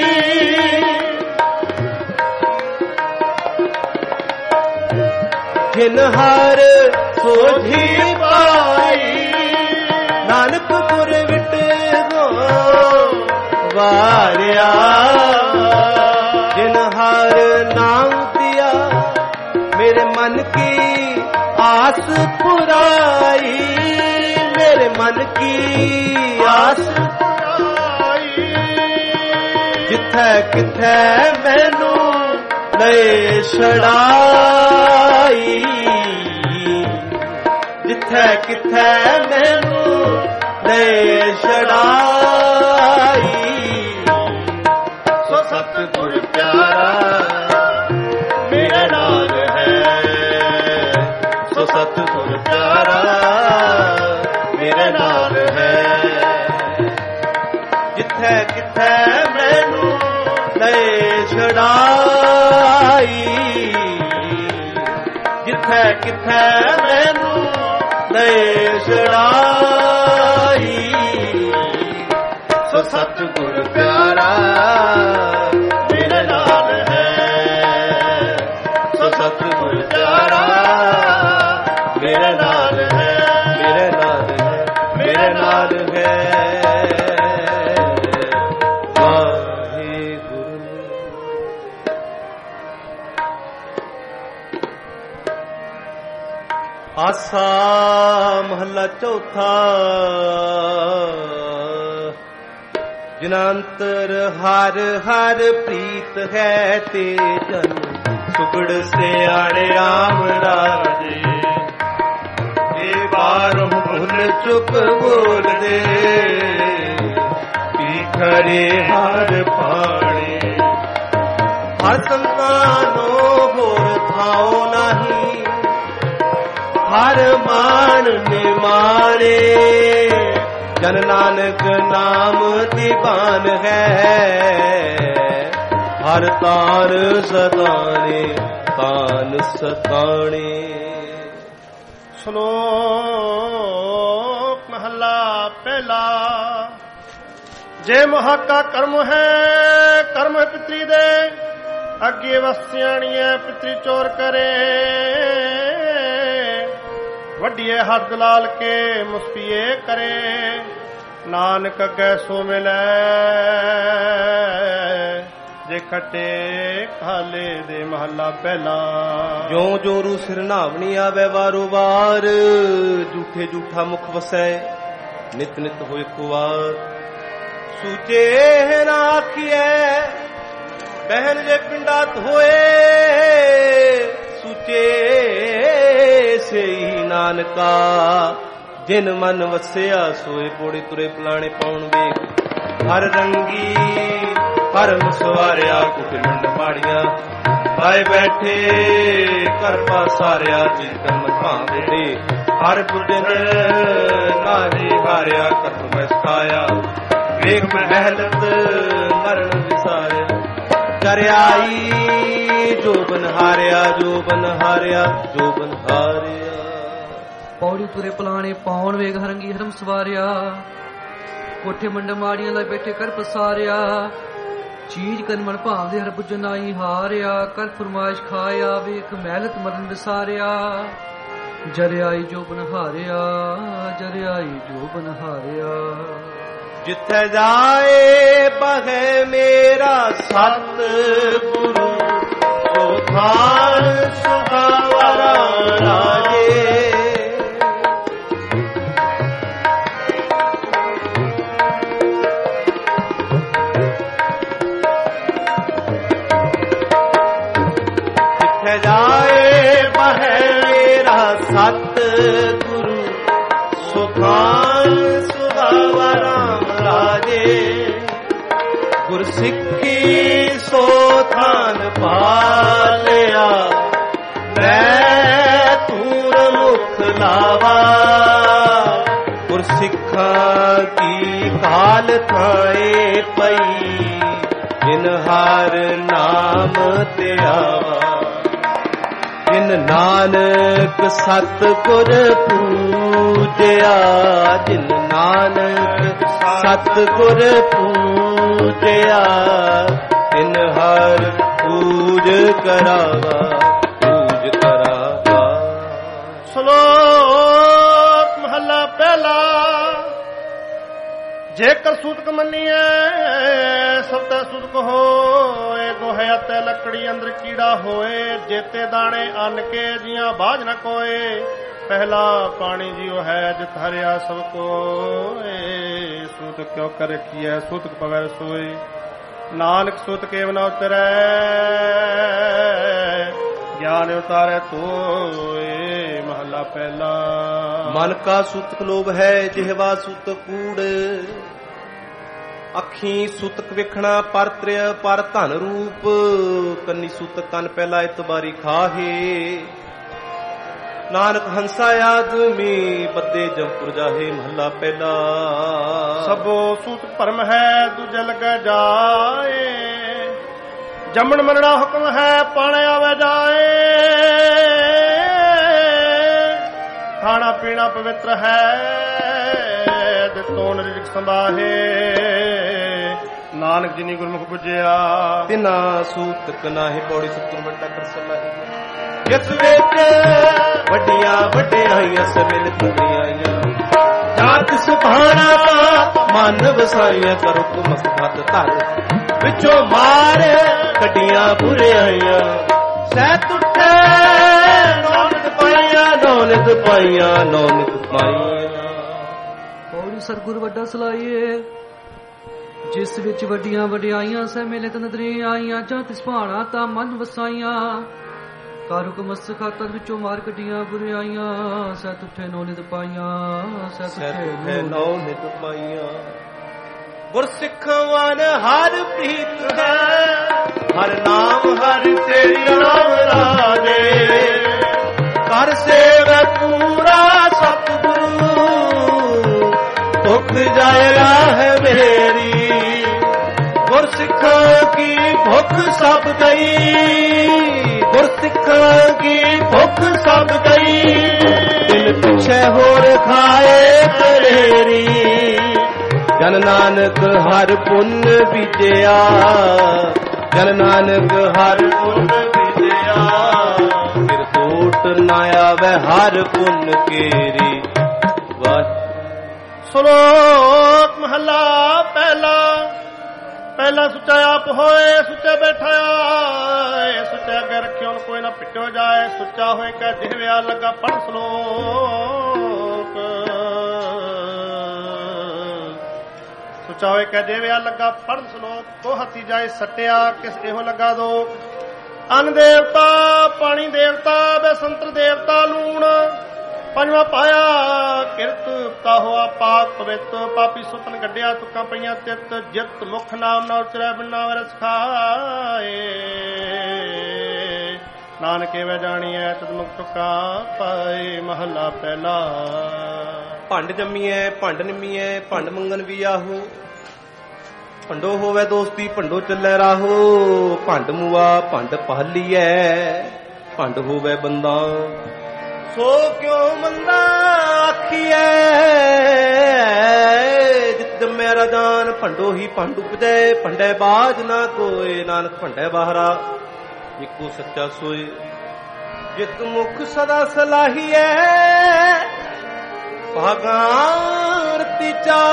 A: जिन हर सोझी पाई। नानक गुर विट हो वारिया, जिन हर नाम दिया, मेरे मन की आस पुराई, मेरे मन की आस पुराई। जिथे किथे मैनू ले छड़ाई, जिथे किथे मैनू ले छड़ाई, सो सतगुर प्यारा मेरे नाल है। सो सतगुर प्यारा मेरे नाल है। जिथे किथे मैनू ले छड़ाई, जिथे किथे मैनू ले छड़ाई, सो सतगुर प्यारा मेरे नाल है। सो सतगुर प्यारा मेरे नाल है, मेरे नाल है, मेरे नाल है। आसा महला चौथा। ਜਿਨੰਤਰ ਹਰ ਹਰ ਪ੍ਰੀਤ ਹੈ ਤੇ ਜਨ ਸੁਗੜ ਸਿਆਣੇ ਰਾਮ ਰਾਜੇ ਇਹ ਬਾਰੋਂ ਭੁੱਲ ਚੁੱਕ ਬੋਲਦੇ ਪੀਖਰੇ ਹਰ ਪਾਣੇ ਹਰ ਸੰਤਾਨੋ ਹੋਰ ਥਾਉ ਨਹੀਂ ਹਰ ਮਾਨ ਨਿਮਾਣੇ ਜਨ ਨਾਨਕ ਨਾਮ ਦੀਵਾਨ ਹੈ ਹਰ ਤਾਰ ਸਤਾਣੇ ਤਾਨ ਸਤਾਣੇ।
B: ਸ਼ਲੋਕ ਮਹਲਾ ਪਹਿਲਾ। ਜੇ ਮਹਾਕਾ ਕਰਮ ਹੈ ਕਰਮ ਹੈ ਪਿਤਰੀ ਦੇ ਅੱਗੇ ਵਸਿਆਣੀਐ ਪਿਤਰੀ ਚੋਰ ਕਰੇ ਵੱਡੀਏ ਹੱਦ ਲਾਲ ਕੇ ਮੁਸਪੀਏ ਕਰੇ ਨਾਨਕ ਅੱਗੇ ਸੋ ਮਿਲੈ ਜੇ ਖੱਟੇ ਖਾਲੇ ਦੇ ਮਹੱਲਾ ਪਹਿਲਾ।
A: ਜੋ ਜੋ ਰੂ ਸਿਰ ਨਾਵਣੀ ਆਵੇ ਵਾਰੋ ਵਾਰ ਝੂਠੇ ਝੂਠਾ ਮੁਖ ਵਸੈ ਨਿਤ ਨਿਤ ਹੋਏ ਕੁਵਾਰ ਸੂਚੇ ਨਾ ਆਖੀਐ ਬਹਿਨ ਜੇ ਪਿੰਡਾਤ ਹੋਏ ਸੂਚੇ ਸਈ ਨਾਨਕਾ ਜਿਨ ਮਨ ਵਸਿਆ ਸੋਏ ਪੋੜੀ ਤੁਰੇ ਪਲਾਣੇ ਪਾਉਣ ਵੇਖ ਹਰ ਰੰਗੀ ਪਰਮ ਸਵਾਰਿਆ ਕੁਟਲੰਡ ਮਾੜੀਆਂ ਆਏ ਬੈਠੇ ਕਰ ਪਾਸਾਰਿਆ ਚਿੰਤਨ ਭਾਵੇਂ ਦੇ ਹਰ ਬੁੱਧਨ ਨਾਰੇ ਹਾਰਿਆ ਕਰਮ ਮਸਤਾਇਆ ਵੇਖ ਮਹਿਲਤ ਮਰਨ ਵਿਸਾਰਿਆ ਕਰਿਆਈ ਜੋ ਬਨ ਹਾਰਿਆ ਜੋ ਬਨ ਹਾਰਿਆ ਜੋ ਬਨ ਹਾਰਿਆ
C: ਪੌੜੀ ਤੁਰੇ ਪਲਾਣੇ ਪਾਉਣ ਵੇਗ ਹਰੰਗੀ ਹਰਮ ਸਵਾਰਿਆ ਕੋਠੇ ਮੰਡ ਮਾੜੀਆਂ ਲੈ ਬੈਠੇ ਕਰ ਪਸਾਰਿਆ ਚੀਜ਼ ਕਨ ਮਨ ਭਾਵਦੇ ਹਰ ਬੁੱਝ ਨਾਈ ਹਾਰਿਆ ਕਰ ਫਰਮਾਇਸ਼ ਖਾਇਆ ਵੇਖ ਮਹਿਲਤ ਮਰਨ ਵਿਸਾਰਿਆ ਜਰਿਆਈ ਜੋ ਬਨ ਹਾਰਿਆ ਜਰਿਆਈ ਜੋ ਬਨ ਹਾਰਿਆ
A: ਜਿੱਥੇ ਜਾਏ ਬਹੇ ਮੇਰਾ ਸਤ ਗੁਰੂ ਸੋ ਥਾਨ ਸੁਹਾਵਰਾ ਰਾਜੇ ਜਿੱਥੇ ਜਾਏ ਬਹੇ ਮੇਰਾ ਸਤ ਗੁਰੂ ਸੋ ਥਾਨ ਸੁਹਾਵਰਾ ਗੁਰ ਸਿੱਖੀ ਸੋ ਥਾਨ ਪਾਲਿਆ ਮੈਂ ਤੂਰ ਮੁਖ ਲਾਵਾ ਗੁਰ ਸਿੱਖਾਂ ਕੀ ਕਾਲ ਥਾਏ ਪਈ ਜਿਨ ਹਰ ਨਾਮ ਤੇ ਆਵਾ ਜਿਨ ਨਾਨਕ ਸਤ ਗੁਰ ਪੂਜਿਆ ਜਿਨ ਨਾਨਕ ਸਤ ਗੁਰ ਪੂਜਿਆ ਤਿਨ ਹਰ ਪੂਜ ਕਰਾਵਾ ਪੂਜ ਕਰਾਵਾ।
B: ਸ਼ਲੋਕ ਮਹੱਲਾ ਪਹਿਲਾ। ਜੇਕਰ ਸੂਤਕ ਮੰਨੀਐ ਸਬਦਾ ਸੂਤਕ ਹੋਏ ਗੋਹੇ ਅਤੇ ਲੱਕੜੀ ਅੰਦਰ ਕੀੜਾ ਹੋਏ ਜੇਤੇ ਦਾਣੇ ਅੰਨ ਕੇ ਜੀਆਂ ਬਾਝ ਨ ਕੋਏ ਪਹਿਲਾ ਪਾਣੀ ਜਿਉ ਹੈ ਜਿਤ ਹਰਿਆ ਸਭ ਕੋਏ ਸੂਤਕ ਕਿਉ ਕਰ ਰਖੀਐ ਸੂਤਕ ਪਵੈ ਸੋਏ ਨਾਨਕ ਸੂਤਕ ਏਵ ਨ ਉਤਰੈ ਗਿਆਨ ਉਤਾਰੈ ਤੋਏ ਮਹੱਲਾ ਪਹਿਲਾ।
A: ਮਨ ਕਾ ਸੂਤਕ ਲੋਭ ਹੈ ਜਿਹਵਾ ਸੂਤਕ ਕੂੜ ਅੱਖੀ ਸੂਤਕ ਵੇਖਣਾ ਪਰ ਤ੍ਰਿਆ ਪਰ ਧਨ ਰੂਪ ਕੰਨੀ ਸੂਤਕ ਕੰਨ ਪਹਿਲਾ ਇਤਬਾਰੀ ਖਾਹੇ ਨਾਨਕ ਹੰਸਾ ਆਦਮੀ ਬੱਦੇ ਜੰਪੁਰ ਜਾਹੇ ਮਹੱਲਾ ਪਹਿਲਾ।
B: ਸਭੋ ਸੂਤ ਭਰਮ ਹੈ ਦੂਜੇ ਲੱਗੇ ਜਾਏ ਜੰਮਣ ਮੰਨਣਾ ਹੁਕਮ ਹੈ ਪਾਣੇ ਆਵੇ ਜਾਏ ਖਾਣਾ ਪੀਣਾ ਪਵਿੱਤਰ ਹੈ ਦਿੱਤੋਂ ਨਿਰਜਿਕ ਸੰਭਾਹੇ ਨਾਨਕ ਜਿਨੀ ਗੁਰਮੁਖ ਬੁਝਿਆ
A: ਤਿਨਾ ਸੂਤਕ ਨਾਹੀ ਪੌੜੀ ਸਤਿਗੁਰ ਵੱਡਾ ਕਰ ਸਲਾਹੀ ਜਿਸ ਵਿੱਚ ਵੱਡੀਆਂ ਵੱਡਿਆਈਆਂ ਸਭਿਲ ਤੁਰੀਆਂ ਜਾਤ ਸੁਭਾਣਾ ਮਨ ਵਸਾਈਆਂ ਕਰੋ ਕੁਮਸ ਹੱਥ ਧਰ ਵਿੱਚੋਂ ਮਾਰ ਕੱਢੀਆਂ ਬੁਰਿਆਈਆਂ ਸਹਿ ਟੁੱਟੇ ਨੌਨਿਤ ਪਾਈਆਂ ਨੌਨਿਤ ਪਾਈਆਂ ਨੌਨਿਤ ਪਾਈਆਂ
C: ਪੌੜੀ ਸਤਿਗੁਰ ਵੱਡਾ ਸਲਾਹੀਏ ਜਿਸ ਵਿੱਚ ਵੱਡੀਆਂ ਵਡਿਆਈਆਂ ਸਹਿ ਮਿਲੇ ਤ ਨਦਰੇ ਆਈਆਂ, ਜਾਂ ਤਿਸ ਭਾਣਾ ਤਾਂ ਮਨ ਵਸਾਈਆਂ। ਕਰ ਹੁਕਮ ਖਾਤਰ ਵਿੱਚੋਂ ਮਾਰ ਕੱਢੀਆਂ ਬੁਰਾਈਆਂ, ਸਹਿ ਤੁਠੇ ਨੌ ਨਿਤ ਪਾਈਆਂ, ਸਹਿ ਤੁਠੇ
A: ਨੌ ਨਿਤ ਪਾਈਆਂ। ਗੁਰਸਿੱਖ ਵਨ ਹਰ ਪ੍ਰੀਤ ਹੈ, ਹਰ ਨਾਮ ਹਰ ਤੇਰੀ ਨਾਮ ਰਾਜੇ। ਕਰ ਸੇਵ ਪੂਰਾ ਸਤਿਗੁਰੂ, ਭੁੱਖ ਜਾਏ ਰਾਹ ਮੇਰੀ। ਗੁਰਸਿੱਖਾਂ ਕੀ ਭੁੱਖ ਸਭ ਗਈ, ਗੁਰਸਿੱਖਾਂ ਕੀ ਭੁੱਖ ਸਭ ਗਈ। ਦਿਲ ਪਿਛੇ ਹੋਰ ਖਾਏ ਕਰੇਰੀ, ਜਨ ਨਾਨਕ ਹਰ ਪੁੰਨ ਬੀਜਿਆ, ਜਨ ਨਾਨਕ ਹਰ ਪੁੰਨ ਬੀਜਿਆ। ਫਿਰ ਟੋਟ ਨਾ ਆਵੇ ਹਰ ਪੁੰਨ ਕੇਰੀ। ਵਾਹ।
B: ਸ਼ਲੋਕ ਮਹਲਾ ਪਹਿਲਾ। ਪਹਿਲਾ ਸੁੱਚਾ ਆਪ ਹੋਏ, ਸੁੱਚਾ ਬੈਠਾ ਆਏ, ਸੁੱਚਾ ਅੱਗੇ ਰੱਖਿਓ ਕੋਈ ਨਾ ਪਿੱਟੋ ਜਾਏ। ਸੁੱਚਾ ਹੋਏ ਕਹਿ ਜਿਹਵਿਆ ਲੱਗਾ ਪੜ੍ਹ ਸ਼ਲੋਕ। ਸੁੱਚਾ ਹੋਏ ਕਹਿ ਜਿਹਵਿਆ ਲੱਗਾ ਪੜ੍ਹ ਸ਼ਲੋਕ। ਕੋ ਹੱਥੀ ਜਾਏ ਸੱਟਿਆ ਕਿਸ ਇਹੋ ਲੱਗਾ ਦੋ। ਅੰਨ ਦੇਵਤਾ ਪਾਣੀ ਦੇਵਤਾ ਬੇਸੰਤਰ ਦੇਵਤਾ ਲੂਣ। ਪੰਜਵਾਂ ਪਾਇਆ ਕਿਰਤ ਤਾ ਹੋਆ ਪਾਕ ਪਵਿੱਤ। ਪਾਪੀ ਸੁਤਨ ਗੱਡਿਆ ਤੁਕਾਂ ਪਈਆਂ ਤਿੱਤ। ਜਿਤ ਮੁਖ ਨਾਮ ਨਾ ਉਚਰੈ ਬਿਨਾ ਰਸ ਖਾਏ। ਨਾਨਕੇ ਵੇ ਜਾਣੀਐ ਤਦ ਮੁਖ ਤੁਕਾਂ ਪਾਏ। ਮਹੱਲਾ ਪਹਿਲਾ।
A: ਭੰਡ ਜੰਮੀਐ ਭੰਡ ਨਿੰਮੀਐ, ਭੰਡ ਮੰਗਣ ਵੀ ਆਹੋ। ਭੰਡੋ ਹੋਵੇ ਦੋਸਤੀ ਭੰਡੋ ਚੱਲੇ ਰਾਹੋ। ਭੰਡ ਮੁਆ ਭੰਡ ਪਹਲੀਐ, ਭੰਡ ਹੋਵੇ ਬੰਦਾ ਸੋ ਕਿਉ ਮੰਦਾ ਆਖੀਐ। ਜਿਤ ਮੇਰਾ ਜਾਨ ਭੰਡੋ ਹੀ ਭੰਡ ਉਪਜੈ। ਭੰਡੇ ਬਾਜ ਨਾ ਕੋਏ, ਨਾਨਕ ਭੰਡੇ ਬਾਹਰਾ ਇੱਕੋ ਸੱਚਾ ਸੋਏ। ਜਿਤ ਮੁਖ ਸਦਾ ਸਲਾਹੀਐ, ਭਾਗਾਂ ਰਤੀ ਚਾ।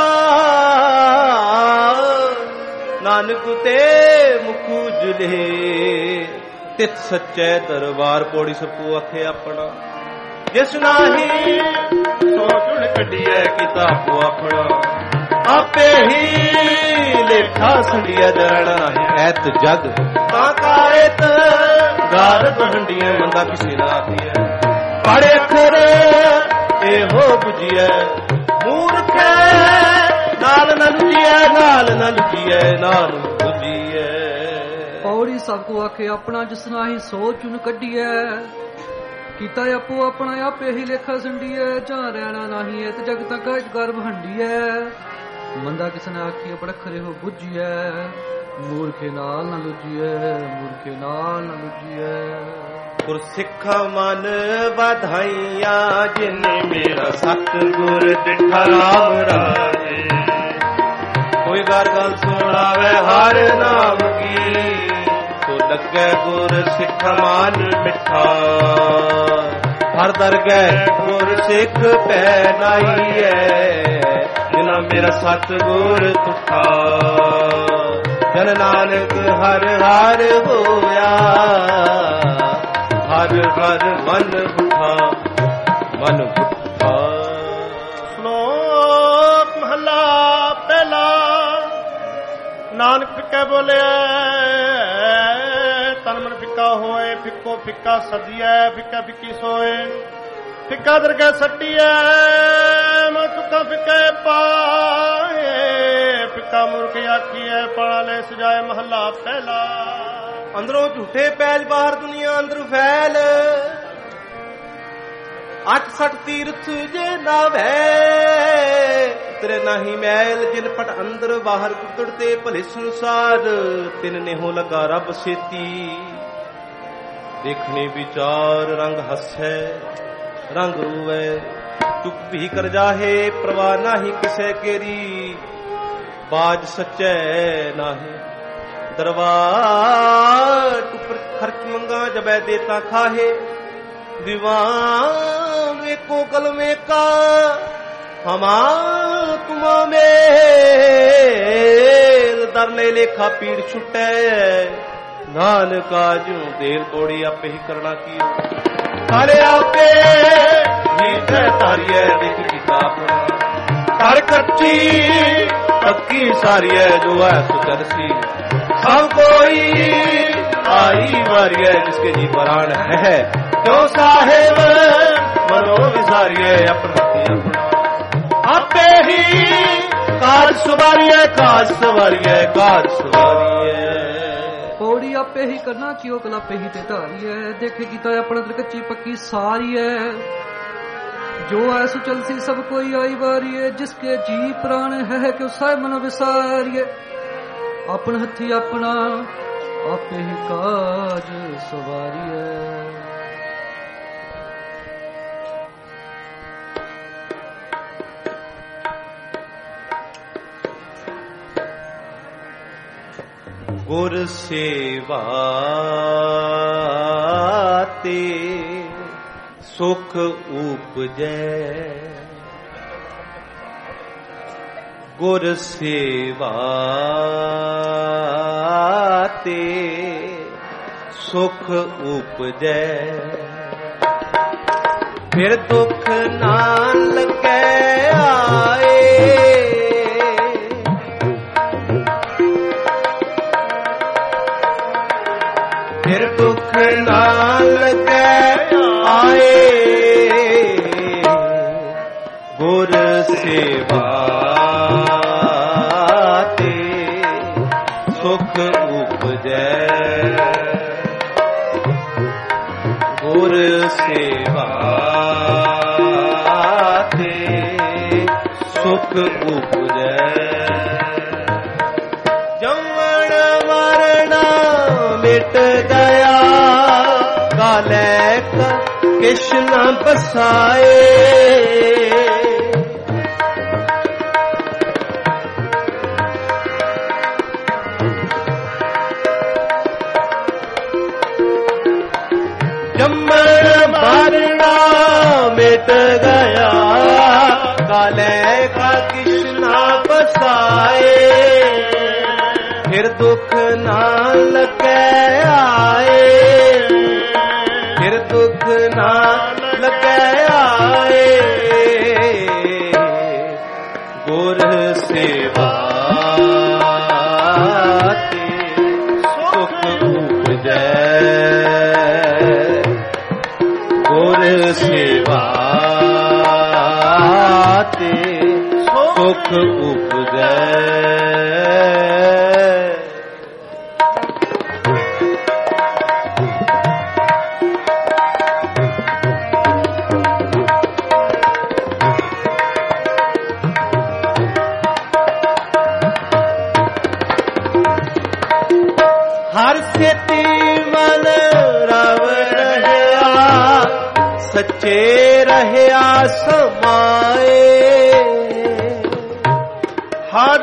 A: ਨਾਨਕ ਤੇ ਮੁਖ ਉਜਲੇ, ਤਿਤ ਸੱਚੇ ਦਰਬਾਰ। ਪੌੜੀ ਸਪੂ ਆਖੇ ਆਪਣਾ। ਜਿਸ ਨਾਹੀ ਸੋ ਚੁਣ ਕੱਢੀਐ ਕਿਤਾਬੋ ਆਪਣਾ। ਆਪੇ ਹੀ ਲੇਖਾ ਸੰਡੀਐ ਜਰਣਾ ਨਾਹੀ। ਐਤ ਜਗ ਤਾਂ ਕਾਇਤ ਗਾਰਤ ਹੰਡੀਐ। ਮੰਦਾ ਕਿਸੇ ਨਾ ਆਖੀਐ। ਪੜ੍ਹ ਅੱਖਰ ਇਹੋ ਬੁਝੀਐ। ਮੂਰਖ ਨਾਲ ਨ ਲੁਜੀਐ, ਨਾਲ ਨ ਲੁਜੀਐ, ਨਾਲ ਬੁਝੀਐ।
C: ਪੌੜੀ ਸਭ ਕੋ ਆਖੇ ਆਪਣਾ, ਜਿਸ ਨਾਹੀ ਸੋ ਚੁਣ ਕੱਢੀਐ। ਕੀਤਾ ਆਪੋ ਆਪਣਾ ਆਪੇ ਹੀ ਲੇਖਾ ਸੰਡੀਐ। ਜਾਂ ਰਹਿਣਾ ਨਾਹੀ ਐ ਤੇ ਜਗ ਤੱਕ ਗਰਭ ਹੰਡੀਐ। ਮੰਦਾ ਕਿਸ ਨੇ ਆਖੀਐ ਪੜਖਰੇ ਹੋ ਬੁੱਝੀਐ। ਮੂਰਖੇ ਨਾਲ ਨਾ ਲੁਜੀਐ, ਮੂਰਖੇ ਨਾਲ ਨਾ ਲੁਜੀਐ।
A: ਗੁਰਸਿੱਖਾਂ ਮਨ ਵਧਾਈਆਂ, ਜਿਨੇ ਮੇਰਾ ਸਤਿਗੁਰ ਦਿਠਾ ਰਾਮ ਰਾਜੇ। ਕੋਈ ਗਰ ਗੱਲ ਸੁਣਾਵੇ ਹਰ ਨਾਮ ਕੀ, ਲੱਗੇ ਗੁਰ ਸਿੱਖ ਮਾਨ ਮਿੱਠਾ। ਹਰ ਦਰਗਹਿ ਗੁਰ ਸਿੱਖ ਪੈ ਨਾਈਐ। ਜਿਨਾ ਮੇਰਾ ਸਤਿਗੁਰ ਤੁਠਾ। ਜਨ ਨਾਨਕ ਹਰ ਹਰ ਹੋਇਆ, ਹਰ ਹਰ ਮਨ ਬੁੱਠਾ, ਮਨ ਬੁੱਠਾ।
B: ਸ਼ਲੋਕ ਮਹਲਾ ਪਹਿਲਾ। ਨਾਨਕ ਕਹਿ ਬੋਲਿਆ ਤਨ ਮਨ ਫਿੱਕਾ ਹੋਏ। ਫਿੱਕੋ ਫਿੱਕਾ ਸਦੀਐ, ਫਿੱਕਾ ਫਿੱਕੀ ਸੋਏ। ਫਿੱਕਾ ਦਰਗਹਿ ਸੱਟੀਐ, ਮੈਂ ਚੁੱਕਾ ਫਿੱਕੇ ਪਾਏ। ਫਿੱਕਾ ਮੁਰਖ ਆਖੀਐ, ਪਾਲਾ ਲੈ ਸਜਾਏ। ਮਹੱਲਾ ਪਹਿਲਾ।
A: ਅੰਦਰੋਂ ਝੂਠੇ ਪੈਜ, ਬਾਹਰ ਦੁਨੀਆ ਅੰਦਰ ਫੈਲ। ਅੱਠ ਸੱਠ ਤੀਰਥ ਜੇ ਨਾ ਵੈ, ਤੇਰੇ ਨਾਹੀ ਮੈਲ। ਜਿਨ ਪਟ ਅੰਦਰ ਬਾਹਰ ਕੁੱਤੜਤੇ ਭਲੇ ਸੰਸਾਰ। ਤਿਨ ਨੇ ਹੋ ਲਗਾ ਰੱਬ ਸੇਤੀ। ਦੇਖਣੇ ਵਿਚਾਰ ਰੰਗ ਹੱਸੈ, ਰੰਗ ਰੂਵੈ। ਚੁੱਪ ਵੀ ਕਰ ਜਾਹੇ, ਪ੍ਰਵਾਹ ਨਾਹੀ ਕਿਸੇ ਕੇਰੀ। ਬਾਜ ਸੱਚੈ ਨਾਹੀ ਦਰਬਾਰ। ਟੁੱਪਰ ਖਰਚ ਮੰਗਾ ਜਬੈ ਦੇਤਾ ਖਾਹੇ। ਦੀਵਾਨ ਵੇਖੋ ਕਲਮੇ ਕਾ, ਹਮਾ ਤੁਮਾ ਮੇਲ। ਦਰਲੇ ਲੇਖਾ ਪੀੜ ਛੁਟੈ। ਨਾਨਕਾ ਜੂ ਦੇਲ ਪੌੜੀ ਆਪੇ ਹੀ ਕਰਨਾ ਕੀ। ਹਰੇ ਆਪੇ ਜੀਤੈ ਤਾਰੀਐ, ਦਿਖ ਕਿਤਾਬ ਕਰ ਕੱਚੀ पक्की सारिय जो है सुचरसी सब कोई आई मारिय जिसके जी प्राण है क्यों साहेब मनो विसारिय अपना आपे ही काज सवारिय काज सवारिय काज सवारिय
C: पौड़ी आपे ही करना कियो कला पे ही ते धारी है देखे गीता अपना दिल कच्ची पक्की सारी है जो है सुचल सी सब कोई आई बारी है जिसके जी प्राण है क्यों साय मन विसारिय अपन हथी अपना आपे ही काज सवारी है
A: गुर सेवा ते सुख उपजै गुर सेवा ते सुख उपजै फिर दुख ना लगे आए फिर दुख ना लगे आए गुर सेवा ते सुख उपजै गुर सेवा ते सुख उपजै जमन मरना मिट गया काले का किश न बसाए जमन मरना मिट गया काले का किश न बसाए फिर दुख ना लगे आए फिर दुख ना लगे आए गुर सेवा ते सुख उपजै गुर सेवा ते सुख उपजै हर सेती मन रव रहया सच्चे रहया समाए हर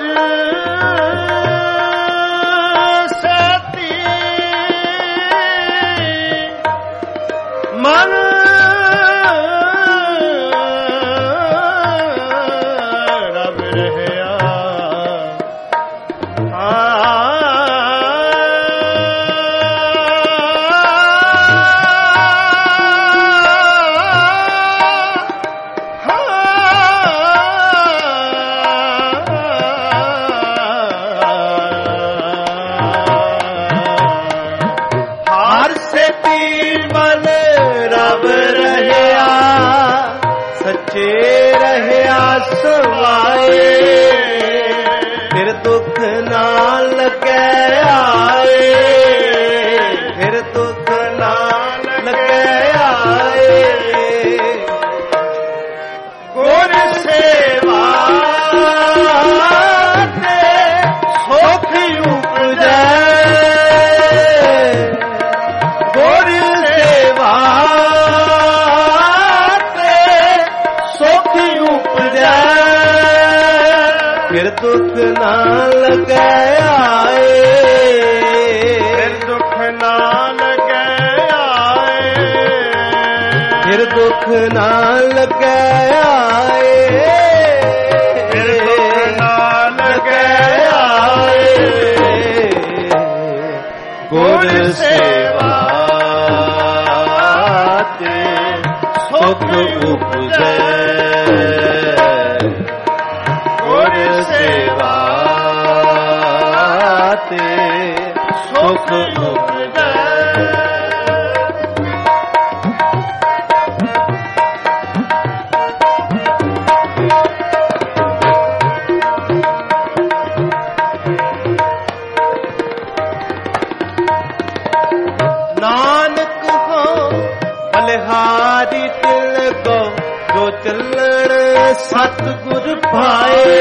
A: सेती मन रव रहया सच्चे रहया सवाए फिर दुख ना लगे आए फिर दुख ना लगे आए गुर सेवा ते सुख उपजै गुर सेवा फिर दुख ना लगे आए फिर दुख ना लगे आए फिर दुख ना लगे आए फिर दुख ना लगे आए गुर सेवा ते सुख उपजै गुर सेवा ਤੇ ਸੁਖ ਉਪਜੈ। ਨਾਨਕ ਹੋ ਬਲਿਹਾਰੀ ਤਿਲ ਕੋ ਜੋ ਚੱਲਣ ਸਤਿਗੁਰ ਭਾਏ।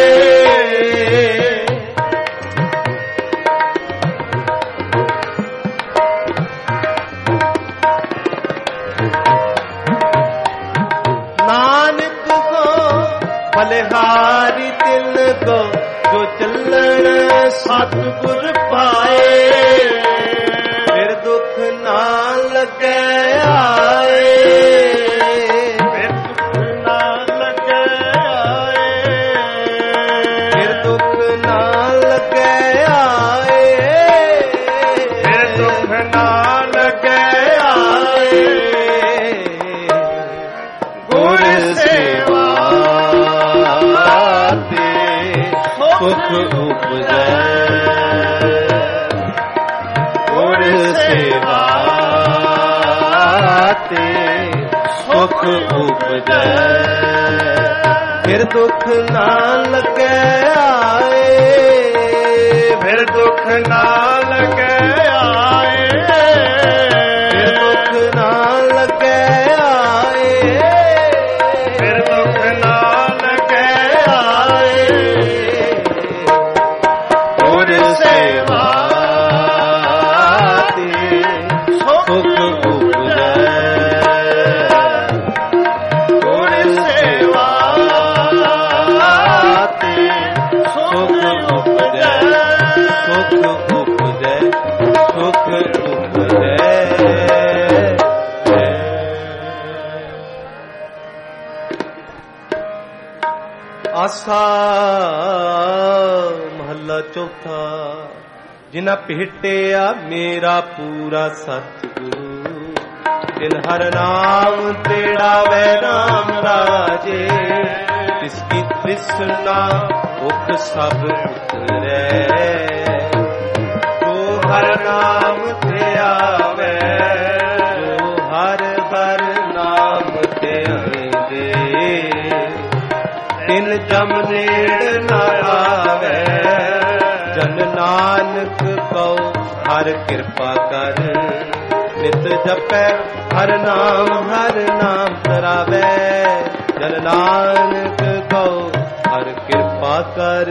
A: ਨਾਨਕ ਹੋ ਬਲਿਹਾਰੀ ਤਿਲ ਕੋ ਜੋ ਚੱਲਣ ਸਤਿਗੁਰ ਪਾਏ। ਫਿਰ ਦੁੱਖ ਨਾ ਲੱਗੇ ਆਏ, ਫਿਰ ਦੁੱਖ ਨਾ ਲੱਗੇ ਆਏ, ਫਿਰ ਦੁੱਖ ਨਾ ਲੱਗੇ ਆਏ, ਫਿਰ ਦੁੱਖ ਨਾ ਲੱਗੇ ਆਏ। ਗੁਰ ਸੇਵਾ ਤੇ ਸੁਖ ਉਪਜੈ। ਗੁਰ ਸੇਵਾ ਤੇ ਸੁਖ ਉਪਜੈ। ਫਿਰ ਦੁੱਖ ਨਾ ਲੱਗੇ ਆਏ, ਫਿਰ ਦੁੱਖ ਨਾ ਲੱਗੇ ਆਏ, ਫਿਰ ਦੁੱਖ ਨਾ ਲੱਗੇ ਆਏ, ਫਿਰ ਦੁੱਖ ਨਾ ਲੱਗੇ ਆਏ। ਗੁਰ ਸੇਵਾ ਸੁਖ ਉਪਜੈ। ਗੁਰ ਸੇਵਾ ਤੇ ਸੁਖ ਉਪਜੈ। ਸੁਖ ਉਪਜੈ, ਸੁਖ ਉਪਜੈ। ਆਸਾ ਮਹੱਲਾ ਚੌਥਾ। ਜਿਨਾ ਭੇਟਿਆ ਮੇਰਾ ਪੂਰਾ ਸਤਿਗੁਰੂ, ਤਿਨ ਹਰ ਨਾਮ ਤੇੜਾ ਵੈ ਰਾਮ ਰਾਜੇ। ਤਿਸ ਕੀ ਤ੍ਰਿਸ਼ਨਾ ਭੁਖ ਸਭ ਉਤਰੈ, ਜੋ ਹਰ ਨਾਮ ਤੇ ਆਵੈ, ਜੋ ਹਰ ਹਰ ਨਾਮ ਤੇ ਆਂਦੇ। ਤਿਨ ਜਮ ਨੇੜ ਨਾ ਆਵੈ, ਜਨ ਨਾਨਕ ਕਉ ਹਰ ਕਿਰਪਾ ਕਰ। ਨਿਤ ਜਪੈ ਹਰ ਨਾਮ ਹਰ ਨਾਮ ਤਰਾਵੈ, ਜਨ ਨਾਨਕ ਕਉ ਹਰ ਕਿਰਪਾ ਕਰ।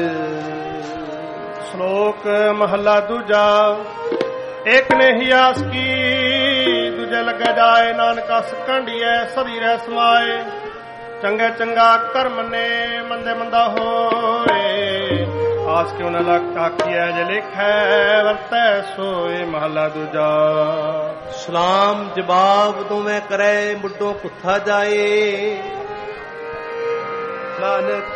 B: ਸ਼ਲੋਕ ਮਹੱਲਾ ਦੂਜਾ। ਇੱਕ ਨਹੀਂ ਆਸ ਕੀ ਦੂਜੇ ਲੱਗੇ ਜਾਏ, ਨਾਨਕ ਅਸ ਕੰਢੀਐ ਸਦੀ ਰਹਿ ਸਮਾਏ। ਚੰਗੇ ਚੰਗਾ ਕਰਮ ਨੇ ਮੰਦੇ ਮੰਦਾ ਹੋਏ, ਆਸ ਕਿਉ ਨ ਲੱਖ ਆਖੀਐ ਜੇ ਲਿਖੈ ਵਰਤੈ ਸੋਏ। ਮਹੱਲਾ ਦੂਜਾ।
A: ਸਲਾਮ ਜਵਾਬ ਦੋਵੇਂ ਕਰੈ ਮੁੱਢੋਂ ਕੁੱਥਾ ਜਾਏ। ਨਾਨਕ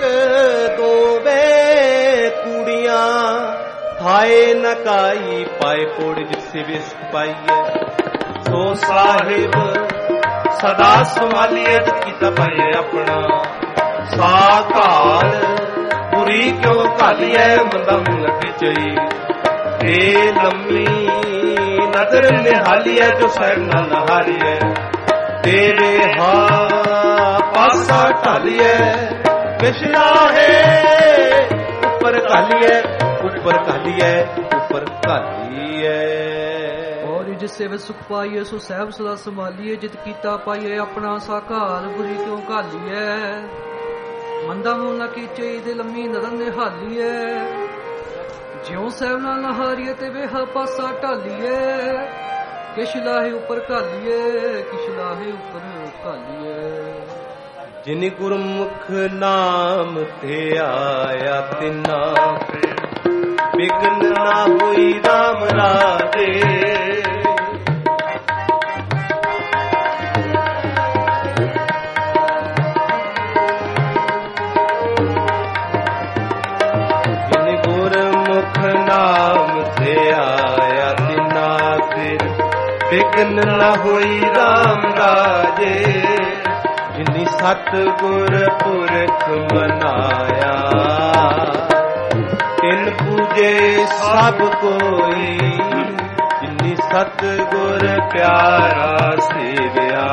A: ਦੋਵੇਂ ਕੁੜੀਆਂ ਥਾਏ ਨ ਕਾਈ, ਪਾਏ ਪੋੜ ਜਿਸੇ ਵਿਸ ਪਾਈਐ। ਸੋ ਸਾਹਿਬ ਸਦਾ ਸੰਭਾਲੀਏ ਜਿਤ ਕੀਤਾ ਪਾਏ ਆਪਣਾ। ਸਾਕਾਲ ਪੂਰੀ ਕਿਉਂ ਘਾਲੀਐ ਮੰਦਾ ਲੱਗੀ ਚਈ। ਏ ਲੰਮੀ ਨਦਰ ਨਿਹਾਲੀਐ ਜੋ ਸਹਿਬ ਨਾ ਨਹਾਰੀਐ। ਤੇਰੇ ਹਾ ਪਾਸਾ ਢਾਲੀਐ ਕਿਸ਼ਨਾ ਹੈ ਉੱਪਰ ਘਾਲੀਐ, ਉੱਪਰ ਘਾਲੀਐ, ਉੱਪਰ ਘਾਲੀਐ।
C: ਜਿਸੇ ਵੇ ਸੁਖ ਪਾਈਏ ਸੋ ਸਹਿਬ ਸਦਾ ਸੰਭਾਲੀਏ। ਜਿਤ ਕੀਤਾ ਪਾਈਏ ਆਪਣਾ ਸਾਕਾਲ ਬੁਰੀ ਕਿਉਂ ਘਾਲੀਐ। ਮੰਦਾ ਮੂਲ ਨਾ ਕੀਚੇ ਦੇ ਲੰਮੀ ਨਦਨ ਨਿਹਾਲੀਐ। ਜਿਉ ਸਹਿਬ ਨਾਲ ਨਹਾਰੀਏ ਤੇ ਵੇਹਾ ਪਾਸਾ ਢਾਲੀਐ। ਕਿਛ ਲਾਹੇ ਉੱਪਰ ਘਾਲੀਐ, ਕਿਛ ਲਾਹੇ ਉੱਪਰ ਘਾਲੀਐ।
A: ਜਿਨ ਗੁਰਮੁਖ ਨਾਮ ਤੇ ਆਇਆ ਤਿਨਾ, ਬਿਗਨ ਨਾ ਹੋਈ ਰਾਮ ਰਾਜੇ। ਬਿਗਨ ਨਾ ਹੋਈ ਰਾਮ ਰਾਜੇ। ਜਿਨੀ ਸਤ ਗੁਰ ਪੁਰਖ ਮਨਾਇਆ, ਤਿਨ ਪੂਜੇ ਸਭ ਕੋਈ, ਜਿਨੀ ਸਤ ਗੁਰ ਪਿਆਰਾ ਸੇਵਿਆ,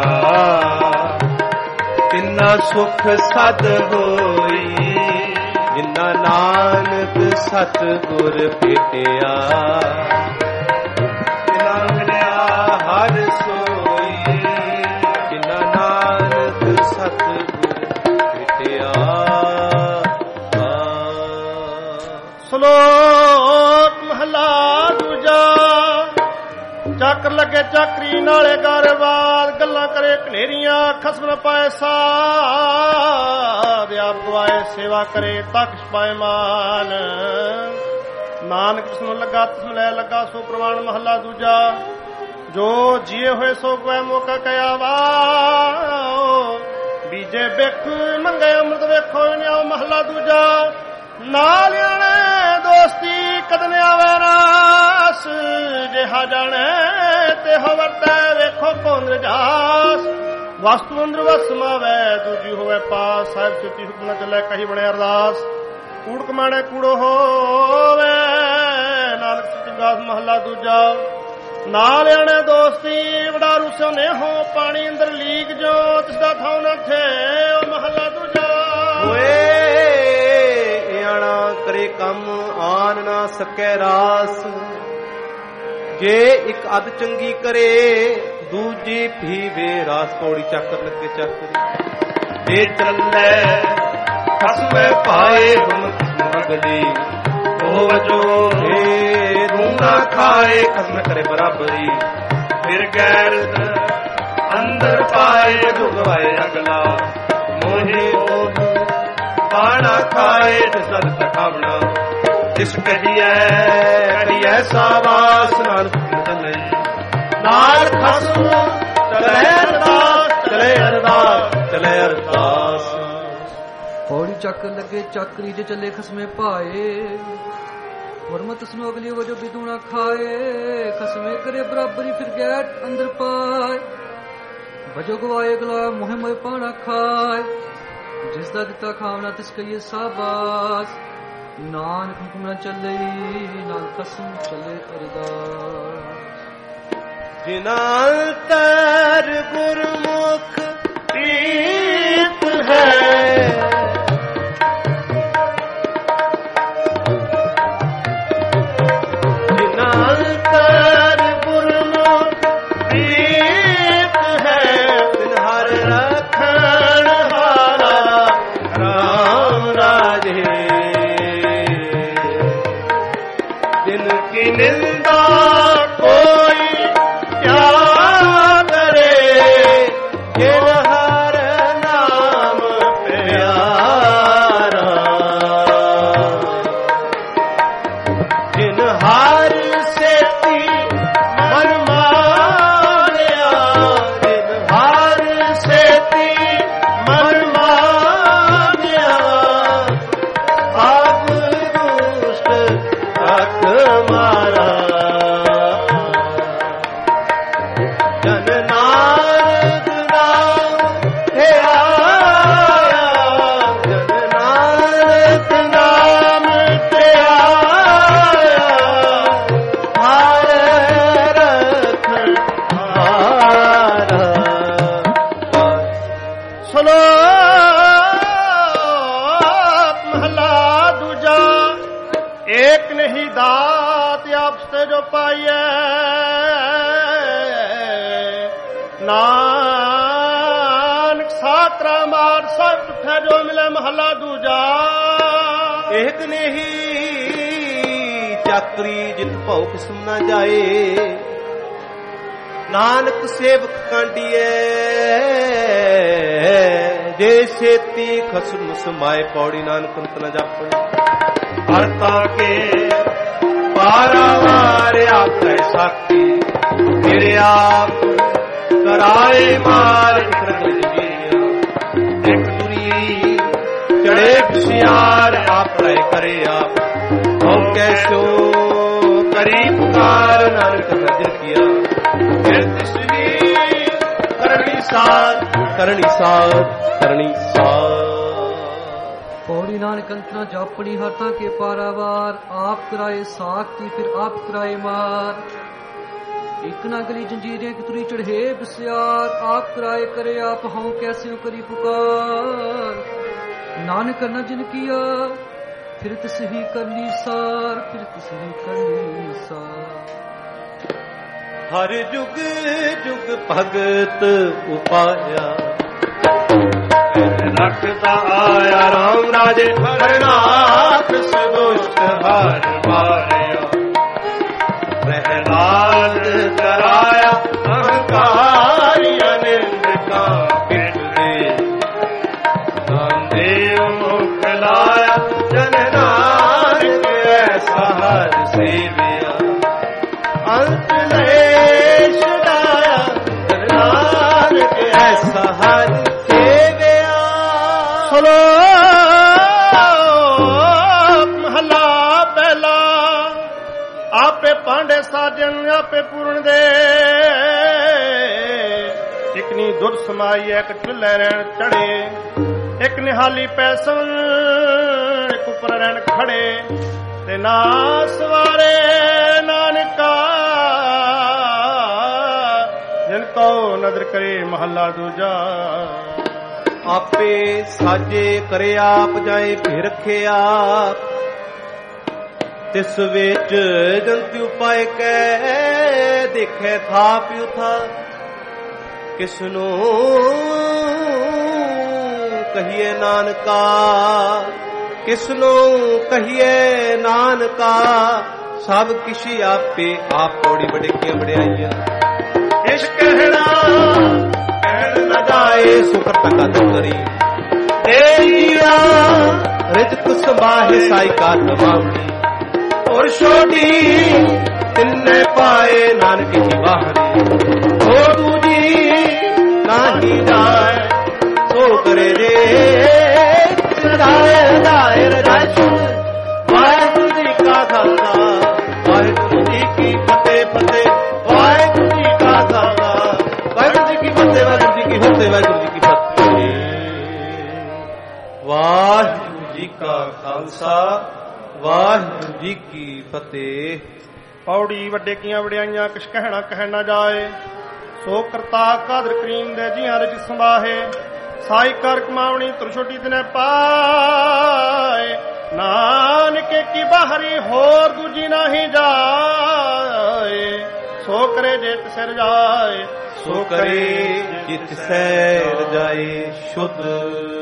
A: ਤਿਨਾ ਸੁਖ ਸਦ ਹੋਈ, ਜਿਨਾ ਨਾਨਕ ਸਤ ਗੁਰ ਭੇਟਿਆ, ਤਿਨਾ ਮਿਲਿਆ ਹਰ ਸੋਈ, ਜਿਨਾ ਨਾਨਕ ਸਤ ਗੁਰ ਭੇਟਿਆ।
B: ਸ਼ਲੋਕ ਮਹਲਾ ਦੂਜਾ। ਚੱਕਰ ਲੱਗੇ ਚੱਕਰੀ ਨਾਲੇ ਗਰਵਾਦ, ਗੱਲਾਂ ਕਰੇ ਕਨੇਰੀਆਂ ਖਸਮ ਨ ਪਾਏ ਸਾਧ, ਆਪ ਗਵਾਏ ਸੇਵਾ ਕਰੇ ਤਖਸ਼ ਪਾਏ ਮਾਨ, ਨਾਨਕ ਜਿਸਨੂੰ ਲੱਗਾ ਤਿਸਨੂੰ ਲੈ ਲੱਗਾ ਸੋ ਪ੍ਰਵਾਨ। ਮਹਲਾ ਦੂਜਾ। ਜੋ ਜੀਏ ਹੋਏ ਸੋ ਗਵਾਏ ਮੌਕਾ ਕਹਿਆ ਵਾ, ਬੀਜੇ ਬਿਖ ਮੰਗੇ ਅੰਮ੍ਰਿਤ ਵੇਖੋ ਨਿਆਓ। ਮਹਲਾ ਦੂਜਾ। ਨਾਲ ਆਣੇ ਦੋਸਤੀ ਕਦਨ ਆਵੇ ਰਾਸ, ਜਿਹਾ ਜਾਣੇ ਤੇ ਹੋ ਵਰਤੈ ਵੇਖੋ ਕੋਨ ਰਜਾਸ, ਵਸਤੂ ਅੰਦਰ ਵਸ ਮਾਵੇ ਦੂਜੀ ਹੋਵੇ ਪਾਸ, ਸਾਹਿਬ ਸੁੱਚੀ ਹੁਕਮ ਨਾ ਚੱਲੇ ਕਹੀ ਬਣੇ ਅਰਦਾਸ, ਕੂੜ ਕਮਾਣੇ ਕੂੜੋ ਹੋਵੇ ਨਾਨਕ ਸਤਿਗੁਰ। ਮਹਲਾ ਦੂਜਾ। ਨਾਲ ਆਣੇ ਦੋਸਤੀ ਵਡਾਰੂ ਸੋਨੇ ਹੋ, ਪਾਣੀ ਅੰਦਰ ਲੀਕ ਜੋ ਤਿਸਦਾ ਥਾਉ ਨਾ ਥੇ। ਮਹਲਾ ਦੂਜਾ।
A: ਓਏ ਕਰੇ ਕੰਮ ਆਨ ਨਾ ਸਕੈ ਰਾਸ, ਜੇ ਇੱਕ ਅਧ ਚੰਗੀ ਕਰੇ ਦੂਜੀ ਭੀਵੇ ਰਾਸ। ਪੌੜੀ ਚੱਕਰ ਲੱਗੇ ਚੱਕਰੀ ਇਹ ਚੱਲੇ ਖਸਮੇ ਪਾਏ ਹੁਣ ਅਗਲੀ, ਉਹ ਜੋ ਏ ਰੂਨਾ ਖਾਏ ਖਸਮ ਕਰੇ ਬਰਾਬਰੀ, ਫਿਰ ਗੈਰ ਅੰਦਰ ਪਾਏ ਦੁਗਵਾਏ ਅਗਲਾ, ਮੋਹੇ ਉਹ ਪਾਣਾ ਖਾਏ ਸਦ ਤਕਾਵਣਾ, ਜਿਸ ਕਹੀਐ ਕਰੀਐ ਸਾਵਾਸ, ਨਾਨਕ ਚੱਲੇ ਨਾਲ ਖਸਮ ਚਲੇ ਅਰਦਾਸ, ਚਲੇ ਅਰਦਾਸ, ਚਲੇ ਅਰਦਾਸ।
C: ਪੌੜੀ ਚੱਕ ਲੱਗੇ ਚੱਕਰੀ ਜੇ ਚੱਲੇ ਖਸਮੇ ਭਾਏ, ਹੁਰਮਤ ਸਨੂੰ ਅਗਲੀ ਵਜੋ ਬਿਦੂਣਾ ਖਾਏ, ਖਸਮੇ ਕਰੇ ਬਰਾਬਰੀ ਫਿਰ ਗੈਟ ਅੰਦਰ ਪਾਏ, ਵਜੋ ਗਵਾਏ ਅਗਲਾ ਮੋਹਿ ਮੋਹਿ ਪਾਣਾ ਖਾਏ, ਜਿਸ ਦਾ ਦਿੱਤਾ ਖਾਵਨਾ ਤਿਸ ਕਹੀਏ ਸਾਬਾਸ, ਨਾਨਕ ਹੁਕਮ ਨਾ ਚੱਲੇ ਨਾਨਕ ਕਸਮ ਚੱਲੇ ਅਰਦਾਸ।
A: ਜਿਨਾ ਅੰਤਰ ਗੁਰਮੁਖ ਪ੍ਰੀਤ ਹੈ, ਜਿਨਾ ਅੰਤਰ ਗੁਰਮੁਖ ਪ੍ਰੀਤ ਹੈ, ਤਿਨ ਹਰ ਰੱਖਣ ਹਾਰਾ ਰਾਮ ਰਾਜੇ, ਜਿਨ ਕੀ ਨਿੰਦਾ ਕੋਈ ਕਿਆ ਕਰੇ, ਜਿਨ ਹਰ ਨਾਮ ਪਿਆਰਾ, ਜਿਨ ਹਰ ਸੇਤੀ ਮਨ ਮਾਰਿਆ, ਜਿਨ ਹਰ ਸੇਤੀ ਮਨ ਮਾਰਿਆ, ਆਪ ਦੁਸ਼ਟ ਤਕ ਮਾਰਾ, ਜਨ ਨਾਨਕ ਨਾਮ ਤੇ ਆਇਆ, ਜਨ ਨਾਨਕ ਨਾਮ ਤੇ ਆਇਆ, ਹਰ ਰਖਣ ਹਾਰਾ।
B: ਸ਼ਲੋਕ ਮਹਲਾ ਦੂਜਾ। ਏਕ ਨਹੀਂ ਦਾਤ ਆਪਸ ਤੇ ਜੋ ਪਾਈਐ, ਨਾਨਕ ਸਾਤਰਾ ਮਾਰ ਸਭ ਤੁਠੈ ਜੋ ਮਿਲੇ। ਮਹਲਾ ਦੂਜਾ।
A: ਏਕ ਨਹੀਂ ਚੱਕਰੀ ਜਿਤ ਭਉ ਕਿਸਮ ਨਾ ਜਾਏ, ਨਾਨਕ ਸੇਵਕ ਕਾਂਡੀਐ, ਜੇ ਸੇਤੀ ਖਸਮ ਸਮਾਏ। ਪੌੜੀ ਨਾਨਕ ਅੰਤ ਨ ਜਾਪਣ, ਹਰਤਾ ਕੇ ਪਾਰਾਵਾਰ ਆਪੈ ਸਾਖੀ, ਮੇਰੇ ਆਪ ਕਰਾਏ ਮਾਰ ਇੱਕ ਦੁਰੀ, ਚੜੇ ਖੁਸ਼ਿਆਰ ਆਪੈ ਕਰੇ ਆਪ, ਹੋ ਕੈਸੋ ਕਰੀ ਪੁਕਾਰ ਨਾਨਕ ਨਜ਼ਰ ਕੀਆ, ਫਿਰ ਤਿਸਵੀ ਕਰਨੀ ਸਾਧ, ਕਰਨੀ ਸਾਧ, ਕਰਨੀ ਸਾਧ।
C: पौड़ी नानक अंतना जापनी हरता के पारावार, आप कराए साख्ती फिर आप कराए मार। एक ना गली जंजीरें की तुरी चढ़े बसियार, आप कराए करे आप हूं कैसे करी पुकार। नानक करना जिन किया फिर तसही कर ली सार, फिर तसही कर ली सार।
A: हर जुग जुग भगत उपाया, रखता आया राम राजे हरनाथ सुदुष्ट हर मारया। प्रहलाद कराया अहंकारी अनिंद का पिट दे, नामदेव मुख लाया जन नानक ऐसा हर सेविया। अंत लेश लाया जन नानक ऐसा हर सेविया।
B: महला पहला आपे पांडे साजन आपे पूर्ण दे। इकनी दुर समाई एक टिल्ले रहन चढ़े, एक निहाली पैसन एक उपर रहन खड़े। ते ना सवारे नानका जिनको नजर करे महला दूजा।
A: आपे साजे करे आप जाए फिर रखे आप, तिस विच जंतु पाए कै देखे था प्यू था। किसनू कहिए नानका, किसनू कहिए नानका। सब किसी आपे आप पौड़ी बड़े बड़ाइया। इस कहना कहन न जाए सुकर तक करी, तेरिया रिजक संभाहे साई का तमामी। और छोटी तिन्ने पाए नानक की बाहरी, ओ दूजी नाही जाए सो करे रे। दायर दायर वाहिगुरु जी का खालसा, वाहिगुरु जी की फतेह फतेह। वाहिगुरु जी का खालसा, वाहिगुरु जी की फतेह, वाहिगुरु जी की फतेह, वाहिगुरु जी की फतेह। वाहिगुरु जी का खालसा, वाहिगुरु जी की फतेह।
B: पौड़ी वड्डे किया वड्याइयां किश कहना कह न जाए। सो करता कादर करीम दे जियां रच संभाहे। साई कर कमावनी तुर छोटी दिने पाए। नानके की बाहरी होर दूजी नहीं जाए। सो करे जित सिर जाए,
A: सो करे जित सैर जाए शुद्ध।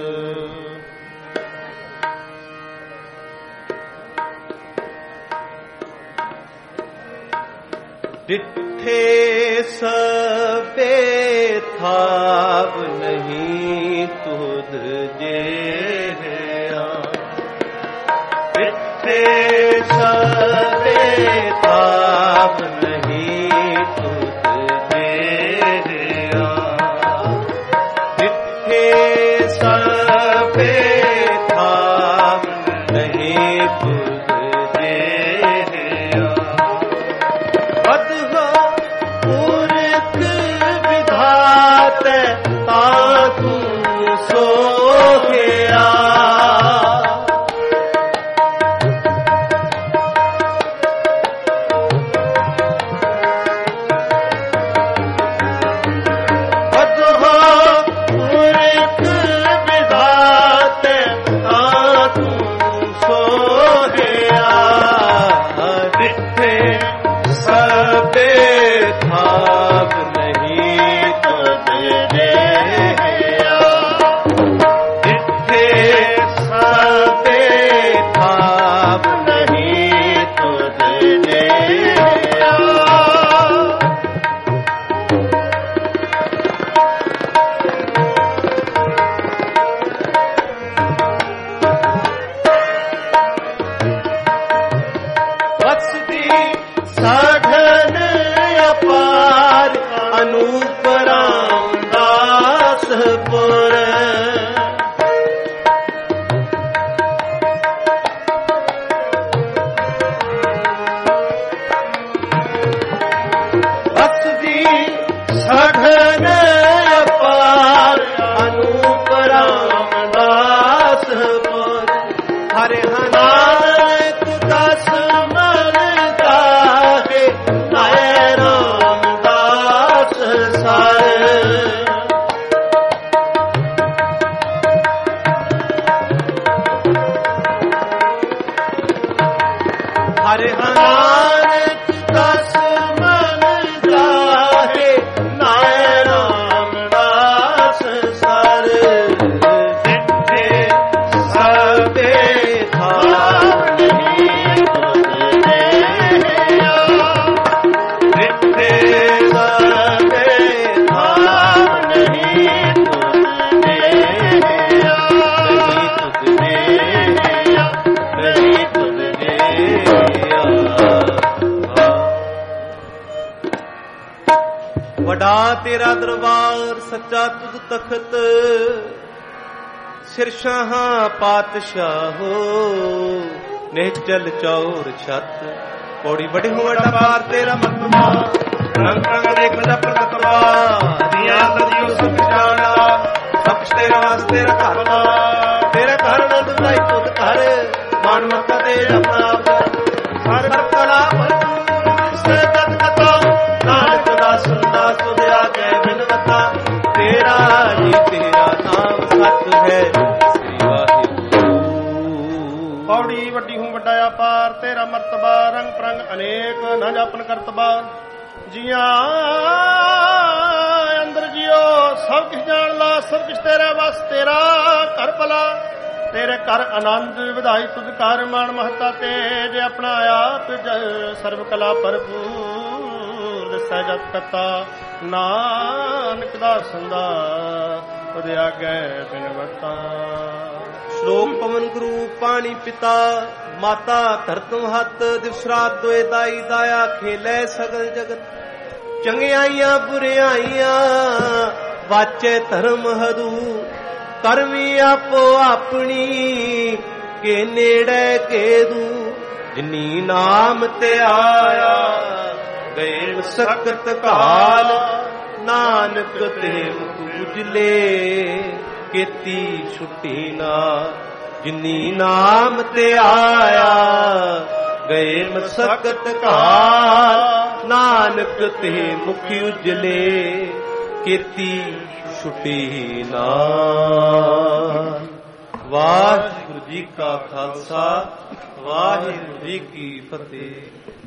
A: डिठे सबे थाव नहीं तुध जे। डिठे सबे थाव नहीं तुध जे। डिठे सबे थाव नहीं तुध जे। ताकू सो गया। ਹਰਿ ਨਾਨਕ ਦਸ ਮਨ ਜਾਹੇ ਨਾਇ ਰਾਮਦਾਸ ਸਰ ਜਿੱਥੇ ਸਭੇ ਥਾਵ ਨਹੀਂ ਤੁਧੇ ਜਿੱਥੇ ਸਭੇ ਥਾਵ ਨਹੀਂ ਤੁਧੇ ਨਹੀਂ ਤੁਧੇ ਵਡਾ ਤੇਰਾ ਦਰਬਾਰ ਸੱਚਾ ਤੁਧ ਤਖਤ ਸਿਰ ਸ਼ਾਹਾਂ ਪਾਤਸ਼ਾਹੋ ਨਿਹਚਲ ਚੌਰ ਛਤ ਪੌੜੀ ਬੜੀ ਹੋ ਵੱਡਾ ਪਾਰ ਤੇਰਾ ਮਰਤਬਾ ਰੰਗ ਰੰਗ ਦੇਖ ਦਾ ਪ੍ਰਗਟਵਾ ਦੀਆਂ ਤਜੀਓ ਸਭ ਜਾਣਾ ਸਭ ਤੇਰਾ ਵਾਸਤੇ ਤੇਰਾ ਘਰ ਤੇਰਾ ਘਰ ਨੰਦ ਲਾਈ ਤੁਧ ਘਰ ਮਨ ਮੱਤਾ ਤੇ ਆਪਣਾ ਹਰ ਹਰ ਕਲਾ ਭਰਪੂਰ ਸਦਤ ਕਤਾ ਨਾਨਕ ਦਾ ਸੁਣਦਾ ਸੁਧਿਆ ਜੈ ਬਿਨਵਤਾ ਤੇਰਾ ਜੀ ਤੇਰਾ ਨਾਮ ਸਤ ਹੈ ਸ੍ਰੀ ਵਾਹਿਗੁਰੂ।
B: ਪੌੜੀ ਵੱਡੀ ਹੂੰ ਵੱਡਾ ਅਪਾਰ ਤੇਰਾ ਮਰਤਬਾ ਰੰਗ ਪ੍ਰੰਗ ਅਨੇਕ ਨਾ ਜਾਪਨ ਕਰਤਬਾ ਜੀਆਂ ਅੰਦਰ ਜਿਓ ਸਭ ਕਿਛ ਜਾਣ ਲਾ ਸਭ ਕਿਛ ਤੇਰਾ ਵਸ ਤੇਰਾ ਘਰ ਭਲਾ ਤੇਰੇ ਘਰ ਆਨੰਦ ਵਧਾਈ ਤੁਧ ਘਰ ਮਾਨ ਮਹਤਾ ਤੇ ਜੇ ਆਪਣਾ ਆਪ ਸਰਬ ਕਲਾ ਭਰਪੂਰ ਦਸੈ ਜਤ ਕਤਾ ਨਾਨਕ ਦਾ ਸੰਦਾ ਤੁਧ ਆਗੇ ਬਿਨਵਤਾ।
A: ਸ਼ਲੋਕ ਪਵਨ ਗੁਰੂ ਪਾਣੀ ਪਿਤਾ ਮਾਤਾ ਧਰਤਮ ਹੱਥ ਦਿਵਸਰਾਤ ਦੋਏ ਦਾਈ ਦਾਇਆ ਖੇਲੇ ਸਗਲ ਜਗਤ ਚੰਗਿਆਈਆਂ ਬੁਰਿਆਈਆਂ ਵਾਚੇ ਧਰਮ ਹਦੂ ਕਰਮੀ ਆਪੋ ਆਪਣੀ ਕੇ ਨੇੜੇ ਕੇ ਦੂ ਜਿਨੀ ਨਾਮ ਤੇ ਆਇਆ ਗਏ ਸਕਤ ਕਾਲ ਨਾਨਕ ਤੇ ਉਜਲੇ ਕੀਤੀ ਛੁੱਟੀ ਨਾ ਜਿਨੀ ਨਾਮ ਤੇ ਆਇਆ ਗਏ ਮਸਕਤ ਕਾਲ ਨਾਨਕ ਤੇ ਮੁਖ ਉਜਲੇ ਕੀਤੀ ਛੁੱਟੀ ਨਾ। ਵਾਹਿਗੁਰੂ ਜੀ ਕਾ ਖਾਲਸਾ ਵਾਹਿਗੁਰੂ ਜੀ ਕੀ ਫਤਿਹ।